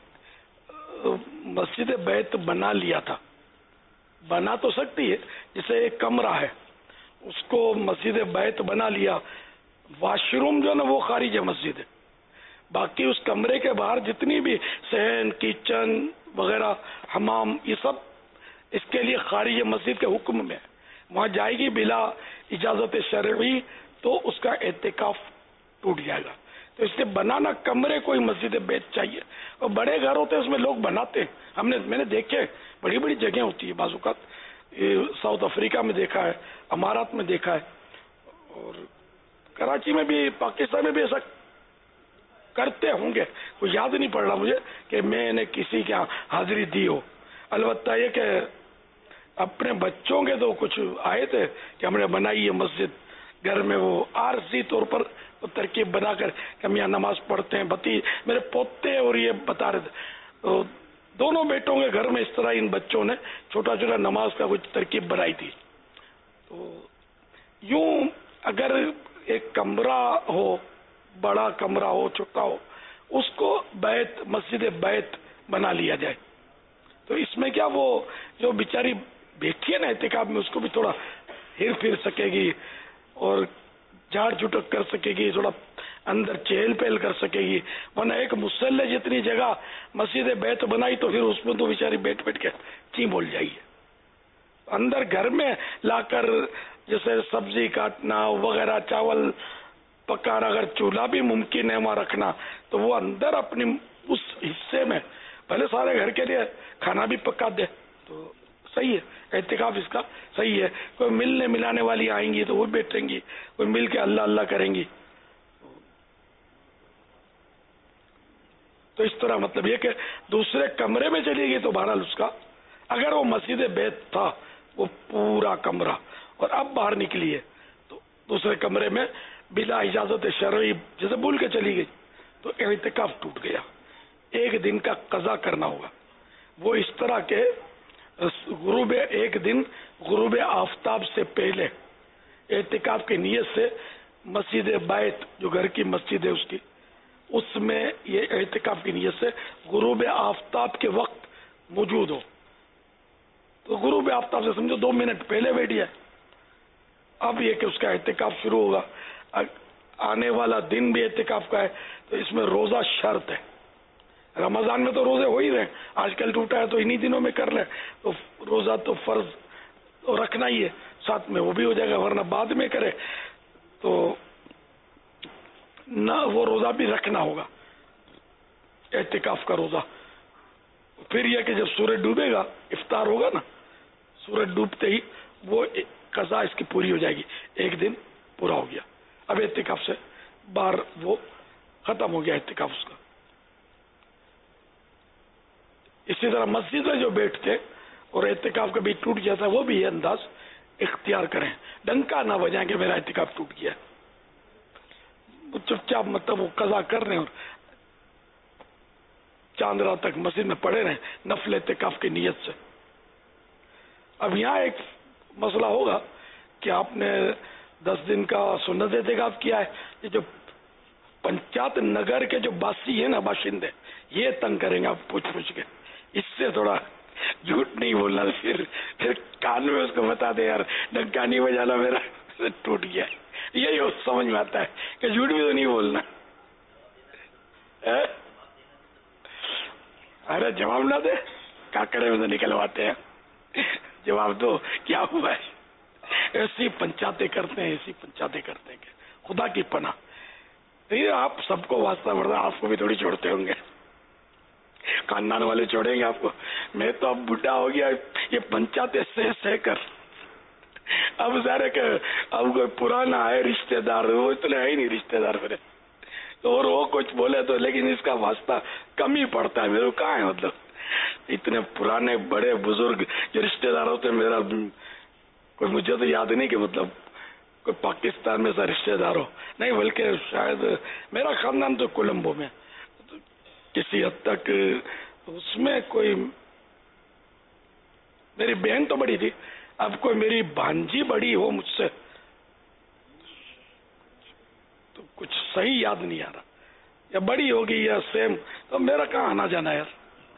مسجد بیت بنا لیا تھا، بنا تو سکتی ہے، جیسے ایک کمرہ ہے اس کو مسجد بیت بنا لیا، واش روم جو ہے نا وہ خارج مسجد ہے، باقی اس کمرے کے باہر جتنی بھی صحن کچن وغیرہ حمام یہ سب اس کے لیے خارج مسجد کے حکم میں وہاں جائے گی بلا اجازت شرعی تو اس کا اعتکاف ٹوٹ جائے گا. تو اس سے بنانا کمرے کوئی مسجد بیت چاہیے. اور بڑے گھر ہوتے ہیں اس میں لوگ بناتے ہیں, میں نے دیکھے بڑی بڑی جگہیں ہوتی ہے, بعض اوقات ساؤتھ افریقہ میں دیکھا ہے, امارات میں دیکھا ہے, اور کراچی میں بھی, پاکستان میں بھی ایسا کرتے ہوں گے. کوئی یاد نہیں پڑ رہا مجھے کہ میں نے کسی کے حاضری دی ہو. البتہ یہ کہ اپنے بچوں کے تو کچھ آئے تھے کہ ہم نے بنائی ہے مسجد گھر میں, وہ عارضی طور پر ترکیب بنا کر کہ ہم یہاں نماز پڑھتے ہیں. میرے پوتے اور یہ بتا رہے تھے, دونوں بیٹوں کے گھر میں اس طرح ان بچوں نے چھوٹا چھوٹا نماز کا کچھ ترکیب بنائی تھی. تو یوں اگر ایک کمرہ ہو, بڑا کمرہ ہو چھوٹا ہو, اس کو بیت, مسجد بیت بنا لیا جائے. تو اس میں کیا وہ جو بیچاری بیٹھی ہے نا اعتکاف میں, اس کو بھی تھوڑا ہر پھر سکے گی اور جھاڑ جھٹک کر سکے گی, تھوڑا اندر چہل پہل کر سکے گی. ورنہ ایک مسلح جتنی جگہ مسجد بیت بنائی تو پھر اس میں تو بیچاری بیٹھ بیٹھ کے چی بول جائیے. اندر گھر میں لا کر جیسے سبزی کاٹنا وغیرہ, چاول پکانا, اگر چولہا بھی ممکن ہے وہاں رکھنا, تو وہ اندر اپنی اس حصے میں پہلے سارے گھر کے لیے کھانا بھی پکا دے تو صحیح ہے. اعتکاف اس کا صحیح ہے. کوئی ملنے ملانے والی آئیں گی تو وہ بیٹھیں گی, کوئی مل کے اللہ اللہ کریں گی. تو اس طرح مطلب یہ کہ دوسرے کمرے میں چلی گئی تو بہرحال اس کا, اگر وہ مسجد بیت تھا وہ پورا کمرہ اور اب باہر نکلی ہے تو دوسرے کمرے میں بلا اجازت شرعی جیسے بھول کے چلی گئی تو اعتکاف ٹوٹ گیا. ایک دن کا قضا کرنا ہوگا. وہ اس طرح کے غروب, ایک دن غروب آفتاب سے پہلے اعتکاف کی نیت سے مسجد بیت جو گھر کی مسجد ہے اس کی, اس میں یہ اعتکاف کی نیت سے غروب آفتاب کے وقت موجود ہو. تو غروب آفتاب سے سمجھو 2 منٹ پہلے بیٹھی ہے. اب یہ کہ اس کا اعتکاف شروع ہوگا. آنے والا دن بھی اعتکاف کا ہے تو اس میں روزہ شرط ہے. رمضان میں تو روزے ہو ہی رہے, آج کل ٹوٹا ہے تو انہی دنوں میں کر لیں, تو روزہ تو فرض تو رکھنا ہی ہے, ساتھ میں وہ بھی ہو جائے گا. ورنہ بعد میں کرے تو نہ وہ روزہ بھی رکھنا ہوگا, اعتکاف کا روزہ. پھر یہ کہ جب سورج ڈوبے گا, افطار ہوگا نا, سورج ڈوبتے ہی وہ قضا اس کی پوری ہو جائے گی. ایک دن پورا ہو گیا, اب اعتکاف سے باہر وہ ختم ہو گیا اعتکاف اس کا. اسی طرح مسجد میں جو بیٹھتے اور اعتکاف کبھی ٹوٹ جاتا ہے وہ بھی یہ انداز اختیار کریں, ڈنکا نہ بجائیں کہ میرا اعتکاف ٹوٹ گیا. چپ چاپ مطلب وہ قضا کر رہے ہیں اور چاند رات تک مسجد میں پڑے رہے نفل اعتکاف کی نیت سے. اب یہاں ایک مسئلہ ہوگا کہ آپ نے 10 دن کا سنت اعتکاف کیا ہے, یہ جو پنچایت نگر کے جو باسی ہیں نا, باشندے, یہ تنگ کریں گے آپ پوچھ کے. اس سے تھوڑا جھوٹ نہیں بولنا, پھر کان میں اس کو بتا دے یار ڈنکا نہیں بجانا میرا ٹوٹ گیا. یہی سمجھ میں آتا ہے کہ جھوٹ بھی تو نہیں بولنا. ارے جواب نہ دے, کاکڑے میں تو نکلواتے ہیں جواب دو, کیا ہوا ہے. ایسی پنچایتیں کرتے ہیں, ایسی پنچایتیں کرتے ہیں کہ خدا کی پناہ. نہیں آپ سب کو واسطہ پڑتا, آپ کو بھی تھوڑی چھوڑتے ہوں گے, خاندان والے چھوڑیں گے آپ کو. میں تو اب بڈھا ہو گیا, یہ پنچایتیں سہ کر اب ظاہر کہ اب کوئی پرانا ہے رشتہ دار, وہ اتنے ہے ہی نہیں رشتہ دار میرے, اور وہ کچھ بولے تو لیکن اس کا واسطہ کم ہی پڑتا ہے. میرے کہاں ہے مطلب اتنے پرانے بڑے بزرگ جو رشتہ دار ہوتے ہیں, میرا کوئی مجھے تو یاد نہیں کہ مطلب کوئی پاکستان میں ایسا رشتہ دار ہو, نہیں بلکہ شاید میرا خاندان تو کولمبو میں کسی حد تک, اس میں کوئی میری بہن تو بڑی تھی, اب کوئی میری بھانجی بڑی ہو مجھ سے تو کچھ صحیح یاد نہیں آ رہا, یا بڑی ہوگی یا سیم, تو میرا کہاں آنا جانا یار.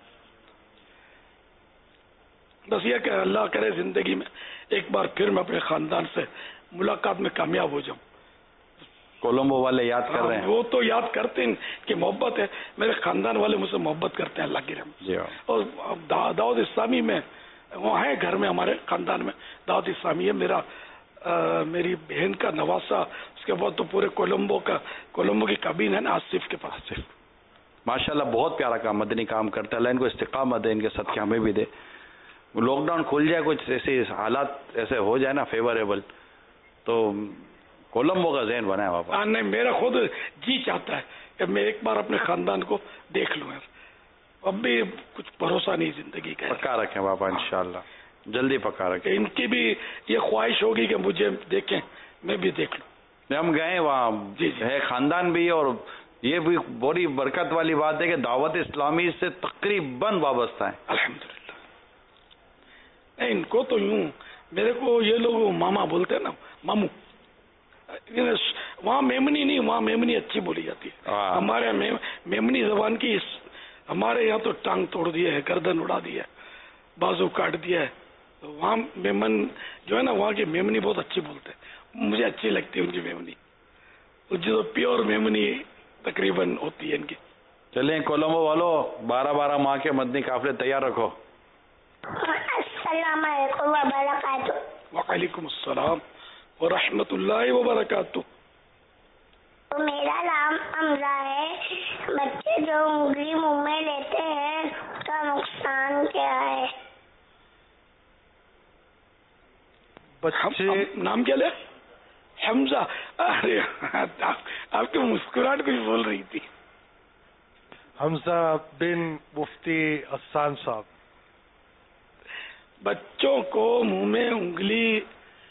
بس یہ کہ اللہ کرے زندگی میں ایک بار پھر میں اپنے خاندان سے ملاقات میں کامیاب ہو جاؤں. کولمبو والے یاد کر رہے ہیں, وہ تو یاد کرتے ہیں کہ محبت ہے, میرے خاندان والے مجھ سے محبت کرتے ہیں اللہ کی رحمت. اور دعوت اسلامی میں وہاں ہے گھر میں, ہمارے خاندان میں دعوت اسلامی ہے. میری بہن کا نواسا, اس کے بعد تو پورے کولمبو کی کابین ہے نا آصف کے پاس. ماشاءاللہ بہت پیارا کام، مدنی کام کرتا ہے. اللہ ان کو استقامت دے، ان کے صدقے ہمیں بھی دے. لاک ڈاؤن کھل جائے، کچھ ایسے حالات ایسے ہو جائے نا فیوریبل، تو کولمبو کا ذہن بنا ہے واپس. نہیں، میرا خود جی چاہتا ہے کہ میں ایک بار اپنے خاندان کو دیکھ لوں یار. اب بھی کچھ بھروسہ نہیں زندگی کا. پکا رکھیں بابا، انشاءاللہ جلدی پکا رکھیں. ان کی بھی یہ خواہش ہوگی کہ مجھے دیکھیں، میں بھی دیکھ لوں. ہم گئے وہاں ہے خاندان بھی، اور یہ بھی بڑی برکت والی بات ہے کہ دعوت اسلامی سے تقریباً وابستہ ہے الحمدللہ. ان کو تو یوں، میرے کو یہ لوگ ماما بولتے ہیں نا، مامو. وہاں میمنی نہیں، وہاں میمنی اچھی بولی جاتی ہے. ہمارے میمنی زبان کی ہمارے یہاں تو ٹانگ توڑ دیا ہے، گردن اڑا دیا ہے، بازو کاٹ دیا ہے. وہاں میمن جو ہے نا، وہاں کی میمنی بہت اچھی بولتے ہیں، مجھے اچھی لگتی ہے ان کی میمنی، جو پیور میمنی تقریباً ہوتی ہے ان کی. چلیں کولمبو والو، 12 ماہ کے مدنی قافلے تیار رکھو. السلام علیکم وبرکاتہ. وعلیکم السلام ورحمۃ اللہ وبرکاتہ. میرا نام حمزہ ہے. بچے جو انگلی منہ میں لیتے ہیں اس کا نقصان کیا ہے؟ بچے نام کیا لے؟ حمزہ. ارے آپ کی مسکراہٹ کچھ بول رہی تھی. حمزہ بن مفتی حسان صاحب. بچوں کو منہ میں انگلی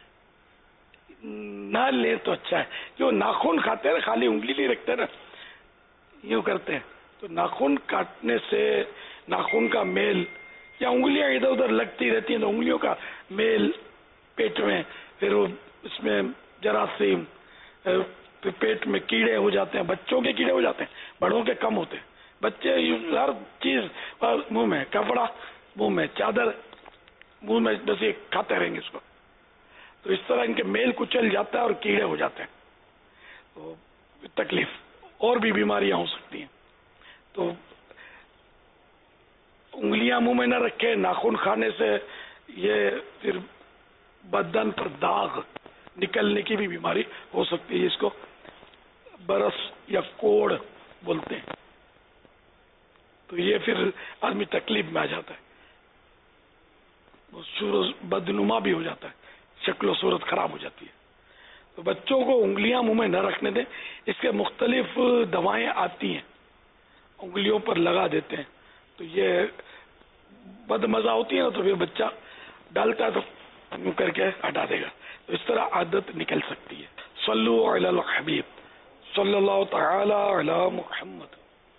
نہ لے تو اچھا ہے. جو ناخن کھاتے ہیں خالی انگلی نہیں رکھتے نا، یوں کرتے ہیں، تو ناخن کاٹنے سے ناخن کا میل یا انگلیاں ادھر ادھر لگتی رہتی ہیں، تو انگلیوں کا میل پیٹ میں، پھر وہ اس میں جراثیم، پیٹ میں کیڑے ہو جاتے ہیں. بچوں کے کیڑے ہو جاتے ہیں، بڑوں کے کم ہوتے ہیں. بچے ہر چیز منہ میں، کپڑا منہ میں، چادر منہ میں، بس یہ کھاتے رہیں گے اس کو، تو اس طرح ان کے میل کچل جاتا ہے اور کیڑے ہو جاتے ہیں، تو تکلیف اور بھی بیماریاں ہو سکتی ہیں. تو انگلیاں منہ میں نہ رکھے. ناخن کھانے سے یہ پھر بدن پر داغ نکلنے کی بھی بیماری ہو سکتی ہے، اس کو برس یا کوڑ بولتے ہیں. تو یہ پھر آدمی تکلیف میں آ جاتا ہے، بدنما بھی ہو جاتا ہے، شکل و صورت خراب ہو جاتی ہے. تو بچوں کو انگلیاں منہ میں نہ رکھنے دیں. اس کے مختلف دوائیں آتی ہیں، انگلیوں پر لگا دیتے ہیں، تو یہ بد مزہ ہوتی ہے نا، تو پھر بچہ ڈالتا ہے تو یوں کر کے ہٹا دے گا. تو اس طرح عادت نکل سکتی ہے. صلو علی الحبیب صلی اللہ تعالی علی محمد.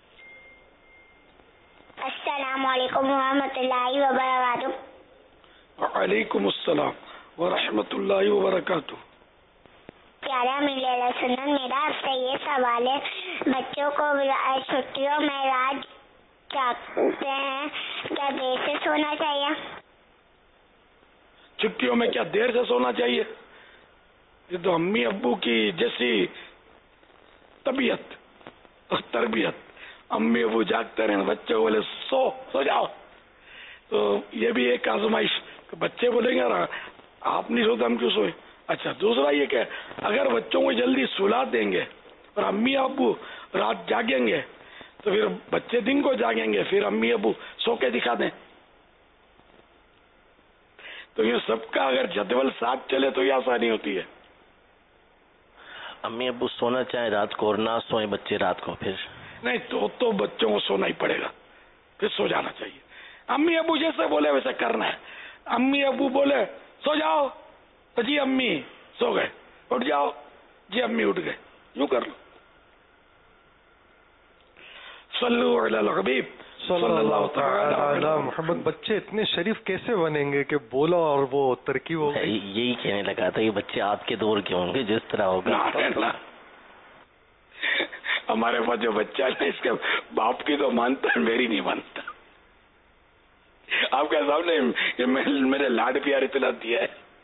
السلام علیکم ورحمۃ اللہ وبرکاتہ. وعلیکم السلام ورحمۃ اللہ وبرکاتہ. پیارے امیر اہل سنت، میرا آپ سے یہ سوال ہے، بچوں کو چھٹیوں میں رات جاگتے ہیں، کیا دیر سے سونا چاہیے؟ چھٹیوں میں کیا دیر سے سونا چاہیے؟ یہ تو امی ابو کی جیسی طبیعت اور تربیت. امی ابو جاگتے رہے، بچے کو بولے سو جاؤ، تو یہ بھی ایک آزمائش. بچے بولیں گے آپ نہیں سوتے ہم کیوں سوئے. اچھا، دوسرا یہ کہ اگر بچوں کو جلدی سلا دیں گے اور امی ابو رات جاگیں گے تو پھر بچے دن کو جاگیں گے، پھر امی ابو سو کے دکھا دیں. تو یہ سب کا اگر جدول ساتھ چلے تو یہ آسانی ہوتی ہے. امی ابو سونا چاہیں رات کو اور نہ سوئیں بچے رات کو، پھر نہیں تو بچوں کو سونا ہی پڑے گا، پھر سو جانا چاہیے. امی ابو جیسے بولے ویسے کرنا ہے. امی ابو بولے سو جاؤ تو جی امی سو گئے، اٹھ جاؤ جی امی اٹھ گئے، یوں کر لو. صلو علی الحبیب صلی اللہ تعالی علی محمد. بچے اتنے شریف کیسے بنیں گے کہ بولا اور وہ ترکیب ہو گئی؟ یہی کہنے لگا تھا کہ بچے آپ کے دور کے ہوں گے جس طرح ہوگا. ہمارے پاس جو بچہ ہے اس کے باپ کی تو مانتا ہے، میری نہیں مانتا. آپ کے سامنے میرے لاڈ پیار اتنا دیا ہے،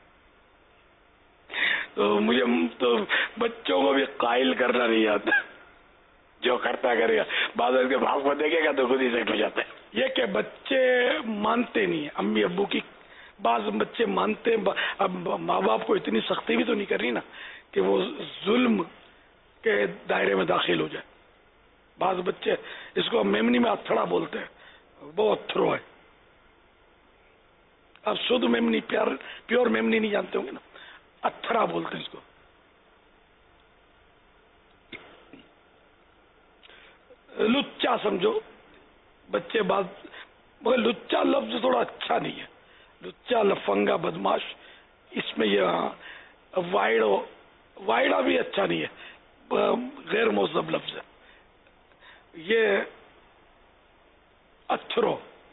تو مجھے تو بچوں کو بھی قائل کرنا نہیں آتا، جو کرتا کرے گا. بعض اس کے باپ کو دیکھے گا تو خود ہی سیٹ ہو جاتا ہے. یہ کہ بچے مانتے نہیں امی ابو کی. بعض بچے مانتے. اب ماں باپ کو اتنی سختی بھی تو نہیں کرنی نا کہ وہ ظلم کے دائرے میں داخل ہو جائے. بعض بچے اس کو میمنی میں اتھڑا بولتے ہیں، وہ اتھرو ہے. اب شدھ میمنی پیور میمنی نہیں جانتے ہوں گے نا، اتھڑا بولتے ہیں اس کو. لچا سمجھو بچے بعض، مگر لچا لفظ تھوڑا اچھا نہیں ہے. لچا، لفنگا، بدماش، اس میں یہ وائڑا بھی اچھا نہیں ہے، غیر مہذب لفظ ہے. یہ اتھرو،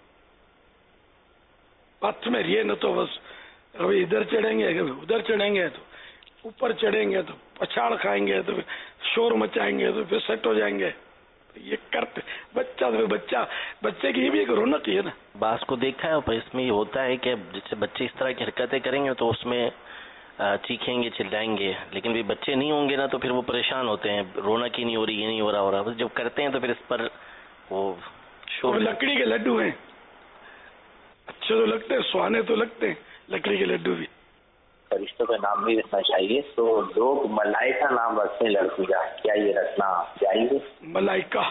ہاتھ میں یہ نہ تو بس کبھی ادھر چڑھیں گے کبھی ادھر چڑھیں گے، تو اوپر چڑھیں گے تو پچھاڑ کھائیں گے، تو شور مچائیں گے تو پھر سیٹ ہو جائیں گے. یہ کرتے بچے کی یہ بھی ایک رونق ہی ہے نا. بعض کو دیکھا ہے، پر اس میں یہ ہوتا ہے کہ جس سے بچے اس طرح کی حرکتیں کریں گے تو اس میں چیخیں گے، چلائیں گے، لیکن بھی بچے نہیں ہوں گے نا تو پھر وہ پریشان ہوتے ہیں، رونق ہی نہیں ہو رہی، یہ نہیں ہو رہا بس جب کرتے ہیں تو پھر اس پر وہ شور. لکڑی کے لڈو ہیں، اچھے تو لگتے ہیں، سہانے تو لگتے ہیں، لکڑی کے لڈو بھی. فرشتوں کا نام بھی رکھنا چاہیے، تو لوگ ملائکہ نام رکھتے ہیں لڑکی کا، کیا یہ رکھنا جائز ہے؟ ملائکہ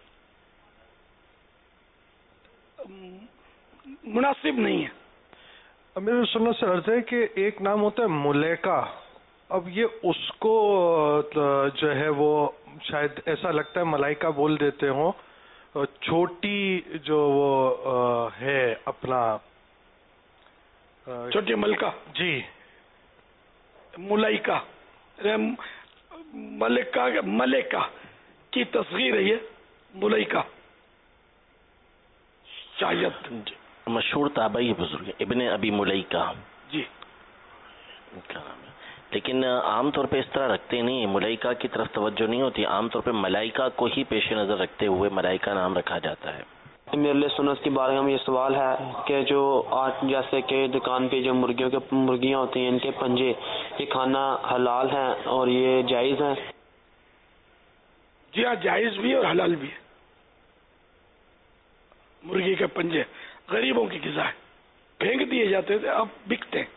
مناسب نہیں ہے. امیر سنت سے عرض ہے کہ ایک نام ہوتا ہے ملیکہ، اب یہ اس کو جو ہے وہ شاید ایسا لگتا ہے ملائکہ بول دیتے ہوں. چھوٹی جو وہ ہے اپنا چھوٹی ملکہ، جی ملائکہ، ملکہ کی تصغیر ہے یہ ملائکہ. شاید مشہور تابعی بزرگ ابن ابی ملیکہ جی، لیکن عام طور پہ اس طرح رکھتے نہیں، ملائکہ کی طرف توجہ نہیں ہوتی، عام طور پہ ملائکہ کو ہی پیش نظر رکھتے ہوئے ملائکہ نام رکھا جاتا ہے. میرے سنت کی بارگاہ میں یہ سوال ہے کہ جو آج جیسے کہ دکان پہ جو مرغیاں ہوتی ہیں، ان کے پنجے، یہ کھانا حلال ہے اور یہ جائز ہے؟ جی ہاں، جائز بھی اور حلال بھی ہے. مرغی کے پنجے غریبوں کی غذا ہے، پھینک دیے جاتے تھے، اب بکتے ہیں.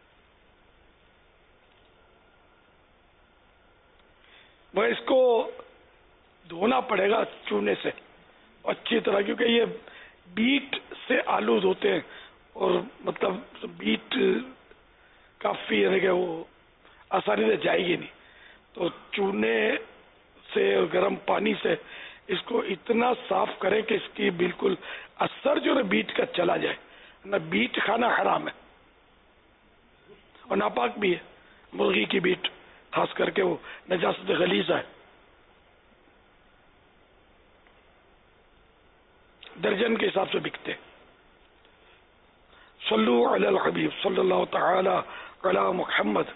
مگر اس کو دھونا پڑے گا چونے سے اچھی طرح، کیونکہ یہ بیٹ سے آلود ہوتے ہیں اور مطلب بیٹ کافی یعنی کہ وہ آسانی سے جائے گی نہیں. تو چونے سے اور گرم پانی سے اس کو اتنا صاف کریں کہ اس کی بالکل اثر جو ہے بیٹ کا چلا جائے. نہ بیٹ کھانا حرام ہے اور ناپاک بھی ہے. مرغی کی بیٹ خاص کر کے وہ نجاست غلیظ ہے. درجن کے حساب سے بکتے. صلو علی الحبیب صلی اللہ تعالی علی محمد.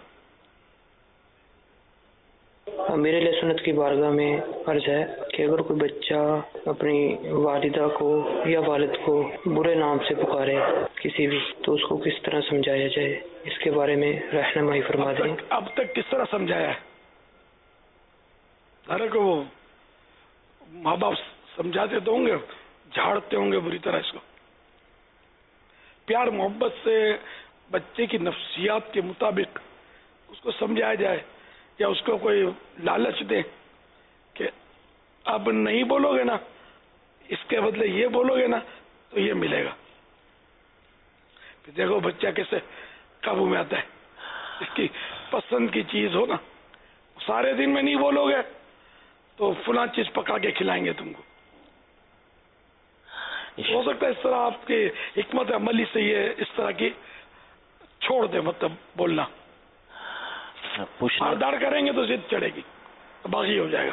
میرے لیے سنت کی بارگاہ میں عرض ہے کہ اگر کوئی بچہ اپنی والدہ کو یا والد کو برے نام سے پکارے کسی بھی، تو اس کو کس طرح سمجھایا جائے، اس کے بارے میں رہنمائی فرما دیں. اب تک کس طرح سمجھایا ہے؟ ارے کو وہ ماں باپ سمجھاتے تو ہوں گے، جھاڑتے ہوں گے بری طرح اس کو. پیار محبت سے بچے کی نفسیات کے مطابق اس کو سمجھایا جائے، یا اس کو کوئی لالچ دے کہ اب نہیں بولو گے نا، اس کے بدلے یہ بولو گے نا تو یہ ملے گا. پھر دیکھو بچہ کیسے قابو میں آتا ہے. اس کی پسند کی چیز ہو نا، سارے دن میں نہیں بولو گے تو فلاں چیز پکا کے کھلائیں گے تم کو. ہو سکتا ہے اس طرح آپ کی حکمت عملی سے یہ اس طرح کی چھوڑ دے، مطلب بولنا. ماردار کریں گے تو ضد چڑھے گی، باغی ہو جائے گا.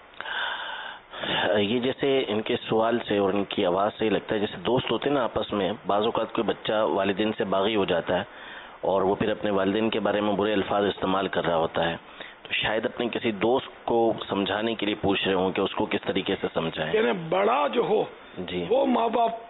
یہ جیسے ان کے سوال سے اور ان کی آواز سے لگتا ہے جیسے دوست ہوتے ہیں نا آپس میں، بعض اوقات کوئی بچہ والدین سے باغی ہو جاتا ہے اور وہ پھر اپنے والدین کے بارے میں برے الفاظ استعمال کر رہا ہوتا ہے، تو شاید اپنے کسی دوست کو سمجھانے کے لیے پوچھ رہے ہوں کہ اس کو کس طریقے سے سمجھائیں. یعنی بڑا جو ہو جی، وہ ماں باپ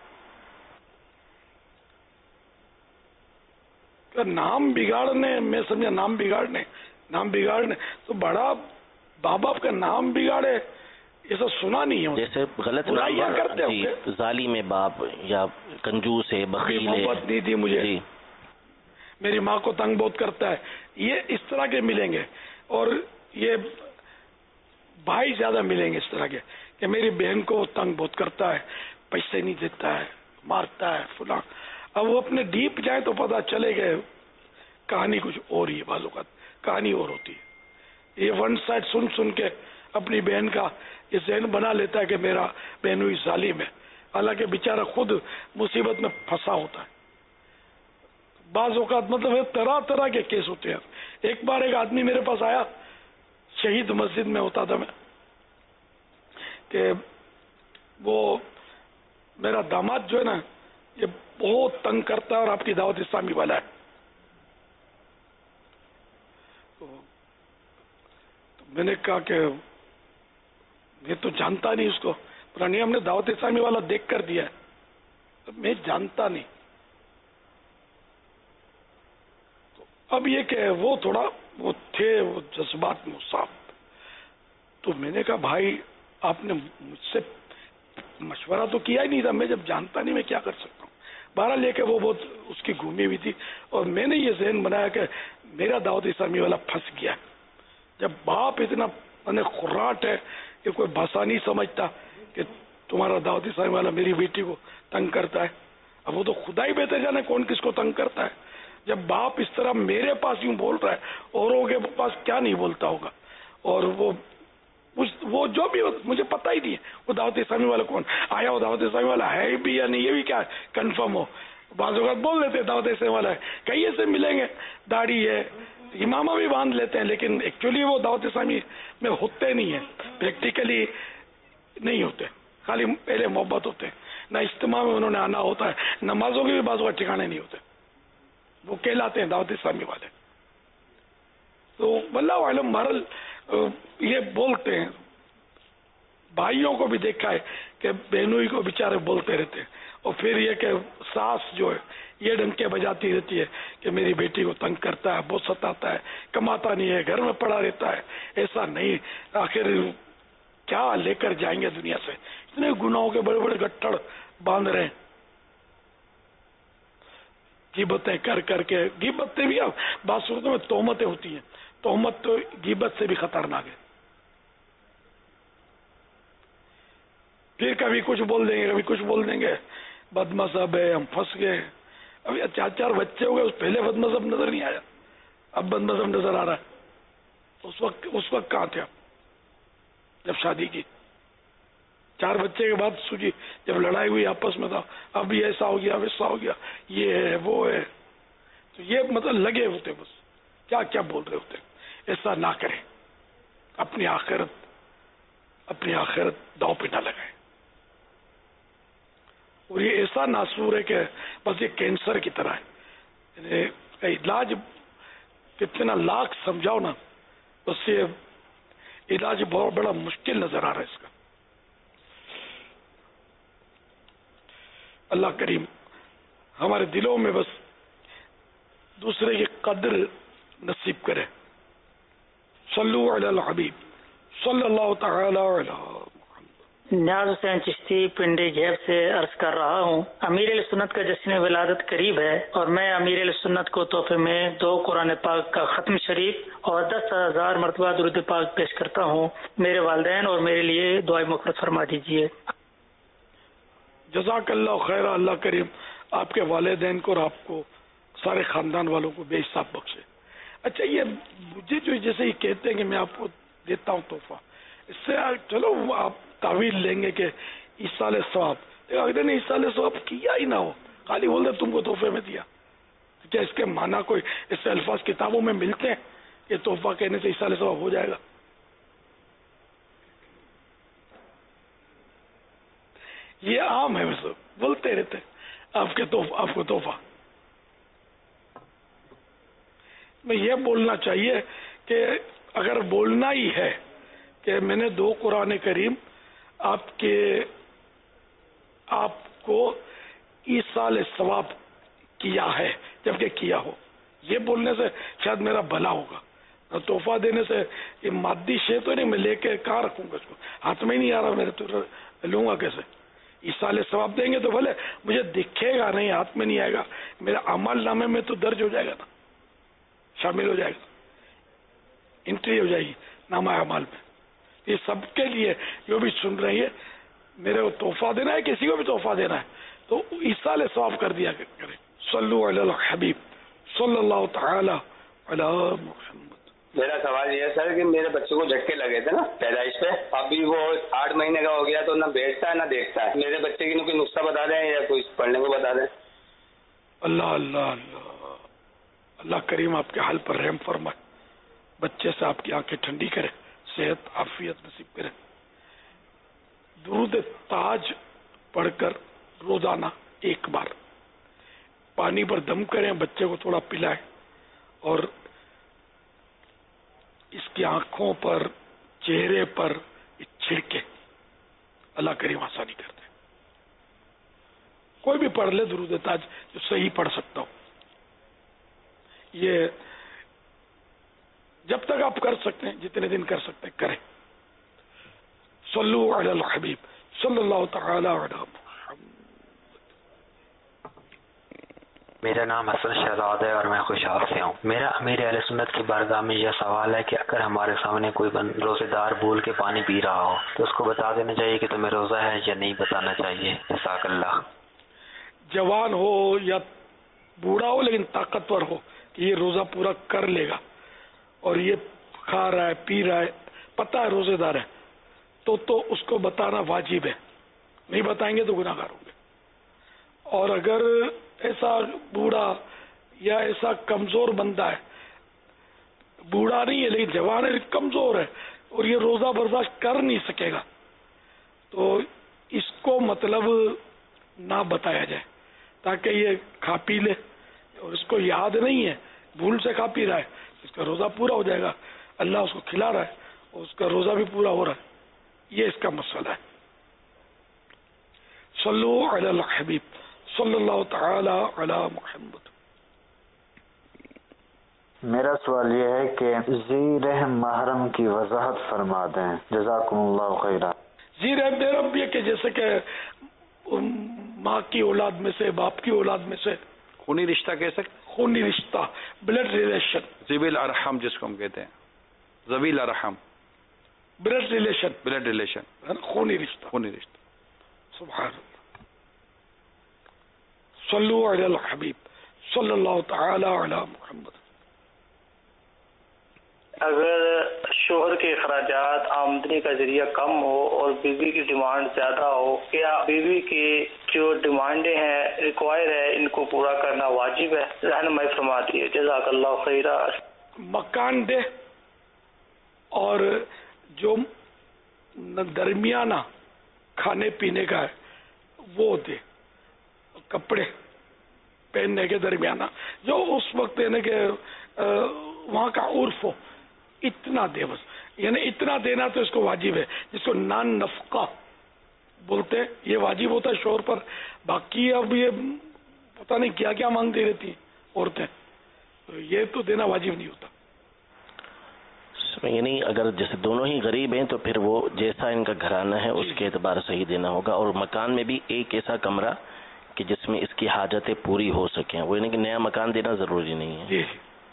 کا نام بگاڑنے، میں سمجھا نام بگاڑنے تو بڑا ماں باپ کا نام بگاڑے، یہ سب سنا نہیں ہے. جیسے غلط نام کرتے ظالم باپ یا کنجوس ہے، بخیل ہے. محبت نہیں تھی مجھے، میری ماں کو تنگ بہت کرتا ہے. یہ اس طرح کے ملیں گے. اور یہ بھائی زیادہ ملیں گے اس طرح کے کہ میری بہن کو تنگ بہت کرتا ہے, پیسے نہیں دیتا ہے, مارتا ہے فلاں. اب وہ اپنے ڈیپ جائے تو پتا چلے گا کہانی کچھ اور ہی ہے. بعض اوقات کہانی اور ہوتی ہے. یہ ون سائڈ سن سن کے اپنی بہن کا یہ ذہن بنا لیتا ہے کہ میرا بہنوئی ظالم ہے, حالانکہ بیچارہ خود مصیبت میں پھنسا ہوتا ہے. بعض اوقات مطلب طرح طرح کے کیس ہوتے ہیں. ایک بار ایک آدمی میرے پاس آیا, شہید مسجد میں ہوتا تھا میں, کہ وہ میرا داماد جو ہے نا یہ بہت تنگ کرتا ہے اور آپ کی دعوت اسلامی والا ہے. تو میں نے کہا کہ میں تو جانتا نہیں اس کو. نہیں, ہم نے دعوت اسلامی والا دیکھ کر دیا ہے, میں جانتا نہیں. تو اب یہ کہ وہ تھوڑا وہ تھے وہ جذبات میں صاف. تو میں نے کہا بھائی آپ نے مجھ سے مشورہ تو کیا ہی نہیں تھا, میں جب جانتا نہیں میں کیا کر سکتا ہوں. بہرحال لے کے وہ بہت اس کی گھومی ہوئی تھی اور میں نے یہ ذہن بنایا کہ میرا دعوت اسلامی والا پھنس گیا. جب باپ اتنا خراٹ ہے کہ کوئی بھاشا نہیں سمجھتا کہ تمہارا دعوت اسلامی والا میری بیٹی کو تنگ کرتا ہے. اب وہ تو خدا ہی بہتر جانے کون کس کو تنگ کرتا ہے. جب باپ اس طرح میرے پاس یوں بول رہا ہے اوروں کے پاس کیا نہیں بولتا ہوگا. اور وہ جو بھی مجھے پتا ہی نہیں ہے وہ دعوت اسلامی والا کون آیا, وہ دعوت اسلامی والا ہے بھی یا نہیں یہ بھی کیا کنفرم ہو. بعض اوقات بول دیتے دعوت اسلامی والا ہے, کئی ایسے ملیں گے داڑھی ہے امامہ بھی باندھ لیتے ہیں لیکن ایکچولی وہ دعوت اسلامی میں ہوتے نہیں ہیں, پریکٹیکلی نہیں ہوتے, خالی پہلے محبت ہوتے ہیں. نہ اجتماع میں انہوں نے آنا ہوتا ہے, نمازوں کے بھی بعض اوقات ٹھکانے نہیں ہوتے, وہ کہلاتے ہیں دعوت اسلامی والے. تو واللہ عالم بہرحال یہ بولتے ہیں. بھائیوں کو بھی دیکھا ہے کہ بہنوئی کو بیچارے بولتے رہتے ہیں. اور پھر یہ کہ ساس جو ہے یہ ڈنکے بجاتی رہتی ہے کہ میری بیٹی کو تنگ کرتا ہے, بہت ستاتا ہے, کماتا نہیں ہے, گھر میں پڑا رہتا ہے. ایسا نہیں, آخر کیا لے کر جائیں گے دنیا سے, اتنے گناہوں کے بڑے بڑے گٹھڑ باندھ رہے ہیں. غیبتیں کر کر کے, غیبتیں بھی اب بعض صورتوں میں تہمتیں ہوتی ہیں. تہمت تو غیبت سے بھی خطرناک ہے. پھر کبھی کچھ بول دیں گے کبھی کچھ بول دیں گے, بد مذہب ہے, ہم پھنس گئے. ابھی 4 بچے ہو گئے, اس پہلے بد مذہب نظر نہیں آیا, اب بد مذہب نظر آ رہا ہے. اس وقت کہاں تھے آپ جب شادی کی؟ 4 بچے کے بعد سوچی جب لڑائی ہوئی آپس میں تھا, اب یہ ایسا ہو گیا ویسا ہو گیا, یہ ہے وہ ہے. تو یہ مطلب لگے ہوتے بس کیا کیا بول رہے ہوتے. ایسا نہ کریں, اپنی آخرت داؤ پہ نہ لگائیں. اور یہ ایسا ناسور ہے کہ بس یہ کینسر کی طرح ہے, علاج کتنا لاکھ سمجھاؤ نا, بس یہ علاج بہت بڑا مشکل نظر آ رہا ہے اس کا. اللہ کریم ہمارے دلوں میں بس دوسرے کی قدر نصیب کرے. صلو علی الحبیب صلی اللہ تعالی علی. نیاز حسین چشتی پنڈی گھیب سے عرض کر رہا ہوں. امیر علیہ سنت کا جشن ولادت قریب ہے اور میں امیر علیہ سنت کو تحفے میں 2 قرآن پاک کا ختم شریف اور 10,000 مرتبہ درود پاک پیش کرتا ہوں. میرے والدین اور میرے لیے دعائیں مغفرت فرما دیجیے. جزاک اللہ خیر. اللہ کریم آپ کے والدین کو اور آپ کو سارے خاندان والوں کو بے حساب بخشے. اچھا یہ مجھے جو جیسے یہ کہتے ہیں کہ میں آپ کو دیتا ہوں تحفہ, اس سے چلو آپ تعویل لیں گے کہ ایصال ثواب, اگر نے ایصال ثواب کیا ہی نہ ہو, خالی بول دے تم کو تحفے میں دیا, کیا اس کے معنی کوئی اس سے الفاظ کتابوں میں ملتے ہیں کہ تحفہ کہنے سے ایصال ثواب ہو جائے گا؟ یہ عام ہے, ویسے بولتے رہتے آپ کو تحفہ. میں یہ بولنا چاہیے کہ اگر بولنا ہی ہے کہ میں نے 2 قرآن کریم آپ کو ایصال ثواب کیا ہے جبکہ کیا ہو, یہ بولنے سے شاید میرا بھلا ہوگا. تحفہ دینے سے یہ مادی شے تو نہیں, میں لے کے کہاں رکھوں گا, اس کو ہاتھ میں ہی نہیں آ رہا میرے, تو لوں گا کیسے؟ ایصال ثواب دیں گے تو بھلے مجھے دکھے گا نہیں, ہاتھ میں نہیں آئے گا, میرے اعمال نامے میں تو درج ہو جائے گا نا. شامل ہو جائے گا, انٹری ہو جائے گی نامہ اعمال میں. یہ سب کے لیے جو بھی سن رہی ہے, میرے کو تحفہ دینا ہے, کسی کو بھی تحفہ دینا ہے تو ایصال ثواب کر دیا کرے. صلو علی الحبیب صلی اللہ تعالی علی محمد. میرا سوال یہ ہے سر کہ میرے بچے کو جھٹکے لگے تھے نا پیدائش پہ, ابھی وہ 8 مہینے کا ہو گیا تو نہ بیٹھتا ہے نہ دیکھتا ہے. میرے بچے کی کوئی نسخہ بتا دیں یا کوئی پڑھنے کو بتا دیں. اللہ اللہ اللہ, اللہ کریم آپ کے حال پر رحم فرمائے, بچے سے آپ کی آنکھیں ٹھنڈی کرے, صحت عافیت نصیب کرے. درود تاج پڑھ کر روزانہ ایک بار پانی پر دم کریں, بچے کو تھوڑا پلائیں اور اس کی آنکھوں پر چہرے پر چھڑکے, اللہ کریم آسانی کرتے. کوئی بھی پڑھ لے درود تاج جو صحیح پڑھ سکتا ہو. یہ جب تک آپ کر سکتے ہیں, جتنے دن کر سکتے ہیں کریں. صلو علی الحبیب صلی اللہ تعالی علی محمد. میرا نام حسن شہزاد ہے اور میں خوشحال سے ہوں. میرا امیر اہل سنت کی بارگاہ میں یہ سوال ہے کہ اگر ہمارے سامنے کوئی روزے دار بھول کے پانی پی رہا ہو تو اس کو بتا دینا چاہیے کہ تمہیں روزہ ہے یا نہیں بتانا چاہیے؟ جزاک اللہ. جوان ہو یا بوڑھا ہو لیکن طاقتور ہو کہ یہ روزہ پورا کر لے گا اور یہ کھا رہا ہے پی رہا ہے, پتہ ہے روزے دار ہے, تو اس کو بتانا واجب ہے. نہیں بتائیں گے تو گناہ گار ہوں گے. اور اگر ایسا بوڑھا یا ایسا کمزور بندہ ہے, بوڑھا نہیں ہے لیکن جوان ہے کمزور ہے اور یہ روزہ برداشت کر نہیں سکے گا, تو اس کو مطلب نہ بتایا جائے تاکہ یہ کھا پی لے, اور اس کو یاد نہیں ہے, بھول سے کھا پی رہا ہے, اس کا روزہ پورا ہو جائے گا. اللہ اس کو کھلا رہا ہے اور اس کا روزہ بھی پورا ہو رہا ہے. یہ اس کا مسئلہ ہے. صلو علی الحبیب صلی اللہ تعالی علی محمد. میرا سوال یہ ہے کہ ذی رحم محرم کی وضاحت فرما دیں, جزاکم اللہ خیرا. ذی رحم بے رب یہ کہ جیسے کہ ماں کی اولاد میں سے, باپ کی اولاد میں سے, خونی رشتہ کہہ سکتے, خونی رشتہ, بلڈ ریلیشن, ذویل ارحم جس کو ہم کہتے ہیں, ذویل ارحم, بلڈ ریلیشن, بلڈ ریلیشن, خونی رشتہ, خونی رشتہ. سبحان اللہ. صلو علی الحبیب صلی اللہ تعالی علی محمد. اگر شوہر کے اخراجات آمدنی کا ذریعہ کم ہو اور بیوی کی ڈیمانڈ زیادہ ہو, کیا بیوی کی جو ڈیمانڈیں ہیں ریکوائر ہے ان کو پورا کرنا واجب ہے؟ رہنمائی فرما دیے, جزاک اللہ خیرہ. مکان دے اور جو درمیانہ کھانے پینے کا ہے وہ دے, کپڑے پہننے کے درمیانہ جو اس وقت یعنی کہ وہاں کا عرف ہو اتنا دے بس, یعنی اتنا دینا تو اس کو واجب ہے, جس کو نان نفقہ بولتے ہیں, یہ واجب ہوتا ہے شوہر پر. باقی اب یہ پتہ نہیں کیا کیا مانگتی رہتی عورتیں, تو یہ تو دینا واجب نہیں ہوتا. یعنی اگر جیسے دونوں ہی غریب ہیں تو پھر وہ جیسا ان کا گھرانہ ہے اس کے اعتبار سے ہی دینا ہوگا, اور مکان میں بھی ایک ایسا کمرہ کہ جس میں اس کی حاجتیں پوری ہو سکیں, وہ یعنی کہ نیا مکان دینا ضروری نہیں ہے.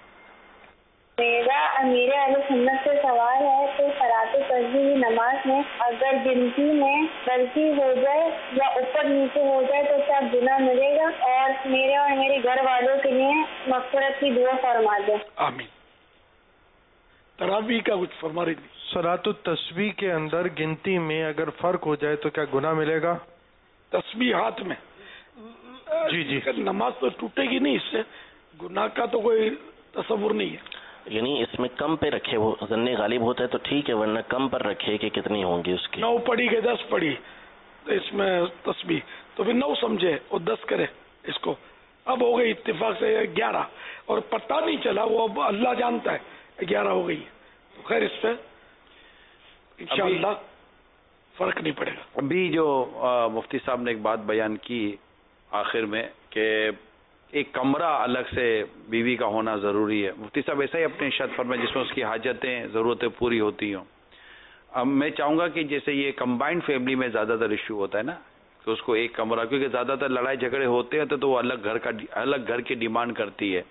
میرا امیر اہل سنت سے سوال ہے کہ صلاۃ تسبیح نماز میں اگر گنتی میں غلطی ہو جائے یا اوپر نیچے ہو جائے تو کیا گناہ ملے گا؟ اور میرے اور میرے گھر والوں کے لیے مغفرت کی دعا فرما دیں. آمین. تراویح کا کچھ فرما رہی تھی. صلاۃ التسبیح کے اندر گنتی میں اگر فرق ہو جائے تو کیا گناہ ملے گا؟ تسبیح ہاتھ میں جی نماز تو ٹوٹے گی نہیں, اس سے گناہ کا تو کوئی تصور نہیں ہے. یعنی اس میں کم پہ رکھے, وہ ظن غالب ہوتا ہے تو ٹھیک ہے, ورنہ کم پر رکھے کہ کتنی ہوں گی اس کی. 9 پڑھی کہ 10 پڑھی اس میں تسبیح, تو پھر 9 سمجھے اور 10 کرے اس کو. اب ہو گئی اتفاق سے 11, اور پتہ نہیں چلا, وہ اب اللہ جانتا ہے 11 ہو گئی. تو خیر اس سے انشاءاللہ فرق نہیں پڑے گا. ابھی جو مفتی صاحب نے ایک بات بیان کی آخر میں کہ ایک کمرہ الگ سے بیوی کا ہونا ضروری ہے, مفتی صاحب ایسا ہی اپنے ارشاد فرمائے جس میں اس کی حاجتیں ضرورتیں پوری ہوتی ہوں. اب میں چاہوں گا کہ جیسے یہ کمبائنڈ فیملی میں زیادہ تر ایشو ہوتا ہے نا, کہ اس کو ایک کمرہ, کیونکہ زیادہ تر لڑائی جھگڑے ہوتے ہیں تو وہ الگ گھر کی ڈیمانڈ کرتی ہے,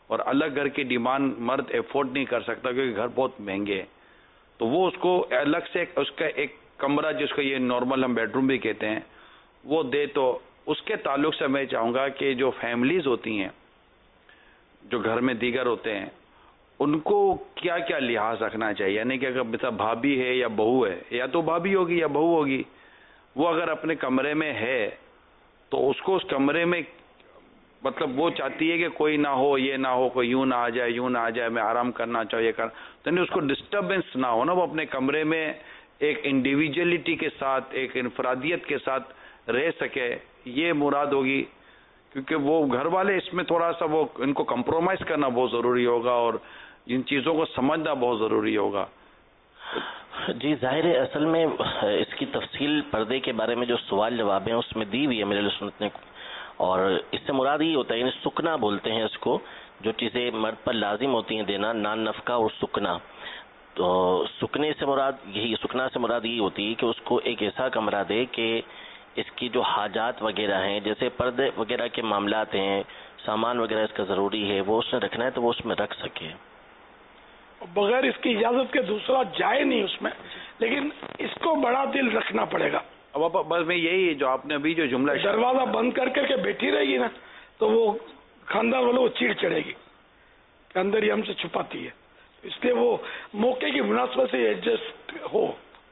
اور الگ گھر کی ڈیمانڈ مرد افورڈ نہیں کر سکتا کیونکہ گھر بہت مہنگے ہیں، تو وہ اس کو الگ سے اس کا ایک کمرہ جس کو یہ نارمل ہم بیڈ روم بھی کہتے ہیں وہ دے. تو اس کے تعلق سے میں چاہوں گا کہ جو فیملیز ہوتی ہیں جو گھر میں دیگر ہوتے ہیں ان کو کیا کیا لحاظ رکھنا چاہیے، یعنی کہ اگر مثلا بھابھی ہے یا بہو ہے، یا تو بھابھی ہوگی یا بہو ہوگی، وہ اگر اپنے کمرے میں ہے تو اس کو اس کمرے میں مطلب وہ چاہتی ہے کہ کوئی نہ ہو، یہ نہ ہو، کوئی یوں نہ آ جائے، یوں نہ آ جائے، میں آرام کرنا چاہیے تو نہیں، اس کو ڈسٹربنس نہ ہو نا، وہ اپنے کمرے میں ایک انڈیویجولیٹی کے ساتھ، ایک انفرادیت کے ساتھ رہ سکے، یہ مراد ہوگی. کیونکہ وہ گھر والے اس میں تھوڑا سا وہ ان کو کمپرومائز کرنا بہت ضروری ہوگا اور ان چیزوں کو سمجھنا بہت ضروری ہوگا. جی ظاہر ہے، اصل میں اس کی تفصیل پردے کے بارے میں جو سوال جواب ہیں اس میں دی ہوئی ہے میرے سنت نے، اور اس سے مراد یہ ہوتا ہے، یعنی سکنا بولتے ہیں اس کو، جو چیزیں مرد پر لازم ہوتی ہیں دینا، نان نفقہ اور سکنا. تو سکنے سے مراد یہی، سکنا سے مراد یہی ہوتی ہے کہ اس کو ایک ایسا کمرہ دے کہ اس کی جو حاجات وغیرہ ہیں، جیسے پردے وغیرہ کے معاملات ہیں، سامان وغیرہ اس کا ضروری ہے، وہ اس نے رکھنا ہے تو وہ اس میں رکھ سکے بغیر اس کی اجازت کے. دوسرا جائے نہیں اس میں، لیکن اس کو بڑا دل رکھنا پڑے گا. اب بس میں یہی جو آپ نے ابھی جو جملہ دروازہ بند کر کے بیٹھی رہے گی نا تو وہ خاندان والوں کو چیڑ چڑھے گی کہ اندر ہی ہم سے چھپاتی ہے، اس لیے وہ موقع کی مناسبت سے ایڈجسٹ ہو.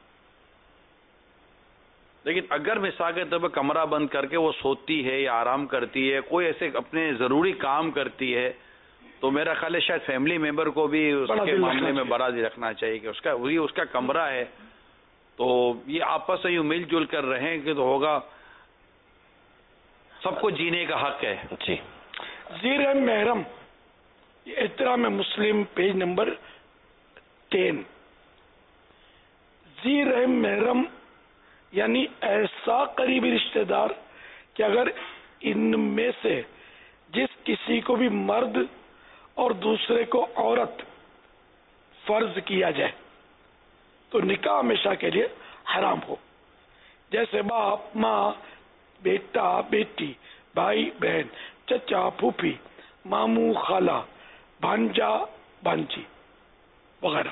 لیکن اگر مثال کے طور پر کمرہ بند کر کے وہ سوتی ہے یا آرام کرتی ہے، کوئی ایسے اپنے ضروری کام کرتی ہے، تو میرا خیال ہے شاید فیملی ممبر کو بھی اس کے معاملے میں بڑا دل رکھنا چاہیے کہ اس کا کمرہ ہے تو یہ آپس میں مل جل کر رہیں کہ تو ہوگا. سب کو جینے کا حق ہے. جی زیر محرم، احترام مسلم پیج نمبر 10. زیر محرم یعنی ایسا قریبی رشتہ دار کہ اگر ان میں سے جس کسی کو بھی مرد اور دوسرے کو عورت فرض کیا جائے تو نکاح ہمیشہ کے لیے حرام ہو، جیسے باپ، ماں، بیٹا، بیٹی، بھائی، بہن، چچا، پھوپھی، ماموں، خالہ، بھانجا، بھانجی وغیرہ.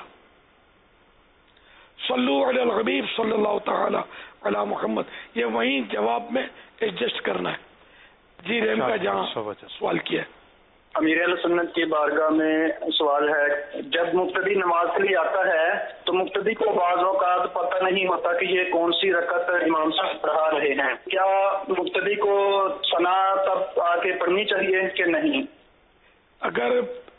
صلو علی الحبیب صلی اللہ تعالی علی محمد، یہ وہیں جواب میں ایڈجسٹ کرنا ہے. جی رحم کا جہاں سوال کیا ہے. امیر اہل سنت کی بارگاہ میں سوال ہے، جب مقتدی نماز کے لیے آتا ہے تو مقتدی کو بعض اوقات پتہ نہیں ہوتا کہ یہ کون سی رکعت امام صاحب پڑھا رہے ہیں، کیا مقتدی کو ثنا تب آ کے پڑھنی چاہیے کہ نہیں؟ اگر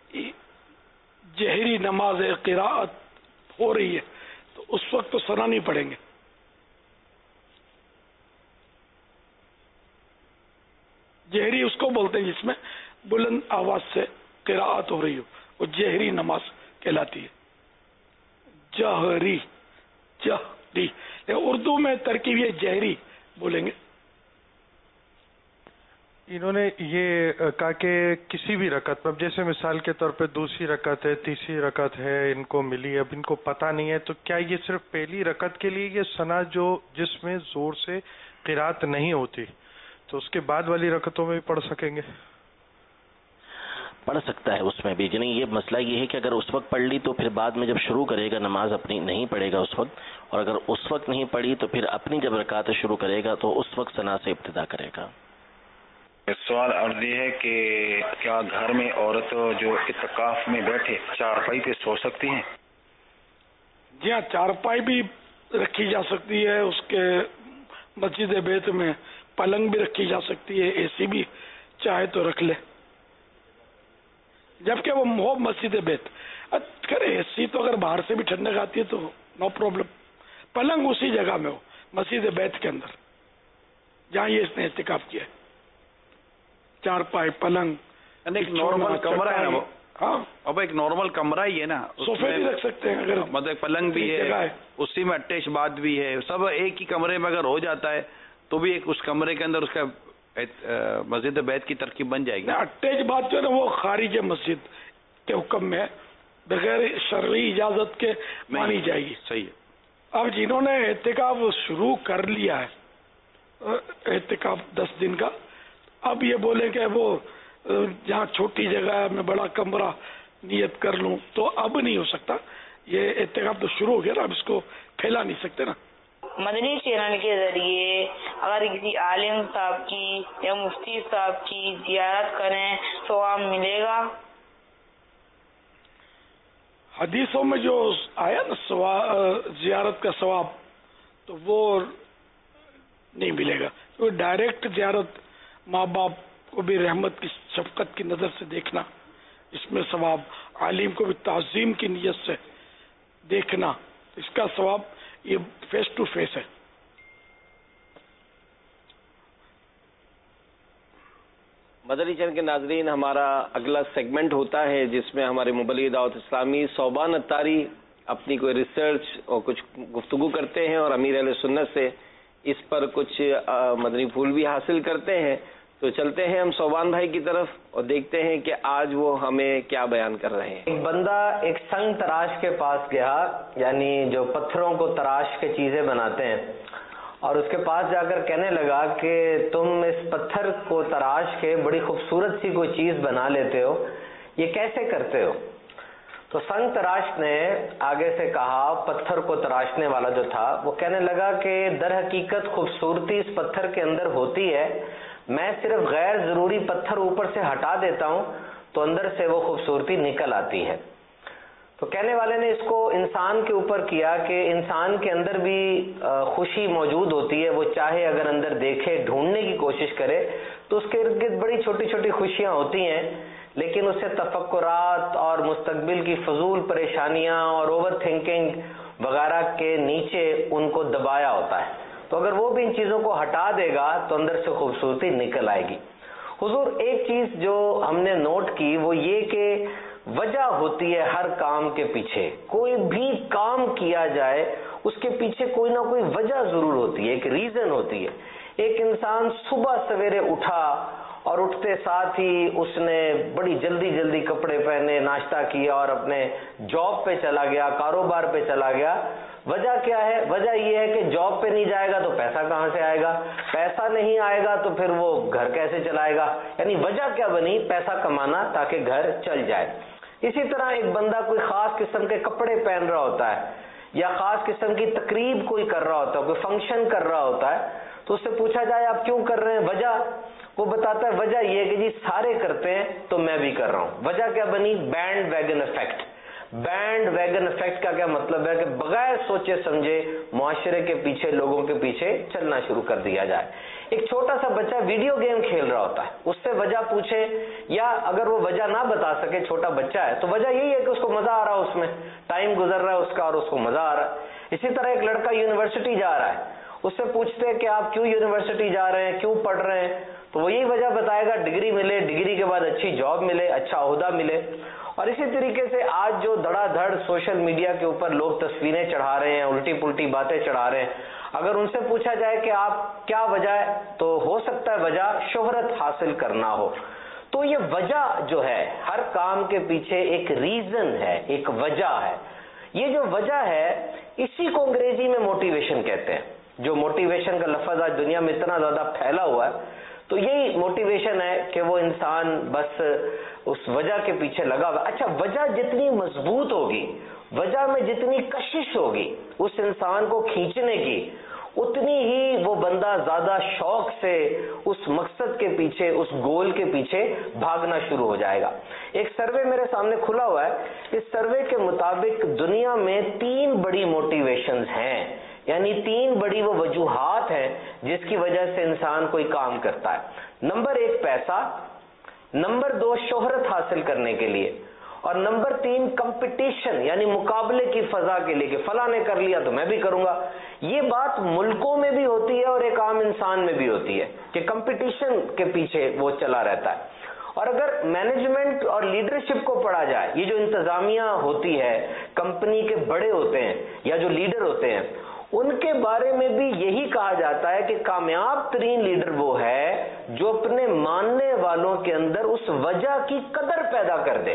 جہری نماز قراءت ہو رہی ہے تو اس وقت تو ثنا نہیں پڑھیں گے. جہری اس کو بولتے ہیں جس میں بلند آواز سے قراءت ہو رہی ہو، وہ جہری نماز کہلاتی ہے. جہری، جہری، اردو میں ترکیب یہ جہری بولیں گے. انہوں نے یہ کہا کہ کسی بھی رکعت پر، جیسے مثال کے طور پہ دوسری رکعت ہے، تیسری رکعت ہے، ان کو ملی، اب ان کو پتہ نہیں ہے، تو کیا یہ صرف پہلی رکعت کے لیے یہ ثنا جو جس میں زور سے قراءت نہیں ہوتی تو اس کے بعد والی رکعتوں میں بھی پڑھ سکیں گے؟ پڑھ سکتا ہے اس میں بھی. یعنی یہ مسئلہ یہ ہے کہ اگر اس وقت پڑھ لی تو پھر بعد میں جب شروع کرے گا نماز اپنی نہیں پڑھے گا اس وقت، اور اگر اس وقت نہیں پڑھی تو پھر اپنی جب رکعت شروع کرے گا تو اس وقت ثنا سے ابتدا کرے گا. سوال عرض یہ ہے کہ کیا گھر میں عورت جو اعتکاف میں بیٹھے چارپائی پہ سو سکتی ہیں؟ جی ہاں، چارپائی بھی رکھی جا سکتی ہے، اس کے مسجد بیت میں پلنگ بھی رکھی جا سکتی ہے، اے سی بھی چاہے تو رکھ لے، جبکہ وہ ہو مسجد بیت. اے سی تو اگر باہر سے بھی ٹھنڈک آتی ہے تو نو پرابلم. پلنگ اسی جگہ میں ہو مسجد بیت کے اندر جہاں یہ اس نے اعتکاف کیا ہے. چارپائی، پلنگ، ایک نارمل کمرہ ہے وہ. ہاں، اب ایک نارمل کمرہ ہی ہے نا، صوفے بھی رکھ سکتے ہیں، اگر مطلب پلنگ بھی ہے، اسی میں اٹیچ بات بھی ہے، سب ایک ہی کمرے میں اگر ہو جاتا ہے تو بھی ایک اس کمرے کے اندر اس کا مسجد بیت کی ترکیب بن جائے گی. اٹیچ بات جو ہے نا وہ خارج مسجد کے حکم میں بغیر شرعی اجازت کے مانی جائے گی. صحیح ہے. اب جنہوں نے اعتکاف شروع کر لیا ہے، اعتکاف 10 دن کا، اب یہ بولیں کہ وہ जहाँ छोटी जगह है मैं बड़ा कमरा नियत कर लूँ, तो अब नहीं हो सकता। ये एहतिकाफ तो शुरू हो गया ना, अब इसको फैला नहीं सकते ना। मदनी चैनल के जरिए अगर किसी आलिम साहब की या मुफ्ती साहब की जियारत करें तो सवाब मिलेगा? हदीसों में जो आया ना जियारत का सवाब, तो वो नहीं मिलेगा। तो डायरेक्ट जियारत, माँ बाप को भी रहमत की शफकत की नज़र से देखना, इसमें सवाब, आलिम को भी ताज़ीम की नीयत से देखना, इसका सवाब ये फेस टू फेस है। मदनी चैनल के नाजरीन, हमारा अगला सेगमेंट होता है जिसमें हमारे मुबल्लिग दावत इस्लामी सोबान अत्तारी अपनी कोई रिसर्च और कुछ गुफ्तगू करते हैं और अमीर अहले सुन्नत से इस पर कुछ मदनी फूल भी हासिल करते हैं। तो चलते हैं हम सोबान भाई की तरफ और देखते हैं कि आज वो हमें क्या बयान कर रहे हैं। एक बंदा एक संग तराश के पास गया, यानी जो पत्थरों को तराश के चीजें बनाते हैं, और उसके पास जाकर कहने लगा कि तुम इस पत्थर को तराश के बड़ी खूबसूरत सी कोई चीज बना लेते हो, ये कैसे करते हो? तो संग तराश ने आगे से कहा, पत्थर को तराशने वाला जो था वो कहने लगा कि दर हकीकत खूबसूरती इस पत्थर के अंदर होती है, मैं सिर्फ गैर जरूरी पत्थर ऊपर से हटा देता हूं तो अंदर से वो खूबसूरती निकल आती है। तो कहने वाले ने इसको इंसान के ऊपर किया कि इंसान के अंदर भी खुशी मौजूद होती है, वो चाहे अगर अंदर देखे, ढूंढने की कोशिश करे तो उसके इर्द गिर्द बड़ी छोटी छोटी खुशियां होती हैं, लेकिन उससे तफक्कुरात और मुस्तकबिल की फजूल परेशानियां और ओवर थिंकिंग वगैरह के नीचे उनको दबाया होता है। तो अगर वो भी इन चीजों को हटा देगा तो अंदर से खूबसूरती निकल आएगी। हुजूर, एक चीज जो हमने नोट की वो ये कि वजह होती है हर काम के पीछे, कोई भी काम किया जाए उसके पीछे कोई ना कोई वजह जरूर होती है, एक रीजन होती है। एक इंसान सुबह सवेरे उठा और उठते साथ ही उसने बड़ी जल्दी जल्दी कपड़े पहने, नाश्ता किया और अपने जॉब पे चला गया, कारोबार पे चला गया। वजह क्या है? वजह यह है कि जॉब पे नहीं जाएगा तो पैसा कहां से आएगा, पैसा नहीं आएगा तो फिर वो घर कैसे चलाएगा, यानी वजह क्या बनी? पैसा कमाना ताकि घर चल जाए। इसी तरह एक बंदा कोई खास किस्म के कपड़े पहन रहा होता है या खास किस्म की तकरीब कोई कर रहा होता है, कोई फंक्शन कर रहा होता है, तो उससे पूछा जाए आप क्यों कर रहे हैं, वजह, वो बताता है वजह यह है कि जी सारे करते हैं तो मैं भी कर रहा हूं। वजह क्या बनी? Bandwagon effect. Bandwagon effect का क्या मतलब है कि बगैर सोचे समझे मुआशरे के पीछे, लोगों के पीछे चलना शुरू कर दिया जाए। एक छोटा सा बच्चा वीडियो गेम खेल रहा होता है, उससे वजह पूछे या अगर वो वजह ना बता सके, छोटा बच्चा है, तो वजह यही है कि उसको मजा आ रहा है, उसमें टाइम गुजर रहा है उसका और उसको मजा आ रहा है। इसी तरह एक लड़का यूनिवर्सिटी जा रहा है, उससे पूछते हैं कि आप क्यों यूनिवर्सिटी जा रहे हैं, क्यों पढ़ रहे हैं, तो वो यही वजह बताएगा, डिग्री मिले, डिग्री के बाद अच्छी जॉब मिले, अच्छा ओहदा मिले। और इसी तरीके से आज जो धड़ाधड़ सोशल मीडिया के ऊपर लोग तस्वीरें चढ़ा रहे हैं, उल्टी पुल्टी बातें चढ़ा रहे हैं, अगर उनसे पूछा जाए कि आप क्या वजह है, तो हो सकता है वजह शोहरत हासिल करना हो। तो ये वजह जो है, हर काम के पीछे एक रीजन है, एक वजह है। ये जो वजह है इसी को अंग्रेजी में मोटिवेशन कहते हैं। जो मोटिवेशन का लफ्ज आज दुनिया में इतना ज्यादा फैला हुआ है, तो यही मोटिवेशन है कि वो इंसान बस उस वजह के पीछे लगा हुआ। अच्छा, वजह जितनी मजबूत होगी, वजह में जितनी कशिश होगी उस इंसान को खींचने की, उतनी ही वो बंदा ज्यादा शौक से उस मकसद के पीछे, उस गोल के पीछे भागना शुरू हो जाएगा। एक सर्वे मेरे सामने खुला हुआ है, इस सर्वे के मुताबिक दुनिया में 3 बड़ी मोटिवेशंस हैं, यानी 3 बड़ी वो वजूहात हैं जिसकी वजह से इंसान कोई काम करता है। नंबर 1 पैसा, नंबर 2 शोहरत हासिल करने के लिए, और नंबर 3 कंपटीशन यानी मुकाबले की फजा के लिए कि फला ने कर लिया तो मैं भी करूंगा। ये बात मुल्कों में भी होती है और एक आम इंसान में भी होती है कि कंपटीशन के पीछे वो चला रहता है। और अगर मैनेजमेंट और लीडरशिप को पढ़ा जाए, ये जो इंतजामिया होती है, कंपनी के बड़े होते हैं या जो लीडर होते हैं, उनके बारे में भी यही कहा जाता है कि कामयाब तरीन लीडर वो है जो अपने मानने वालों के अंदर उस वजह की कदर पैदा कर दे,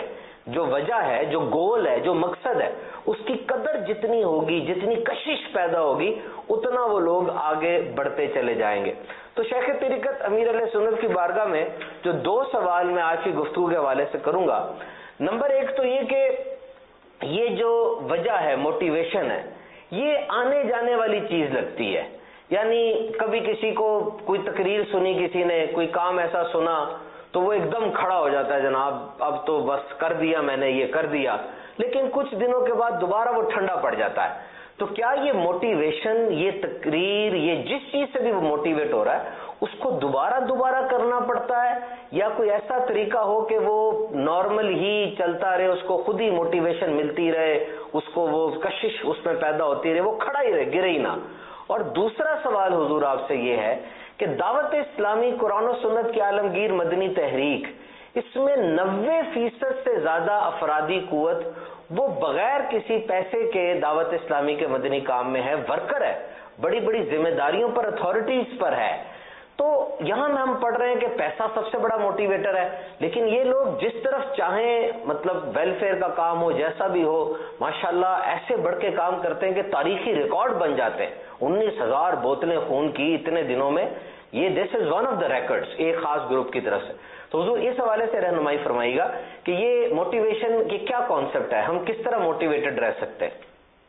جو وجہ ہے، جو گول ہے، جو مقصد ہے، اس کی قدر جتنی ہوگی، جتنی کشش پیدا ہوگی، اتنا وہ لوگ آگے بڑھتے چلے جائیں گے. تو شیخ طریقت امیر اہل سنت کی بارگاہ میں جو 2 سوال میں آج کی گفتگو کے حوالے سے کروں گا. نمبر 1 تو یہ کہ یہ جو وجہ ہے، موٹیویشن ہے، یہ آنے جانے والی چیز لگتی ہے. یعنی کبھی کسی کو کوئی تقریر سنی، کسی نے کوئی کام ایسا سنا تو وہ ایک دم کھڑا ہو جاتا ہے، جناب اب تو بس کر دیا میں نے، یہ کر دیا. لیکن کچھ دنوں کے بعد دوبارہ وہ ٹھنڈا پڑ جاتا ہے. تو کیا یہ موٹیویشن، یہ تقریر، یہ جس چیز سے بھی وہ موٹیویٹ ہو رہا ہے، اس کو دوبارہ کرنا پڑتا ہے، یا کوئی ایسا طریقہ ہو کہ وہ نارمل ہی چلتا رہے، اس کو خود ہی موٹیویشن ملتی رہے، اس کو وہ کشش اس میں پیدا ہوتی رہے، وہ کھڑا ہی رہے، گرے ہی نہ. اور دوسرا سوال حضور آپ سے یہ ہے کہ دعوت اسلامی قرآن و سنت کی عالمگیر مدنی تحریک، اس میں 90% سے زیادہ افرادی قوت وہ بغیر کسی پیسے کے دعوت اسلامی کے مدنی کام میں ہے، ورکر ہے، بڑی بڑی ذمہ داریوں پر، اتھارٹیز پر ہے. تو یہاں میں ہم پڑھ رہے ہیں کہ پیسہ سب سے بڑا موٹیویٹر ہے، لیکن یہ لوگ جس طرف چاہیں، مطلب ویلفیئر کا کام ہو، جیسا بھی ہو، ماشاءاللہ ایسے بڑھ کے کام کرتے ہیں کہ تاریخی ریکارڈ بن جاتے ہیں. 19,000 بوتلیں خون کی اتنے دنوں میں، یہ this is one of the records ایک خاص گروپ کی طرف سے. تو حضور اس حوالے سے رہنمائی فرمائیے گا کہ یہ موٹیویشن کی کیا کانسیپٹ ہے، ہم کس طرح موٹیویٹڈ رہ سکتے ہیں؟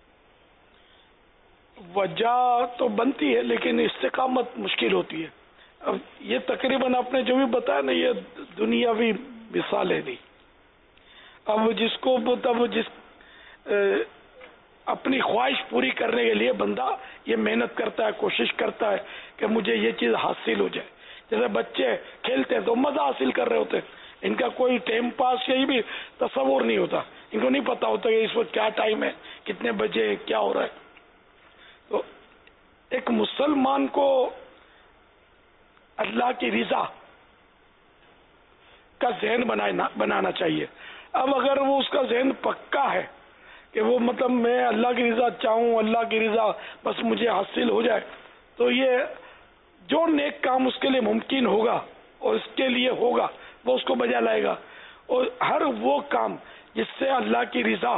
وجہ تو بنتی ہے لیکن استقامت مشکل ہوتی ہے. اب یہ تقریباً آپ نے جو بھی بتایا نا، یہ دنیاوی مثال ہے نہیں. اب جس کو اپنی خواہش پوری کرنے کے لیے بندہ یہ محنت کرتا ہے، کوشش کرتا ہے کہ مجھے یہ چیز حاصل ہو جائے. جیسے بچے کھیلتے ہیں تو مزہ حاصل کر رہے ہوتے ہیں، ان کا کوئی ٹائم پاس یہی بھی تصور نہیں ہوتا، ان کو نہیں پتا ہوتا کہ اس وقت کیا ٹائم ہے، کتنے بجے، کیا ہو رہا ہے. تو ایک مسلمان کو اللہ کی رضا کا ذہن بنانا چاہیے. اب اگر وہ اس کا ذہن پکا ہے کہ وہ مطلب میں اللہ کی رضا چاہوں، اللہ کی رضا بس مجھے حاصل ہو جائے، تو یہ جو نیک کام اس کے لیے ممکن ہوگا اور اس کے لیے ہوگا وہ اس کو بجا لائے گا. اور ہر وہ کام جس سے اللہ کی رضا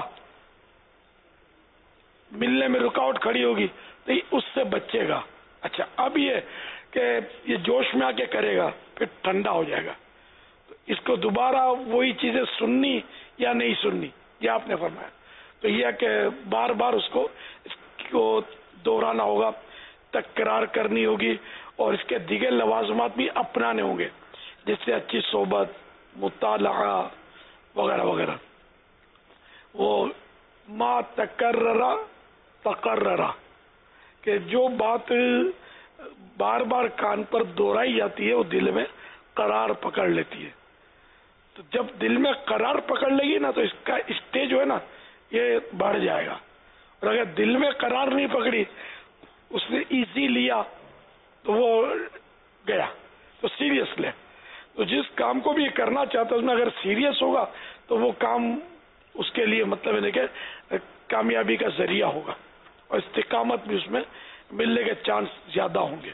ملنے میں رکاوٹ کھڑی ہوگی تو اس سے بچے گا. اچھا، اب یہ کہ یہ جوش میں آ کے کرے گا پھر ٹھنڈا ہو جائے گا، تو اس کو دوبارہ وہی چیزیں سننی یا نہیں سننی، یہ آپ نے فرمایا. تو یہ کہ بار بار اس کو دہرانا ہوگا، تکرار کرنی ہوگی، اور اس کے دیگر لوازمات بھی اپنانے ہوں گے، جس سے اچھی صحبت، مطالعہ وغیرہ وغیرہ. وہ ما تکررا تقررا، کہ جو بات بار بار کان پر دہرائی جاتی ہے وہ دل میں قرار پکڑ لیتی ہے. تو جب دل میں قرار پکڑ لے گی نا تو اس کا اسٹیج جو ہے نا یہ بڑھ جائے گا. اور اگر دل میں قرار نہیں پکڑی، اس نے ایزی لیا تو وہ گیا. تو سیریس لے. تو جس کام کو بھی کرنا چاہتا ہے اس میں اگر سیریس ہوگا تو وہ کام اس کے لیے مطلب ہے کہ کامیابی کا ذریعہ ہوگا، اور استقامت بھی اس میں ملنے کے چانس زیادہ ہوں گے.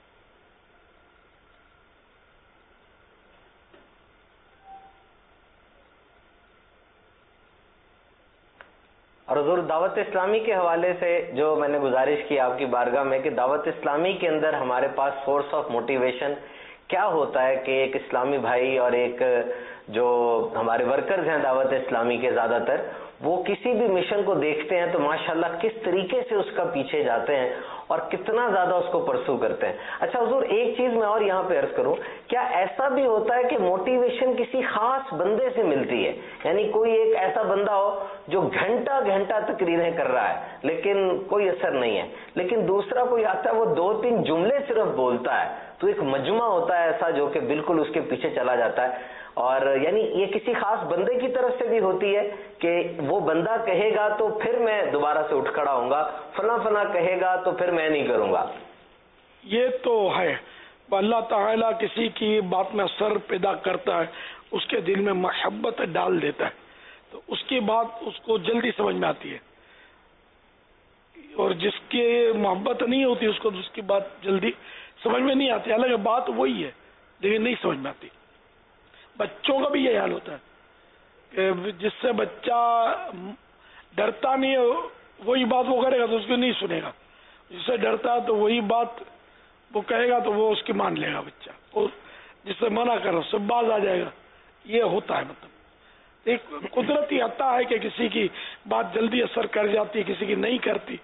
اور حضور دعوت اسلامی کے حوالے سے جو میں نے گزارش کی آپ کی بارگاہ میں کہ دعوت اسلامی کے اندر ہمارے پاس سورس آف موٹیویشن کیا ہوتا ہے، کہ ایک اسلامی بھائی اور ایک جو ہمارے ورکرز ہیں دعوت اسلامی کے زیادہ تر، وہ کسی بھی مشن کو دیکھتے ہیں تو ماشاءاللہ کس طریقے سے اس کا پیچھے جاتے ہیں اور کتنا زیادہ اس کو پرسو کرتے ہیں. اچھا حضور، ایک چیز میں اور یہاں پہ عرض کروں، کیا ایسا بھی ہوتا ہے کہ موٹیویشن کسی خاص بندے سے ملتی ہے؟ یعنی کوئی ایک ایسا بندہ ہو جو گھنٹہ گھنٹہ تقریریں کر رہا ہے لیکن کوئی اثر نہیں ہے، لیکن دوسرا کوئی آتا ہے وہ 2-3 جملے صرف بولتا ہے، تو ایک مجمع ہوتا ہے ایسا جو کہ بالکل اس کے پیچھے چلا جاتا ہے. اور یعنی یہ کسی خاص بندے کی طرف سے بھی ہوتی ہے کہ وہ بندہ کہے گا تو پھر میں دوبارہ سے اٹھ کھڑا ہوں گا، فلاں فلاں کہے گا تو پھر میں نہیں کروں گا. یہ تو ہے، اللہ تعالیٰ کسی کی بات میں اثر پیدا کرتا ہے، اس کے دل میں محبت ڈال دیتا ہے، تو اس کی بات اس کو جلدی سمجھ میں آتی ہے، اور جس کی محبت نہیں ہوتی اس کو اس کی بات جلدی سمجھ میں نہیں آتی. حالانکہ بات وہی ہے لیکن نہیں سمجھ میں آتی. بچوں کا بھی یہ حال ہوتا ہے کہ جس سے بچہ ڈرتا نہیں ہے وہی بات وہ کرے گا تو اس کی نہیں سنے گا، جس سے ڈرتا ہے تو وہی بات وہ کہے گا تو وہ اس کی مان لے گا بچہ، اور جس سے منع کر رہا سب باز آ جائے گا. یہ ہوتا ہے، مطلب ایک قدرتی عطا ہے کہ کسی کی بات جلدی اثر کر جاتی ہے، کسی کی نہیں کرتی.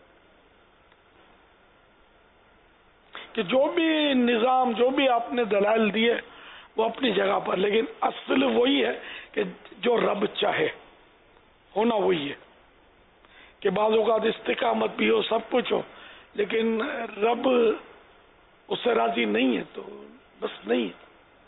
کہ جو بھی نظام، جو بھی آپ نے دلائل دیے وہ اپنی جگہ پر، لیکن اصل وہی ہے کہ جو رب چاہے ہونا وہی ہے. کہ بعض اوقات استقامت بھی ہو، سب کچھ ہو، لیکن رب اس سے راضی نہیں ہے تو بس نہیں ہے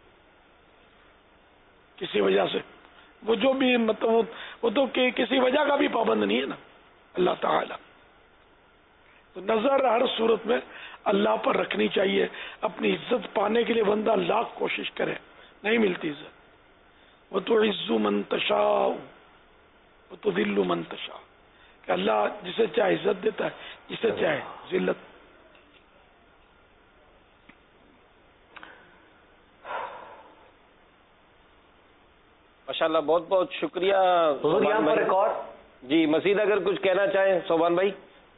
کسی وجہ سے. وہ جو بھی مطلب وہ تو کسی وجہ کا بھی پابند نہیں ہے نا اللہ تعالی. تو نظر ہر صورت میں اللہ پر رکھنی چاہیے. اپنی عزت پانے کے لیے بندہ لاکھ کوشش کرے، نہیں ملتی عزت. وَتُعِزُّ مَن تَشَاءُ وَتُذِلُّ مَن تَشَاءُ، کہ اللہ جسے چاہے عزت دیتا ہے، جسے چاہے ذلت. ماشاءاللہ، بہت بہت شکریہ. حضور یہاں پر ایک اور جی مزید اگر کچھ کہنا چاہیں صوبان بھائی.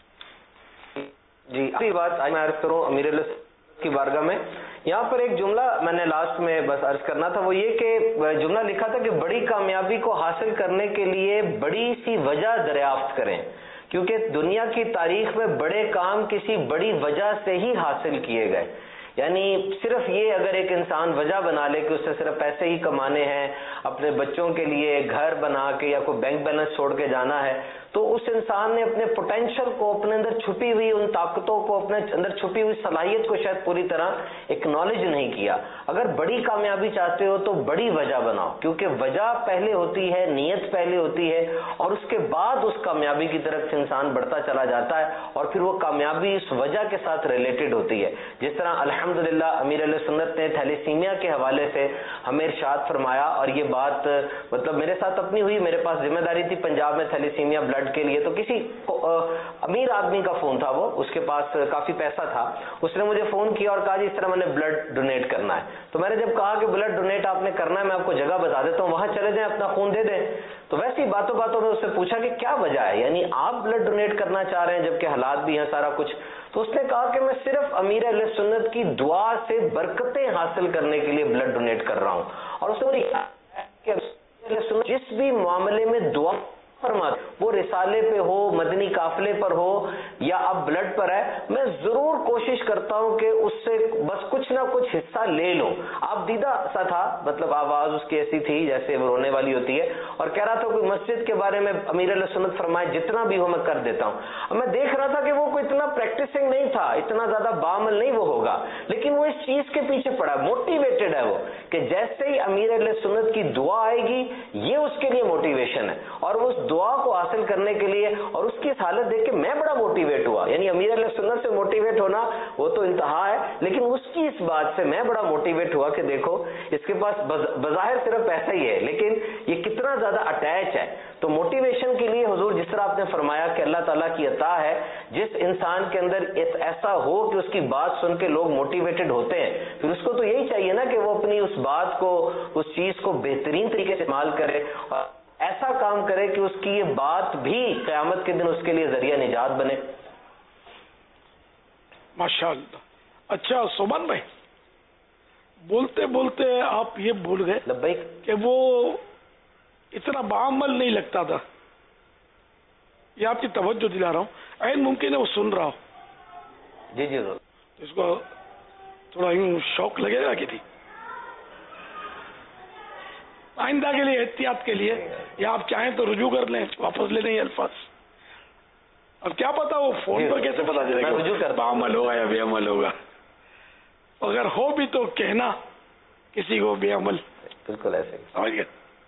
جی اسی بات میں عرض کروں امیر علیہ کی بارگاہ میں. یہاں پر ایک جملہ میں نے لاسٹ میں بس عرض کرنا تھا، وہ یہ کہ جملہ لکھا تھا کہ بڑی کامیابی کو حاصل کرنے کے لیے بڑی سی وجہ دریافت کریں، کیونکہ دنیا کی تاریخ میں بڑے کام کسی بڑی وجہ سے ہی حاصل کیے گئے. یعنی صرف یہ اگر ایک انسان وجہ بنا لے کہ اس سے صرف پیسے ہی کمانے ہیں، اپنے بچوں کے لیے گھر بنا کے یا کوئی بینک بیلنس چھوڑ کے جانا ہے، تو اس انسان نے اپنے پوٹینشل کو، اپنے اندر چھپی ہوئی ان طاقتوں کو، اپنے اندر چھپی ہوئی صلاحیت کو شاید پوری طرح اکنالج نہیں کیا. اگر بڑی کامیابی چاہتے ہو تو بڑی وجہ بناؤ، کیونکہ وجہ پہلے ہوتی ہے، نیت پہلے ہوتی ہے، اور اس کے بعد اس کامیابی کی طرف سے انسان بڑھتا چلا جاتا ہے، اور پھر وہ کامیابی اس وجہ کے ساتھ ریلیٹڈ ہوتی ہے. جس طرح الحمدللہ امیر علیہ سنت نے تھیلیسیمیا کے حوالے سے ہمیں ارشاد فرمایا، اور یہ بات مطلب میرے ساتھ اپنی ہوئی. میرے پاس ذمہ داری تھی پنجاب میں تھیلیسیمیا بلڈ کے لیے، تو کسی امیر آدمی کا فون تھا، وہ اس کے پاس کافی پیسہ تھا. اس نے مجھے فون کیا اور کہا جی اس طرح میں نے بلڈ ڈونیٹ کرنا ہے. تو میں نے جب کہا کہ بلڈ ڈونیٹ آپ نے کرنا ہے، میں آپ کو جگہ بتا دیتا ہوں، وہاں چلے جائیں، اپنا خون دے دیں. تو ویسے ہی باتوں باتوں میں اس سے پوچھا کہ کیا وجہ ہے، یعنی آپ بلڈ ڈونیٹ کرنا چاہ رہے ہیں جبکہ حالات بھی ہیں سارا کچھ. تو اس نے کہا کہ میں صرف امیر اہل سنت کی دعا سے برکتیں حاصل کرنے کے لیے بلڈ ڈونیٹ کر رہا ہوں. اور اس نے کہ جس بھی معاملے میں دعا فرماتے، وہ رسالے پہ ہو، مدنی قافلے پر ہو، یا اب بلڈ پر ہے، میں ضرور کوشش کرتا ہوں کہ اس سے بس کچھ نہ کچھ حصہ لے لوں. آپ دیدہ سا تھا، مطلب آواز اس کی ایسی تھی جیسے وہ رونے والی ہوتی ہے، اور کہہ رہا تھا کوئی مسجد کے بارے میں امیر علیہ سنت فرمائے جتنا بھی ہو میں کر دیتا ہوں. اب میں دیکھ رہا تھا کہ وہ کوئی اتنا پریکٹسنگ نہیں تھا، اتنا زیادہ بعمل نہیں وہ ہوگا، لیکن وہ اس چیز کے پیچھے پڑا، موٹیویٹڈ ہے وہ، کہ جیسے ہی امیر علیہ سنت کی دعا آئے گی یہ اس کے لیے موٹیویشن ہے. اور وہ اس دعا کو حاصل کرنے کے لیے، اور اس کی اس حالت دیکھ کے میں بڑا موٹیویٹ ہوا. یعنی امیر علیہ سنت سے موٹیویٹ ہونا وہ تو انتہا ہے، لیکن اس کی اس بات سے میں بڑا موٹیویٹ ہوا کہ دیکھو اس کے پاس بظاہر صرف پیسہ ہی ہے لیکن یہ کتنا زیادہ اٹیچ ہے. تو موٹیویشن کے لیے حضور جس طرح آپ نے فرمایا کہ اللہ تعالیٰ کی عطا ہے، جس انسان کے اندر ایسا ہو کہ اس کی بات سن کے لوگ موٹیویٹڈ ہوتے ہیں، پھر اس کو تو یہی چاہیے نا کہ وہ اپنی اس بات کو، اس چیز کو بہترین طریقے سے استعمال کرے، اور ایسا کام کرے کہ اس کی یہ بات بھی قیامت کے دن اس کے لیے ذریعہ نجات بنے. ماشاءاللہ. اچھا صوبان بھائی، بولتے بولتے آپ یہ بھول گئے لبیک کہ وہ اتنا بعمل نہیں لگتا تھا. یہ آپ کی توجہ دلا رہا ہوں، عین ممکن ہے وہ سن رہا ہو. جی جی اس کو تھوڑا یوں شوق لگے گا کہ نہیں، آئندہ کے لیے احتیاط کے لیے، یا آپ چاہیں تو رجوع کر لیں، واپس لے لیں الفاظ. اب کیا پتا وہ فون پر کیسے پتا چلے گا بعمل ہوگا یا بے عمل ہوگا. اگر ہو بھی تو کہنا کسی کو بے عمل. بالکل ایسے سمجھ گئے.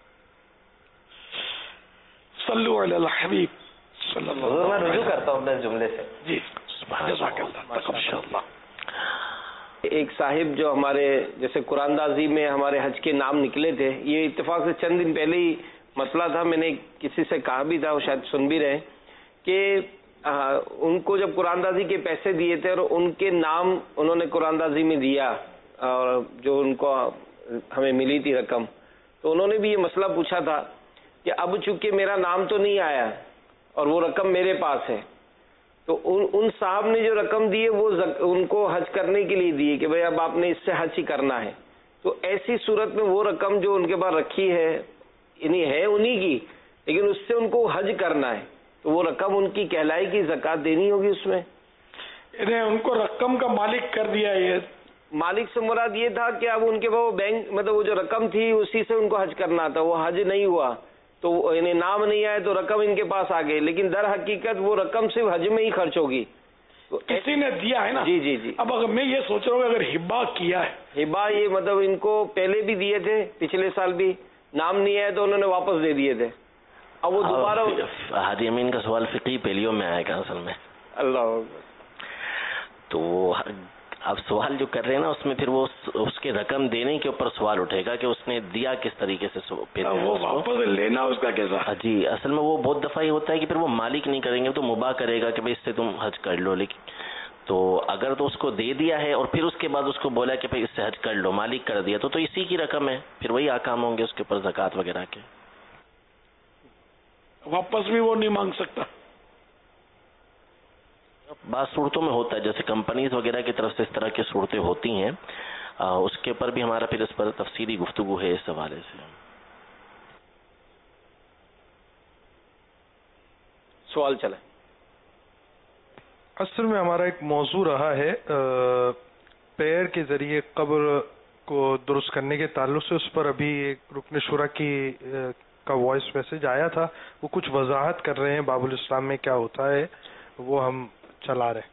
صلو علی الحبیب صلی اللہ علیہ وسلم. میں رجوع کرتا ہوں اپنے جملے سے. جی جزاک اللہ تقبل اللہ. ایک صاحب جو ہمارے جیسے قرآن دازی میں ہمارے حج کے نام نکلے تھے، یہ اتفاق سے چند دن پہلے ہی مسئلہ تھا، میں نے کسی سے کہا بھی تھا، وہ شاید سن بھی رہے، کہ ان کو جب قرآن دازی کے پیسے دیے تھے اور ان کے نام انہوں نے قرآن دازی میں دیا، اور جو ان کو ہمیں ملی تھی رقم، تو انہوں نے بھی یہ مسئلہ پوچھا تھا کہ اب چونکہ میرا نام تو نہیں آیا اور وہ رقم میرے پاس ہے، تو ان صاحب نے جو رقم دی ہے وہ ان کو حج کرنے کے لیے دی ہے کہ بھئی اب آپ نے اس سے حج ہی کرنا ہے. تو ایسی صورت میں وہ رقم جو ان کے پاس رکھی ہے یعنی ہے انہی کی، لیکن اس سے ان کو حج کرنا ہے، تو وہ رقم ان کی کہلائے گی، زکوٰۃ دینی ہوگی اس میں. انہیں ان کو رقم کا مالک کر دیا ہے. مالک سے مراد یہ تھا کہ اب ان کے پاس بینک مطلب وہ جو رقم تھی اسی سے ان کو حج کرنا تھا، وہ حج نہیں ہوا تو انہیں نام نہیں آئے تو رقم ان کے پاس آ گئی، لیکن در حقیقت وہ رقم صرف حج میں ہی خرچ ہوگی. تو کسی نے دیا ہے نا. جی جی جی. اب اگر میں یہ سوچ رہا ہوں اگر ہبا کیا ہے، ہبا یہ مطلب ان کو پہلے بھی دیے تھے، پچھلے سال بھی نام نہیں آئے تو انہوں نے واپس دے دیے تھے، اب وہ دوبارہ. حاجی امین کا سوال فقہی پہلیوں میں آئے گا اصل میں. اللہ. تو آپ سوال جو کر رہے ہیں نا اس میں پھر وہ اس کے رقم دینے کے اوپر سوال اٹھے گا کہ اس نے دیا کس طریقے سے، وہ واپس لینا اس کا کیسا. جی اصل میں وہ بہت دفعہ یہ ہوتا ہے کہ پھر وہ مالک نہیں کریں گے تو مباح کرے گا کہ بھائی اس سے تم حج کر لو، لیکن تو اگر تو اس کو دے دیا ہے اور پھر اس کے بعد اس کو بولا کہ بھائی اس سے حج کر لو، مالک کر دیا تو اسی کی رقم ہے، پھر وہی احکام ہوں گے اس کے اوپر زکوٰۃ وغیرہ کے. واپس بھی وہ نہیں مانگ سکتا. بعض صورتوں میں ہوتا ہے، جیسے کمپنیز وغیرہ کی طرف سے اس طرح کی صورتیں ہوتی ہیں، اس کے اوپر بھی ہمارا پھر اس پر تفصیلی گفتگو ہے اس حوالے سے. سوال چلے. اصل میں ہمارا ایک موضوع رہا ہے پیر کے ذریعے قبر کو درست کرنے کے تعلق سے، اس پر ابھی ایک رکن شورا کا وائس میسج آیا تھا، وہ کچھ وضاحت کر رہے ہیں باب الاسلام میں کیا ہوتا ہے، وہ ہم چلا رہے.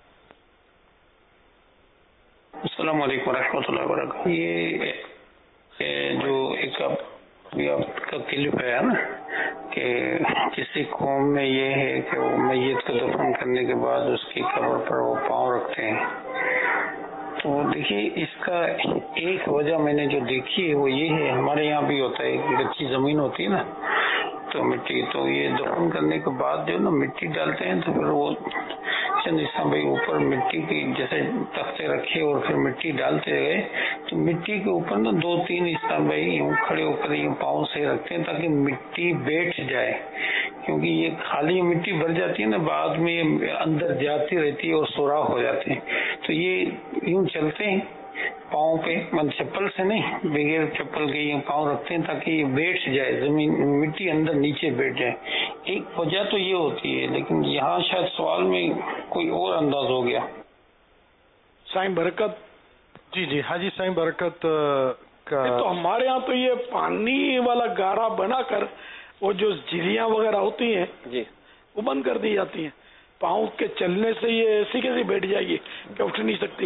السلام علیکم ورحمۃ اللہ وبرکاتہ. یہ جو ایک آپ کا کلپ ہے نا کہ کسی قوم میں یہ ہے کہ وہ میت کو دفن کرنے کے بعد اس کی قبر پر وہ پاؤں رکھتے ہیں، تو دیکھیے اس کا ایک وجہ میں نے جو دیکھی ہے وہ یہ ہے، ہمارے یہاں بھی ہوتا ہے کچی زمین ہوتی ہے نا تو مٹی، تو یہ دفن کرنے کے بعد جو نا مٹی ڈالتے ہیں تو پھر وہ چند حصہ بھائی اوپر مٹی کی جیسے تختے رکھے اور پھر مٹی ڈالتے گئے تو مٹی کے اوپر نا 2-3 حصہ بھائی یوں کھڑے ہو کر یوں پاؤں سے رکھتے ہیں تاکہ مٹی بیٹھ جائے، کیونکہ یہ خالی مٹی بھر جاتی ہے نا بعد میں اندر جاتی رہتی ہے اور سوراخ ہو جاتے ہیں، تو یہ یوں چلتے ہیں پاؤں پہ، چپل سے نہیں بغیر چپل کے یہ پاؤں رکھتے ہیں تاکہ یہ بیٹھ جائے، زمین مٹی اندر نیچے بیٹھ جائے. ایک وجہ تو یہ ہوتی ہے، لیکن یہاں شاید سوال میں کوئی اور انداز ہو گیا. سائیں برکت. جی جی حاجی سائیں برکت کا تو ہمارے ہاں تو یہ پانی والا گارا بنا کر وہ جو جھلیاں وغیرہ ہوتی ہیں جی وہ بند کر دی جاتی ہیں، پاؤں کے چلنے سے یہ ایسی کیسی بیٹھ جائے گی کہ اٹھ نہیں سکتی.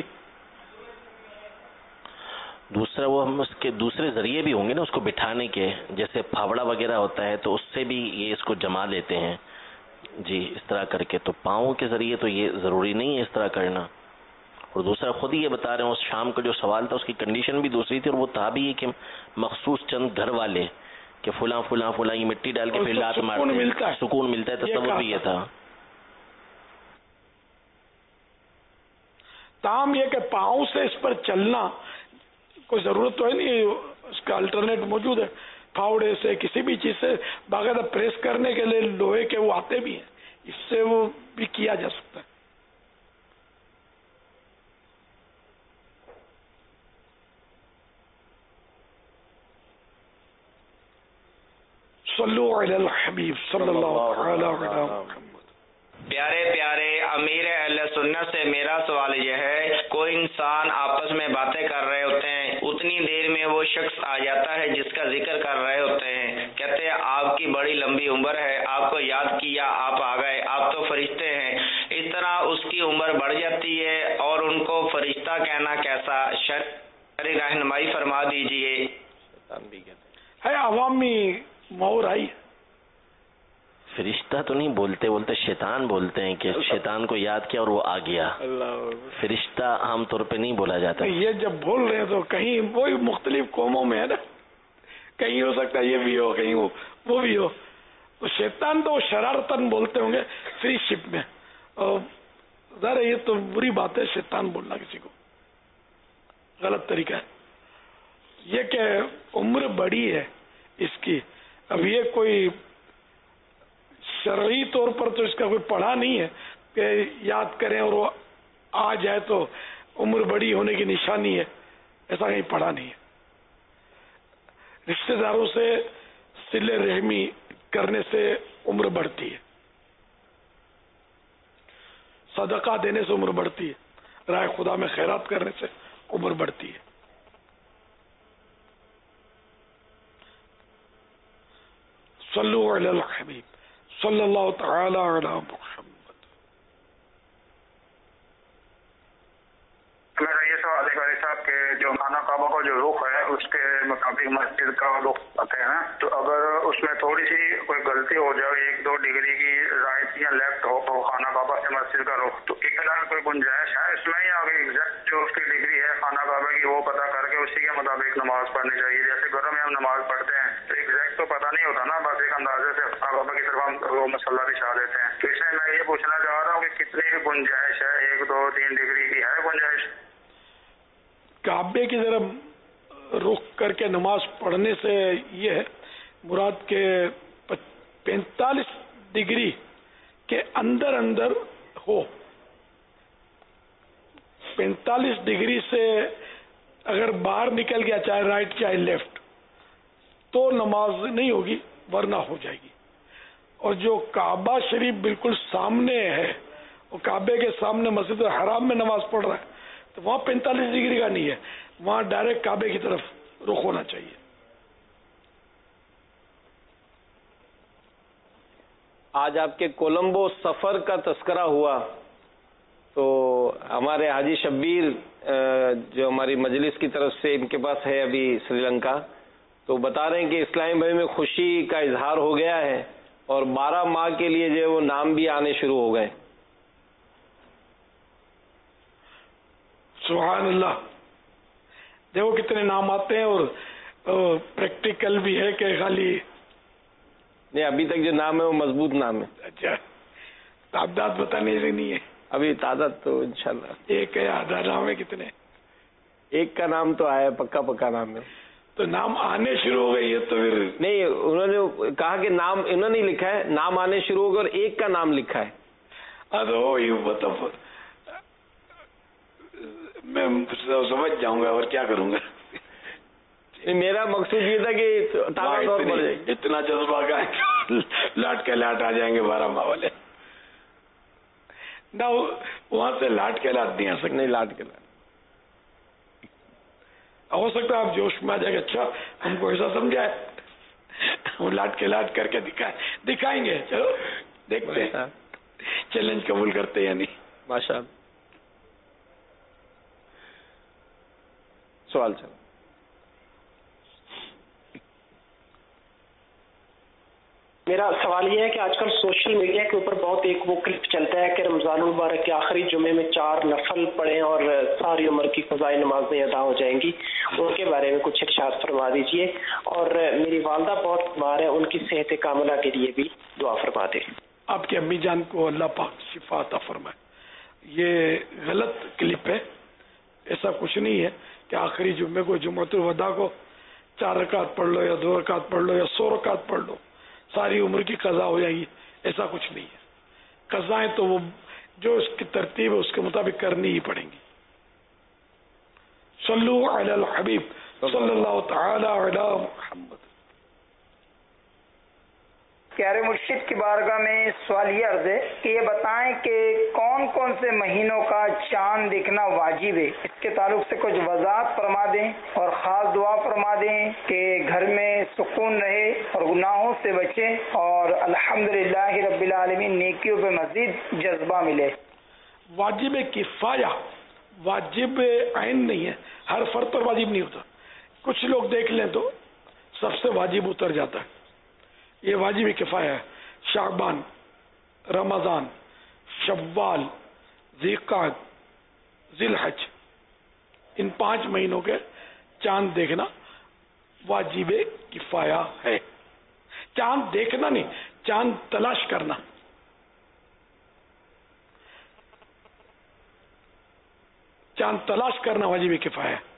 دوسرا وہ ہم اس کے دوسرے ذریعے بھی ہوں گے نا اس کو بٹھانے کے، جیسے پھاوڑا وغیرہ ہوتا ہے تو اس سے بھی یہ اس کو جما لیتے ہیں جی اس طرح کر کے، تو پاؤں کے ذریعے تو یہ ضروری نہیں ہے اس طرح کرنا. اور دوسرا خود ہی یہ بتا رہے ہیں اس شام کا جو سوال تھا اس کی کنڈیشن بھی دوسری تھی، اور وہ تھا بھی یہ کہ مخصوص چند گھر والے کہ فلاں فلاں فلاں یہ مٹی ڈال کے پھر لات مارتے ہیں، سکون ملتا ہے، تصور بھی یہ تھا. تاہم یہ کہ پاؤں سے اس پر چلنا کوئی ضرورت تو ہے نہیں، اس کا الٹرنیٹ موجود ہے، پھاوڑے سے کسی بھی چیز سے باقاعدہ پریس کرنے کے لیے لوہے کے وہ آتے بھی ہیں، اس سے وہ بھی کیا جا سکتا ہے. صلو علی الحبیب صلی اللہ علیہ وسلم. پیارے پیارے امیر اہل سنت سے میرا سوال یہ ہے، کوئی انسان آپس میں باتیں کر رہے ہوتے ہیں، اتنی دیر میں وہ شخص آ جاتا ہے جس کا ذکر کر رہے ہوتے ہیں، کہتے ہیں آپ کی بڑی لمبی عمر ہے، آپ کو یاد کیا آپ آ گئے، آپ تو فرشتے ہیں. اس طرح اس کی عمر بڑھ جاتی ہے اور ان کو فرشتہ کہنا کیسا؟ شرعی رہنمائی فرما دیجیے. ہے عوامی مور آئی. فرشتہ تو نہیں بولتے شیطان بولتے ہیں کہ شیطان کو یاد کیا اور وہ آ گیا. فرشتہ عام طور پہ نہیں بولا جاتا. یہ جب بول رہے ہیں تو کہیں وہی مختلف قوموں میں ہے نا، کہیں ہو سکتا ہے یہ بھی ہو، کہیں وہ بھی ہو. تو شیطان تو شرارتاً بولتے ہوں گے فری شپ میں. ظاہر یہ تو بری بات ہے شیطان بولنا کسی کو، غلط طریقہ ہے. یہ کہ عمر بڑی ہے اس کی، اب یہ کوئی शरई तौर पर तो इसका कोई पढ़ा नहीं है कि याद करें और वो आ जाए तो उम्र बड़ी होने की निशानी है, ऐसा कहीं पढ़ा नहीं है। रिश्तेदारों से सिले रहमी करने से उम्र बढ़ती है, सदका देने से उम्र बढ़ती है, राय खुदा में खैरात करने से उम्र बढ़ती है। सल्लु अलल हबीब सल्लल्लाहु तआला अला मुहम्मद। मेरा ये सवाल है कारी साहब के जो खाना काबा का जो रुख है उसके मुताबिक मस्जिद का रुख आते हैं, तो अगर उसमें थोड़ी सी कोई गलती हो जाए 1-2 डिग्री की राइट या लेफ्ट हो तो खाना काबा से मस्जिद का रुख, तो इतना कोई गुंजाइश है इसमें या एग्जैक्ट जो उसकी डिग्री है खाना काबा की वो पता करके उसी के मुताबिक नमाज पढ़नी चाहिए? जैसे घरों में हम नमाज पढ़ते हैं तो एग्जैक्ट तो पता नहीं होता ना, बस एक अंदाजे से खाना काबा की तरफ हम वो मसला बिछा देते हैं। तो इसमें मैं ये पूछना चाह रहा हूँ कि कितनी गुंजाइश है, 1-2-3 डिग्री की है गुंजाइश? काबे की तरफ रुख करके नमाज पढ़ने से ये है मुराद के 45 डिग्री के अंदर अंदर हो। 45 डिग्री से अगर बाहर निकल गया चाहे राइट चाहे लेफ्ट तो नमाज नहीं होगी वरना हो जाएगी। और जो काबा शरीफ बिल्कुल सामने है और काबे के सामने मस्जिद हराम में नमाज पढ़ रहा है तो वहां 45 डिग्री का नहीं है, वहां डायरेक्ट काबे की तरफ रुख होना चाहिए। आज आपके कोलंबो सफर का तस्करा हुआ तो हमारे हाजी शब्बीर जो हमारी मजलिस की तरफ से इनके पास है अभी श्रीलंका, तो बता रहे हैं कि इस्लामी भाई में खुशी का इजहार हो गया है और 12 माह के लिए जो वो नाम भी आने शुरू हो गए। सुभान अल्लाह, देखो कितने नाम आते हैं और प्रैक्टिकल भी है कि खाली नहीं, अभी तक जो नाम है वो मजबूत नाम है। अच्छा, तादाद बताने से नहीं है अभी तादाद तो इंशाल्लाह एक है, आधा नाम है कितने? एक का नाम तो आया, पक्का नाम है। तो नाम आने शुरू हो गई है तो फिर नहीं, उन्होंने कहा कि नाम इन्होंने लिखा है, नाम आने शुरू हो गए और एक का नाम लिखा है। अरे ये बताओ, मैं समझ जाऊंगा और क्या करूंगा। मेरा मकसूद ये था कि ताकत और बढ़ जाएगी। इतना जज्बा का लाट के लाट आ जाएंगे 12 माह वाले ना, वहां से लाट के लाट नहीं आ सकते। नहीं, लाट के लाट हो सकता है आप जोश में आ जाएगा, अच्छा हमको ऐसा समझाए, हम लाट के लाट करके दिखाएंगे। चलो देखते हैं चैलेंज कबूल करते या नहीं। माशाअल्लाह। सवाल चलो। मेरा सवाल यह है कि आजकल सोशल मीडिया के ऊपर बहुत एक वो क्लिप चलता है कि रमजान मुबारक के आखिरी जुमे में 4 नफल पढ़ें और सारी उम्र की क़ज़ाई नमाज़ें अदा हो जाएंगी, उनके बारे में कुछ इरशाद फरमा दीजिए। और मेरी वालदा बहुत बीमार है, उनकी सेहत कामिला के लिए भी दुआ फरमा दें। आपकी अम्मी जान को अल्लाह पाक शिफा अता फरमाए। ये गलत क्लिप है, ऐसा कुछ नहीं है कि आखिरी जुम्मे को जुम्मतुल वदा को 4 रकात पढ़ लो या 2 रकात पढ़ लो या 100 रकात पढ़ लो सारी उम्र की कज़ा हो जाएगी, ऐसा कुछ नहीं है। कज़ाएं तो वो जो उसकी तरतीब है उसके मुताबिक करनी ही पड़ेंगी। सल्लु अलल हबीब सल्लल्लाहु तआला अला मुहम्मद। प्यारे मुर्शिद की बारगाह में सवाल ये अर्ज है कि ये बताएं कि कौन कौन से महीनों का चांद देखना वाजिब है, इसके ताल्लुक से कुछ वजाहत फरमा दें और ख़ास दुआ फरमा दें कि घर में सुकून रहे और गुनाहों से बचे और अल्हम्दुलिल्लाह रब्बिल आलमीन नेकियों पे मज़ीद जज्बा मिले। वाजिब किफ़ाया, वाजिब ऐन नहीं है, हर फर्द पर वाजिब नहीं होता। कुछ लोग देख लें तो सबसे वाजिब उतर जाता है, ये वाजिब किफ़ाया है। शाबान, रमज़ान, शव्वाल, ज़िलक़ाद, ज़िलहज, इन 5 महीनों के चांद देखना वाजिब किफ़ाया है। चांद देखना नहीं, चांद तलाश करना। चांद तलाश करना वाजिब किफ़ाया है।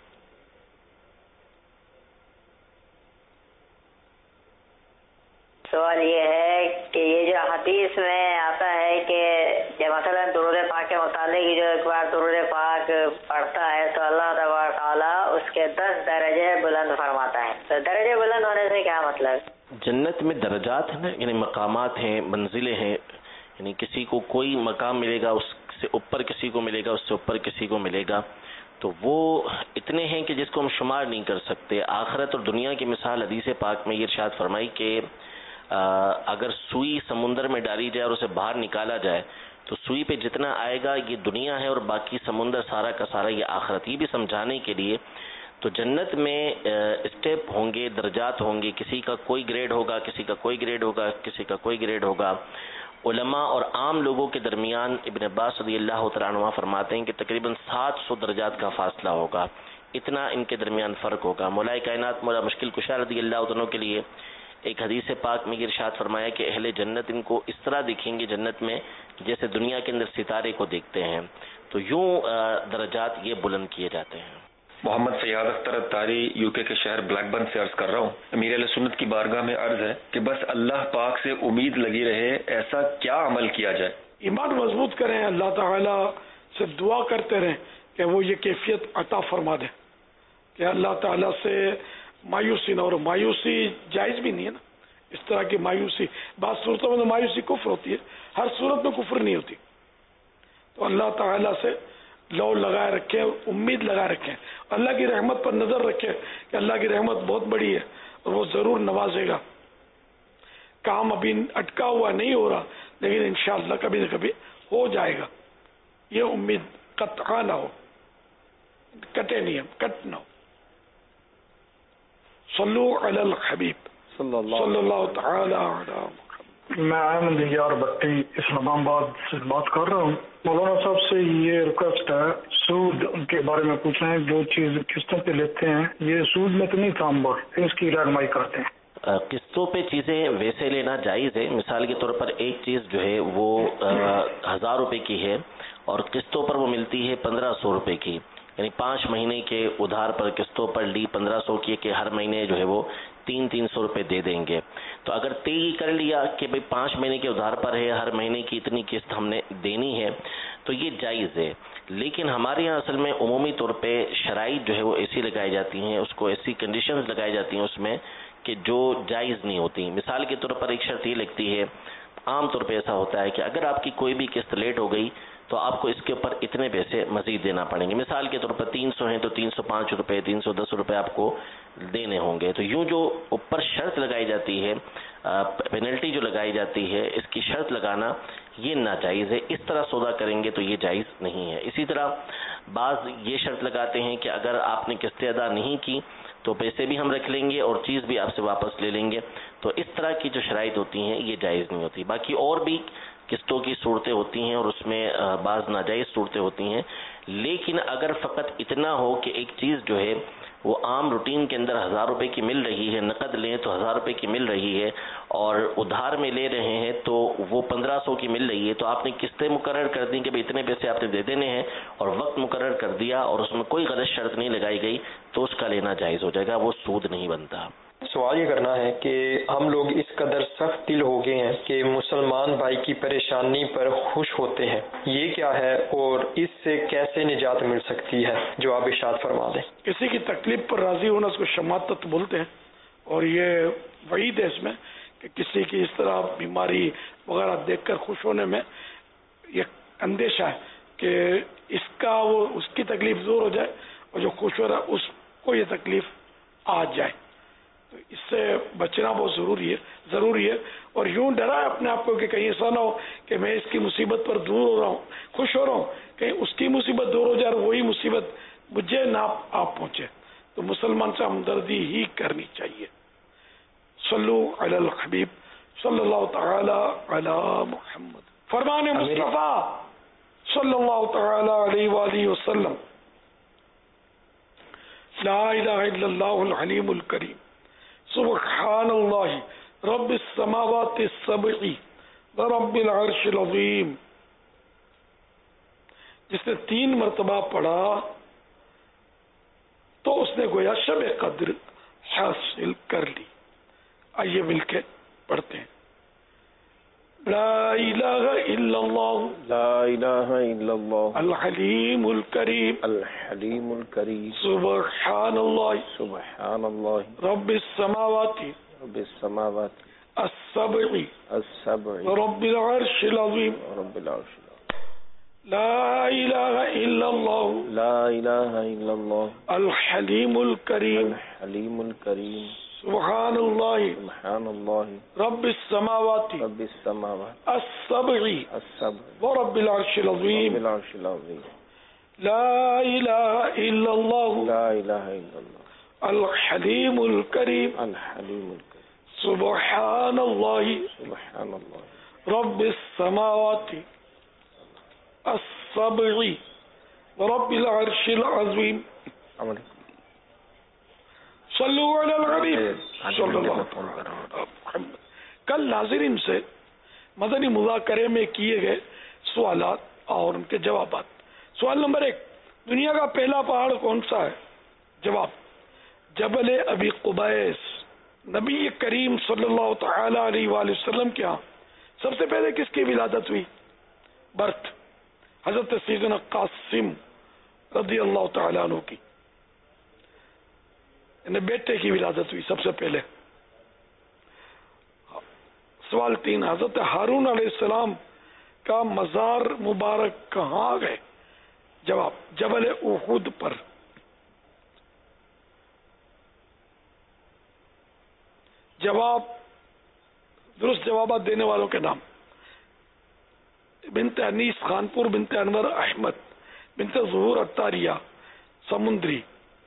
सवाल ये है कि ये जो حدیث میں آتا ہے کہ جب مثلا درود پاک کے متعلق جو ایک بار درود پاک پڑھتا ہے تو اللہ تبارک تعالیٰ اس کے 10 درجے بلند فرماتا ہے. تو درجے بلند ہونے سے کیا مطلب؟ جنت میں درجات ہیں نا، یعنی مقامات ہیں، منزلیں ہیں، یعنی کسی کو کوئی مقام ملے گا، اس سے اوپر کسی کو ملے گا، اس سے اوپر کسی کو ملے گا. تو وہ اتنے ہیں کہ جس کو ہم شمار نہیں کر سکتے. آخرت اور دنیا کی مثال حدیث پاک میں یہ ارشاد فرمائی کہ اگر سوئی سمندر میں ڈالی جائے اور اسے باہر نکالا جائے تو سوئی پہ جتنا آئے گا یہ دنیا ہے اور باقی سمندر سارا کا سارا یہ آخرت. یہ بھی سمجھانے کے لیے تو جنت میں اسٹیپ ہوں گے، درجات ہوں گے، کسی کا کوئی گریڈ ہوگا، کسی کا کوئی گریڈ ہوگا، کسی کا کوئی گریڈ ہوگا. علماء اور عام لوگوں کے درمیان ابن عباس رضی اللہ تعالیٰ عنہ فرماتے ہیں کہ تقریباً 700 درجات کا فاصلہ ہوگا، اتنا ان کے درمیان فرق ہوگا. مولا کائنات مولا مشکل کشا رضی اللہ عنہ کے لیے ایک حدیث پاک میں یہ ارشاد فرمایا کہ اہل جنت ان کو اس طرح دیکھیں گے جنت میں جیسے دنیا کے اندر ستارے کو دیکھتے ہیں. تو یوں درجات یہ بلند کیے جاتے ہیں. محمد سیاد اختر اتاری یو کے شہر بلیک برن سے عرض کر رہا ہوں. امیر اہل سنت کی بارگاہ میں عرض ہے کہ بس اللہ پاک سے امید لگی رہے، ایسا کیا عمل کیا جائے؟ ایمان مضبوط کریں، اللہ تعالیٰ سے دعا کرتے رہیں کہ وہ یہ کیفیت عطا فرما دے کہ اللہ تعالیٰ سے مایوسی نہ. اور مایوسی جائز بھی نہیں ہے نا، اس طرح کی مایوسی بعض صورتوں میں تو مایوسی کفر ہوتی ہے، ہر صورت میں کفر نہیں ہوتی. تو اللہ تعالیٰ سے لو لگائے رکھیں، امید لگائے رکھیں، اللہ کی رحمت پر نظر رکھیں کہ اللہ کی رحمت بہت بڑی ہے اور وہ ضرور نوازے گا. کام ابھی اٹکا ہوا نہیں ہو رہا لیکن انشاءاللہ کبھی نہ کبھی ہو جائے گا. یہ امید قطع نہ ہو، کٹے نہیں، کٹ نہ ہو. صلو علی الحبیب صلی اللہ تعالی علی. میں احمد یار بٹی اسلام آباد سے بات کر رہا ہوں. مولانا صاحب سے یہ ریکویسٹ ہے، سود کے بارے میں پوچھ رہے ہیں. جو چیز قسطوں پہ لیتے ہیں یہ سود میں تو نہیں کام بڑھ، اس کی رہنمائی کرتے ہیں. قسطوں پہ چیزیں ویسے لینا جائز ہے. مثال کے طور پر ایک چیز جو ہے وہ 1000 روپے کی ہے اور قسطوں پر وہ ملتی ہے 1500 روپے کی، یعنی 5 مہینے کے ادھار پر قسطوں پر لی 1500 کی کہ ہر مہینے جو ہے وہ 300 روپے دے دیں گے. تو اگر طے کر لیا کہ بھئی 5 مہینے کے ادھار پر ہے، ہر مہینے کی اتنی قسط ہم نے دینی ہے تو یہ جائز ہے. لیکن ہمارے یہاں اصل میں عمومی طور پہ شرائط جو ہے وہ ایسی لگائی جاتی ہیں، اس کو ایسی کنڈیشنز لگائی جاتی ہیں اس میں کہ جو جائز نہیں ہوتی. مثال کے طور پر ایک شرط یہ لگتی ہے، عام طور پہ ایسا ہوتا ہے کہ اگر آپ کی کوئی بھی قسط لیٹ ہو گئی تو آپ کو اس کے اوپر اتنے پیسے مزید دینا پڑیں گے. مثال کے طور پر 300 ہیں تو 305 روپے 310 روپے آپ کو دینے ہوں گے. تو یوں جو اوپر شرط لگائی جاتی ہے، پینلٹی جو لگائی جاتی ہے، اس کی شرط لگانا یہ ناجائز ہے. اس طرح سودا کریں گے تو یہ جائز نہیں ہے. اسی طرح بعض یہ شرط لگاتے ہیں کہ اگر آپ نے قسطیں ادا نہیں کی تو پیسے بھی ہم رکھ لیں گے اور چیز بھی آپ سے واپس لے لیں گے. تو اس طرح کی جو شرائط ہوتی ہیں یہ جائز نہیں ہوتی. باقی اور بھی قسطوں کی صورتیں ہوتی ہیں اور اس میں بعض ناجائز صورتیں ہوتی ہیں. لیکن اگر فقط اتنا ہو کہ ایک چیز جو ہے وہ عام روٹین کے اندر 1000 روپے کی مل رہی ہے، نقد لیں تو 1000 روپے کی مل رہی ہے اور ادھار میں لے رہے ہیں تو وہ 1500 کی مل رہی ہے، تو آپ نے قسطیں مقرر کر دیں کہ اتنے پیسے آپ نے دے دینے ہیں اور وقت مقرر کر دیا اور اس میں کوئی غلط شرط نہیں لگائی گئی تو اس کا لینا جائز ہو جائے گا، وہ سود نہیں بنتا. سوال یہ کرنا ہے کہ ہم لوگ اس قدر سخت دل ہو گئے ہیں کہ مسلمان بھائی کی پریشانی پر خوش ہوتے ہیں، یہ کیا ہے اور اس سے کیسے نجات مل سکتی ہے؟ جو آپ ارشاد فرما دیں. کسی کی تکلیف پر راضی ہونا اس کو شماتت بولتے ہیں اور یہ وعید ہے اس میں کہ کسی کی اس طرح بیماری وغیرہ دیکھ کر خوش ہونے میں یہ اندیشہ ہے کہ اس کی تکلیف دور ہو جائے اور جو خوش ہو رہا ہے اس کو یہ تکلیف آ جائے. تو اس سے بچنا بہت ضروری ہے اور یوں ڈرا ہے اپنے آپ کو کہ کہیں ایسا نہ ہو کہ میں اس کی مصیبت پر دور ہو رہا ہوں، خوش ہو رہا ہوں، کہیں اس کی مصیبت دور ہو جائے اور وہی مصیبت مجھے نہ آپ پہنچے. تو مسلمان سے ہمدردی ہی کرنی چاہیے. صلو علی الحبیب صلی اللہ تعالی علی محمد. فرمان مصطفیٰ صلی اللہ تعالی علیہ وآلہ وسلم. لا الہ الا اللہ العلیم الکریم سبحان اللہ رب السماوات السبع ورب العرش العظیم. جس نے 3 مرتبہ پڑھا تو اس نے گویا شب قدر حاصل کر لی. آئیے مل کے پڑھتے ہیں. لا الہ الا اللہ لا الہ الا اللہ الحلیم الکریم الحلیم الکریم سبحان اللہ سبحان اللہ رب السماوات رب السماوات السبع السبع رب العرش العظیم رب العرش لا الہ الا اللہ لا الہ الا اللہ الحلیم الکریم الحلیم الکریم سبحان اللہ سبحان اللہ رب السماوات رب السماوات السبع السبع ورب العرش العظیم رب العرش العظیم لا الہ الا اللہ لا الہ الا اللہ الحلیم الکریم الحلیم الکریم سبحان اللہ سبحان اللہ رب السماوات السبع ورب العرش العظیم صلو علی الحبیب صلی اللہ علیہ وسلم. کل ناظرین سے مدنی مذاکرے میں کیے گئے سوالات اور ان کے جوابات. سوال نمبر 1، دنیا کا پہلا پہاڑ کون سا ہے؟ جواب، جبل ابی قبیس. نبی کریم صلی اللہ تعالی علیہ وآلہ وسلم کے ہاں سب سے پہلے کس کی ولادت ہوئی؟ برتھ حضرت سیدنا قاسم رضی اللہ تعالی عنہ کی، یعنی بیٹے کی ولادت ہوئی سب سے پہلے. سوال 3، حضرت ہارون علیہ السلام کا مزار مبارک کہاں گئے؟ جواب، جبل احد پر. جواب، درست جوابات دینے والوں کے نام: بنت انیس خانپور، بنت انور احمد، بنت ظہور اتاریہ سمندری،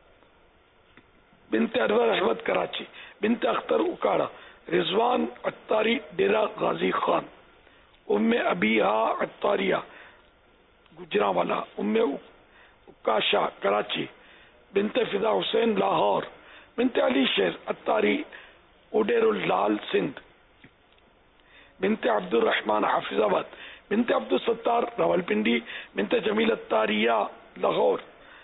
بنت انور احمد کراچی، بنت اختر اکاڑا، رضوان اتاری ڈیرہ غازی خان، ام ابیہا اتاریہ گجرانوالا، ام اکاشا کراچی، بنت فضا حسین لاہور، بنت علی شیر اتاری اڈیر اللال سندھ، بنت عبد الرحمن حافظ آباد، بنت عبد الستار راولپنڈی، بنت جمیل اتاریہ لاہور،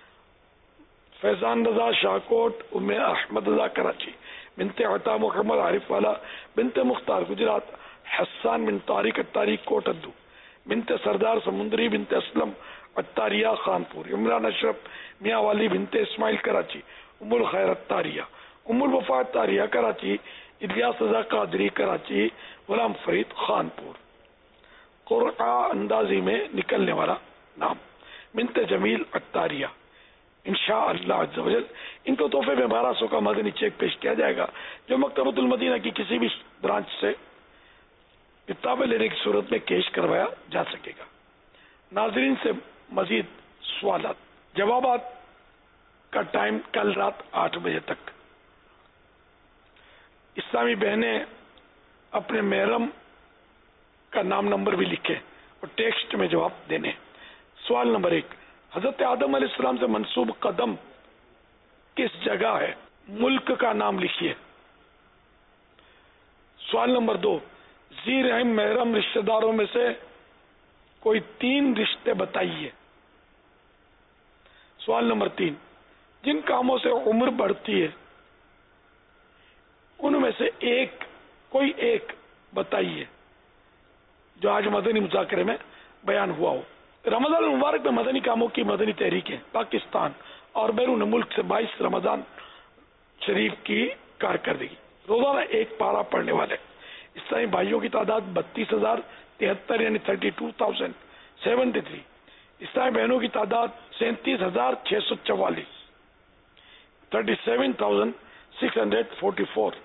فیضان رضا شاہکوٹ، ام احمد رضا کراچی، بنت عطا محمد عارف والا، بنت مختار گجرات، حسان بن طارق اتاری کوٹ ادو، بنت سردار سمندری، بنت اسلم اتاریہ خانپور، عمران اشرف میاں والی، بنت اسماعیل کراچی، ام الخیر اتاریہ، ام الوفا اتاریہ کراچی، الیاس رضا قادری کراچی، غلام فرید خانپور. قرآن اندازی میں نکلنے والا نام: بنت جمیل اتاریہ. انشاءاللہ عز و جل ان کو تحفے میں 1200 کا مدنی چیک پیش کیا جائے گا، جو مکتبۃ المدینہ کی کسی بھی برانچ سے کتابیں لینے کی صورت میں کیش کروایا جا سکے گا. ناظرین سے مزید سوالات، جوابات کا ٹائم کل رات 8 بجے تک. اسلامی بہنیں اپنے محرم کا نام نمبر بھی لکھیں اور ٹیکسٹ میں جواب دینے. سوال نمبر 1، حضرت آدم علیہ السلام سے منسوب قدم کس جگہ ہے؟ ملک کا نام لکھیے. سوال نمبر 2، ذی رحم محرم رشتہ داروں میں سے کوئی 3 رشتے بتائیے. سوال نمبر 3، جن کاموں سے عمر بڑھتی ہے ان میں سے کوئی ایک بتائیے جو آج مدنی مذاکرے میں بیان ہوا ہو. رمضان المبارک میں مدنی کاموں کی مدنی تحریکیں پاکستان اور بیرون ملک سے 22 رمضان شریف کی کارکردگی. روزانہ ایک پارہ پڑھنے والے اسلامی بھائیوں کی تعداد 32,073 یعنی 32,073. اسلامی بہنوں کی تعداد 37,644 37,644.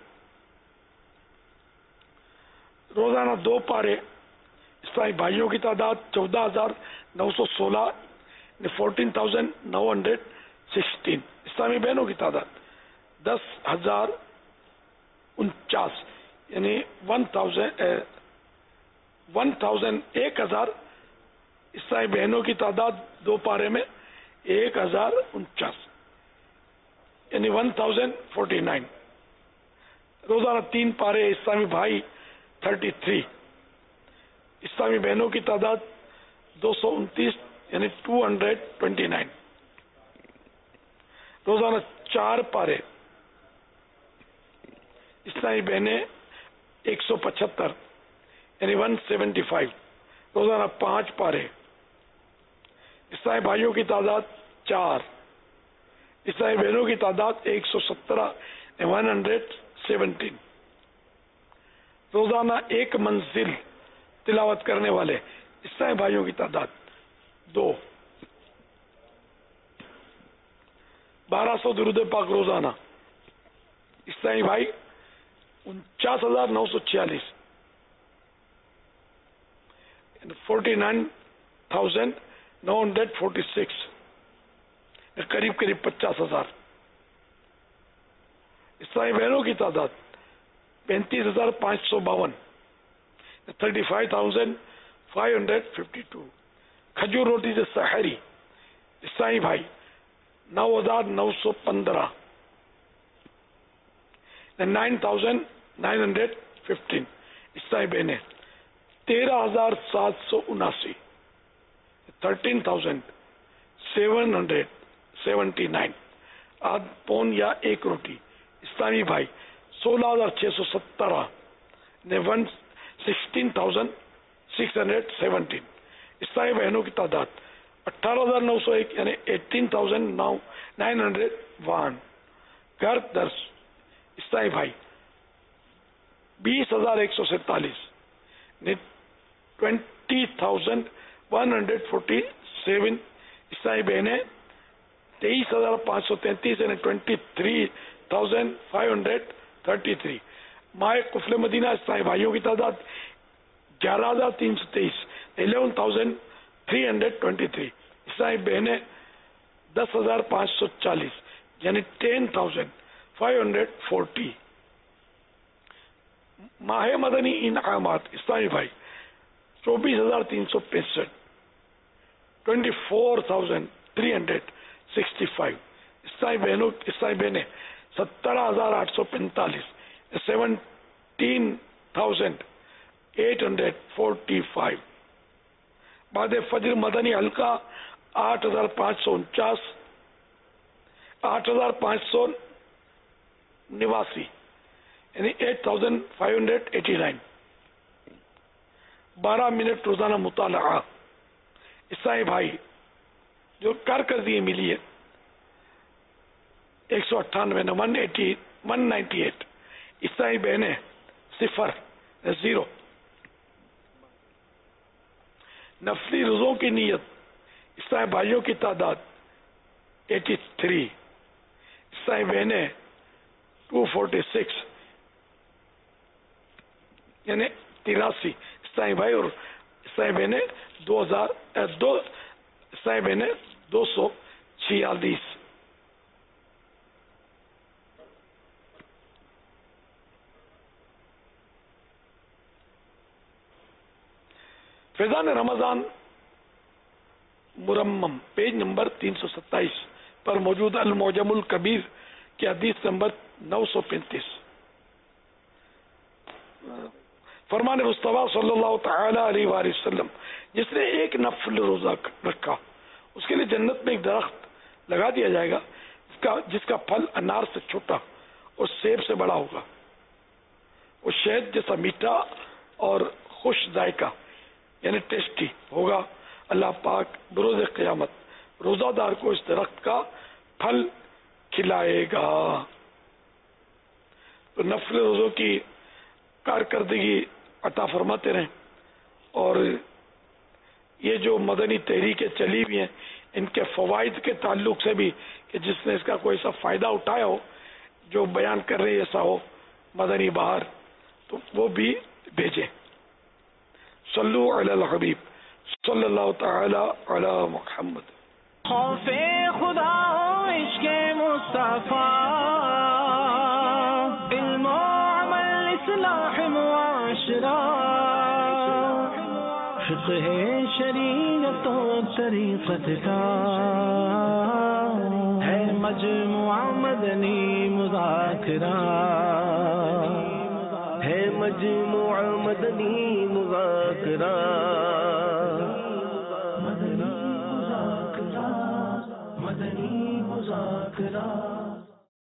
روزانہ 2 پارے اسلامی بھائیوں کی تعداد 14,916 14,916. اسلامی بہنوں کی تعداد 10,049 یعنی 1,000. اسلامی بہنوں کی تعداد 2 پارے میں 1,049 یعنی 1,049. روزانہ 3 پارے اسلامی بھائی 33. اسلامی بہنوں کی تعداد 229 یعنی 229. روزانہ 4 پارے اسلامی بہنیں 175 یعنی 175. روزانہ 5 پارے. عیسائی بھائیوں کی تعداد 4. عیسائی بہنوں کی تعداد 117 117. روزانہ 1 منزل تلاوت کرنے والے عیسائی بھائیوں کی تعداد 2. 1200 درود پاک روزانہ. عیسائی بھائی 49,946. 49,946. قریب 50,000. عیسائی بہنوں کی تعداد 35,552. 35,552. کھجور روٹی سے سحری عیسائی بھائی 9,915. 9,915. عیسائی بہنیں 13,779. 13,779. آدھ پون یا 1 روٹی. اسلامی بھائی 16,617. 16,617. عیسائی بہنوں کی تعداد 18,901 یعنی 18,901. گھر درس عیسائی بھائی 20,147. 20,147. عیسائی بہنیں 23,533 یعنی 23,533. ماہ قفل مدینہ عیسائی بھائیوں کی تعداد 11,323. 11,323. عیسائی بہنیں 10,540 یعنی 10,540. ماہ مدنی انعامات عیسائی بھائی 24,365. 24,365. عیسائی بہنیں 17,845. 17,845. بعد فجر مدنی حلقہ 8,549. 8,589 یعنی 8,589. 12 منٹ روزانہ مطالعہ عیسائی بھائی جو کارکردگی ملی ہے 198 198. عیسائی بہنیں 0. نفلی روزوں کی نیت عیسائی بھائیوں کی تعداد 83. عیسائی بہنیں 246 یعنی 83. عیسائی بھائی اور عیسائی بہنیں 246. فیضان رمضان مرمم پیج نمبر 327 پر موجود المعجم الکبیر کی حدیث نمبر 935. فرمان مصطفیٰ صلی اللہ تعالی علیہ وآلہ وسلم جس نے ایک نفل روزہ رکھا اس کے لیے جنت میں ایک درخت لگا دیا جائے گا جس کا پھل انار سے چھوٹا اور سیب سے بڑا ہوگا. وہ شہد جیسا میٹھا اور خوش ذائقہ یعنی ٹیسٹی ہوگا. اللہ پاک بروز قیامت روزہ دار کو اس درخت کا پھل کھلائے گا. تو نفل روزوں کی کارکردگی عطا فرماتے رہیں. اور یہ جو مدنی تحریکیں چلی ہوئی ہیں ان کے فوائد کے تعلق سے بھی کہ جس نے اس کا کوئی ایسا فائدہ اٹھایا ہو جو بیان کر رہے ایسا ہو مدنی بہار تو وہ بھی بھیجیں. صلو علی الحبیب صلی اللہ تعالی علی محمد. خوف خدا عشق مصطفیٰ علم و عمل اصلاح معاشرہ فقہ شریعت و طریقت کا ہے مجموعہ مدنی مذاکرہ ہے مجموعہ مدنی مذاکرہ مدنی مذاکرہ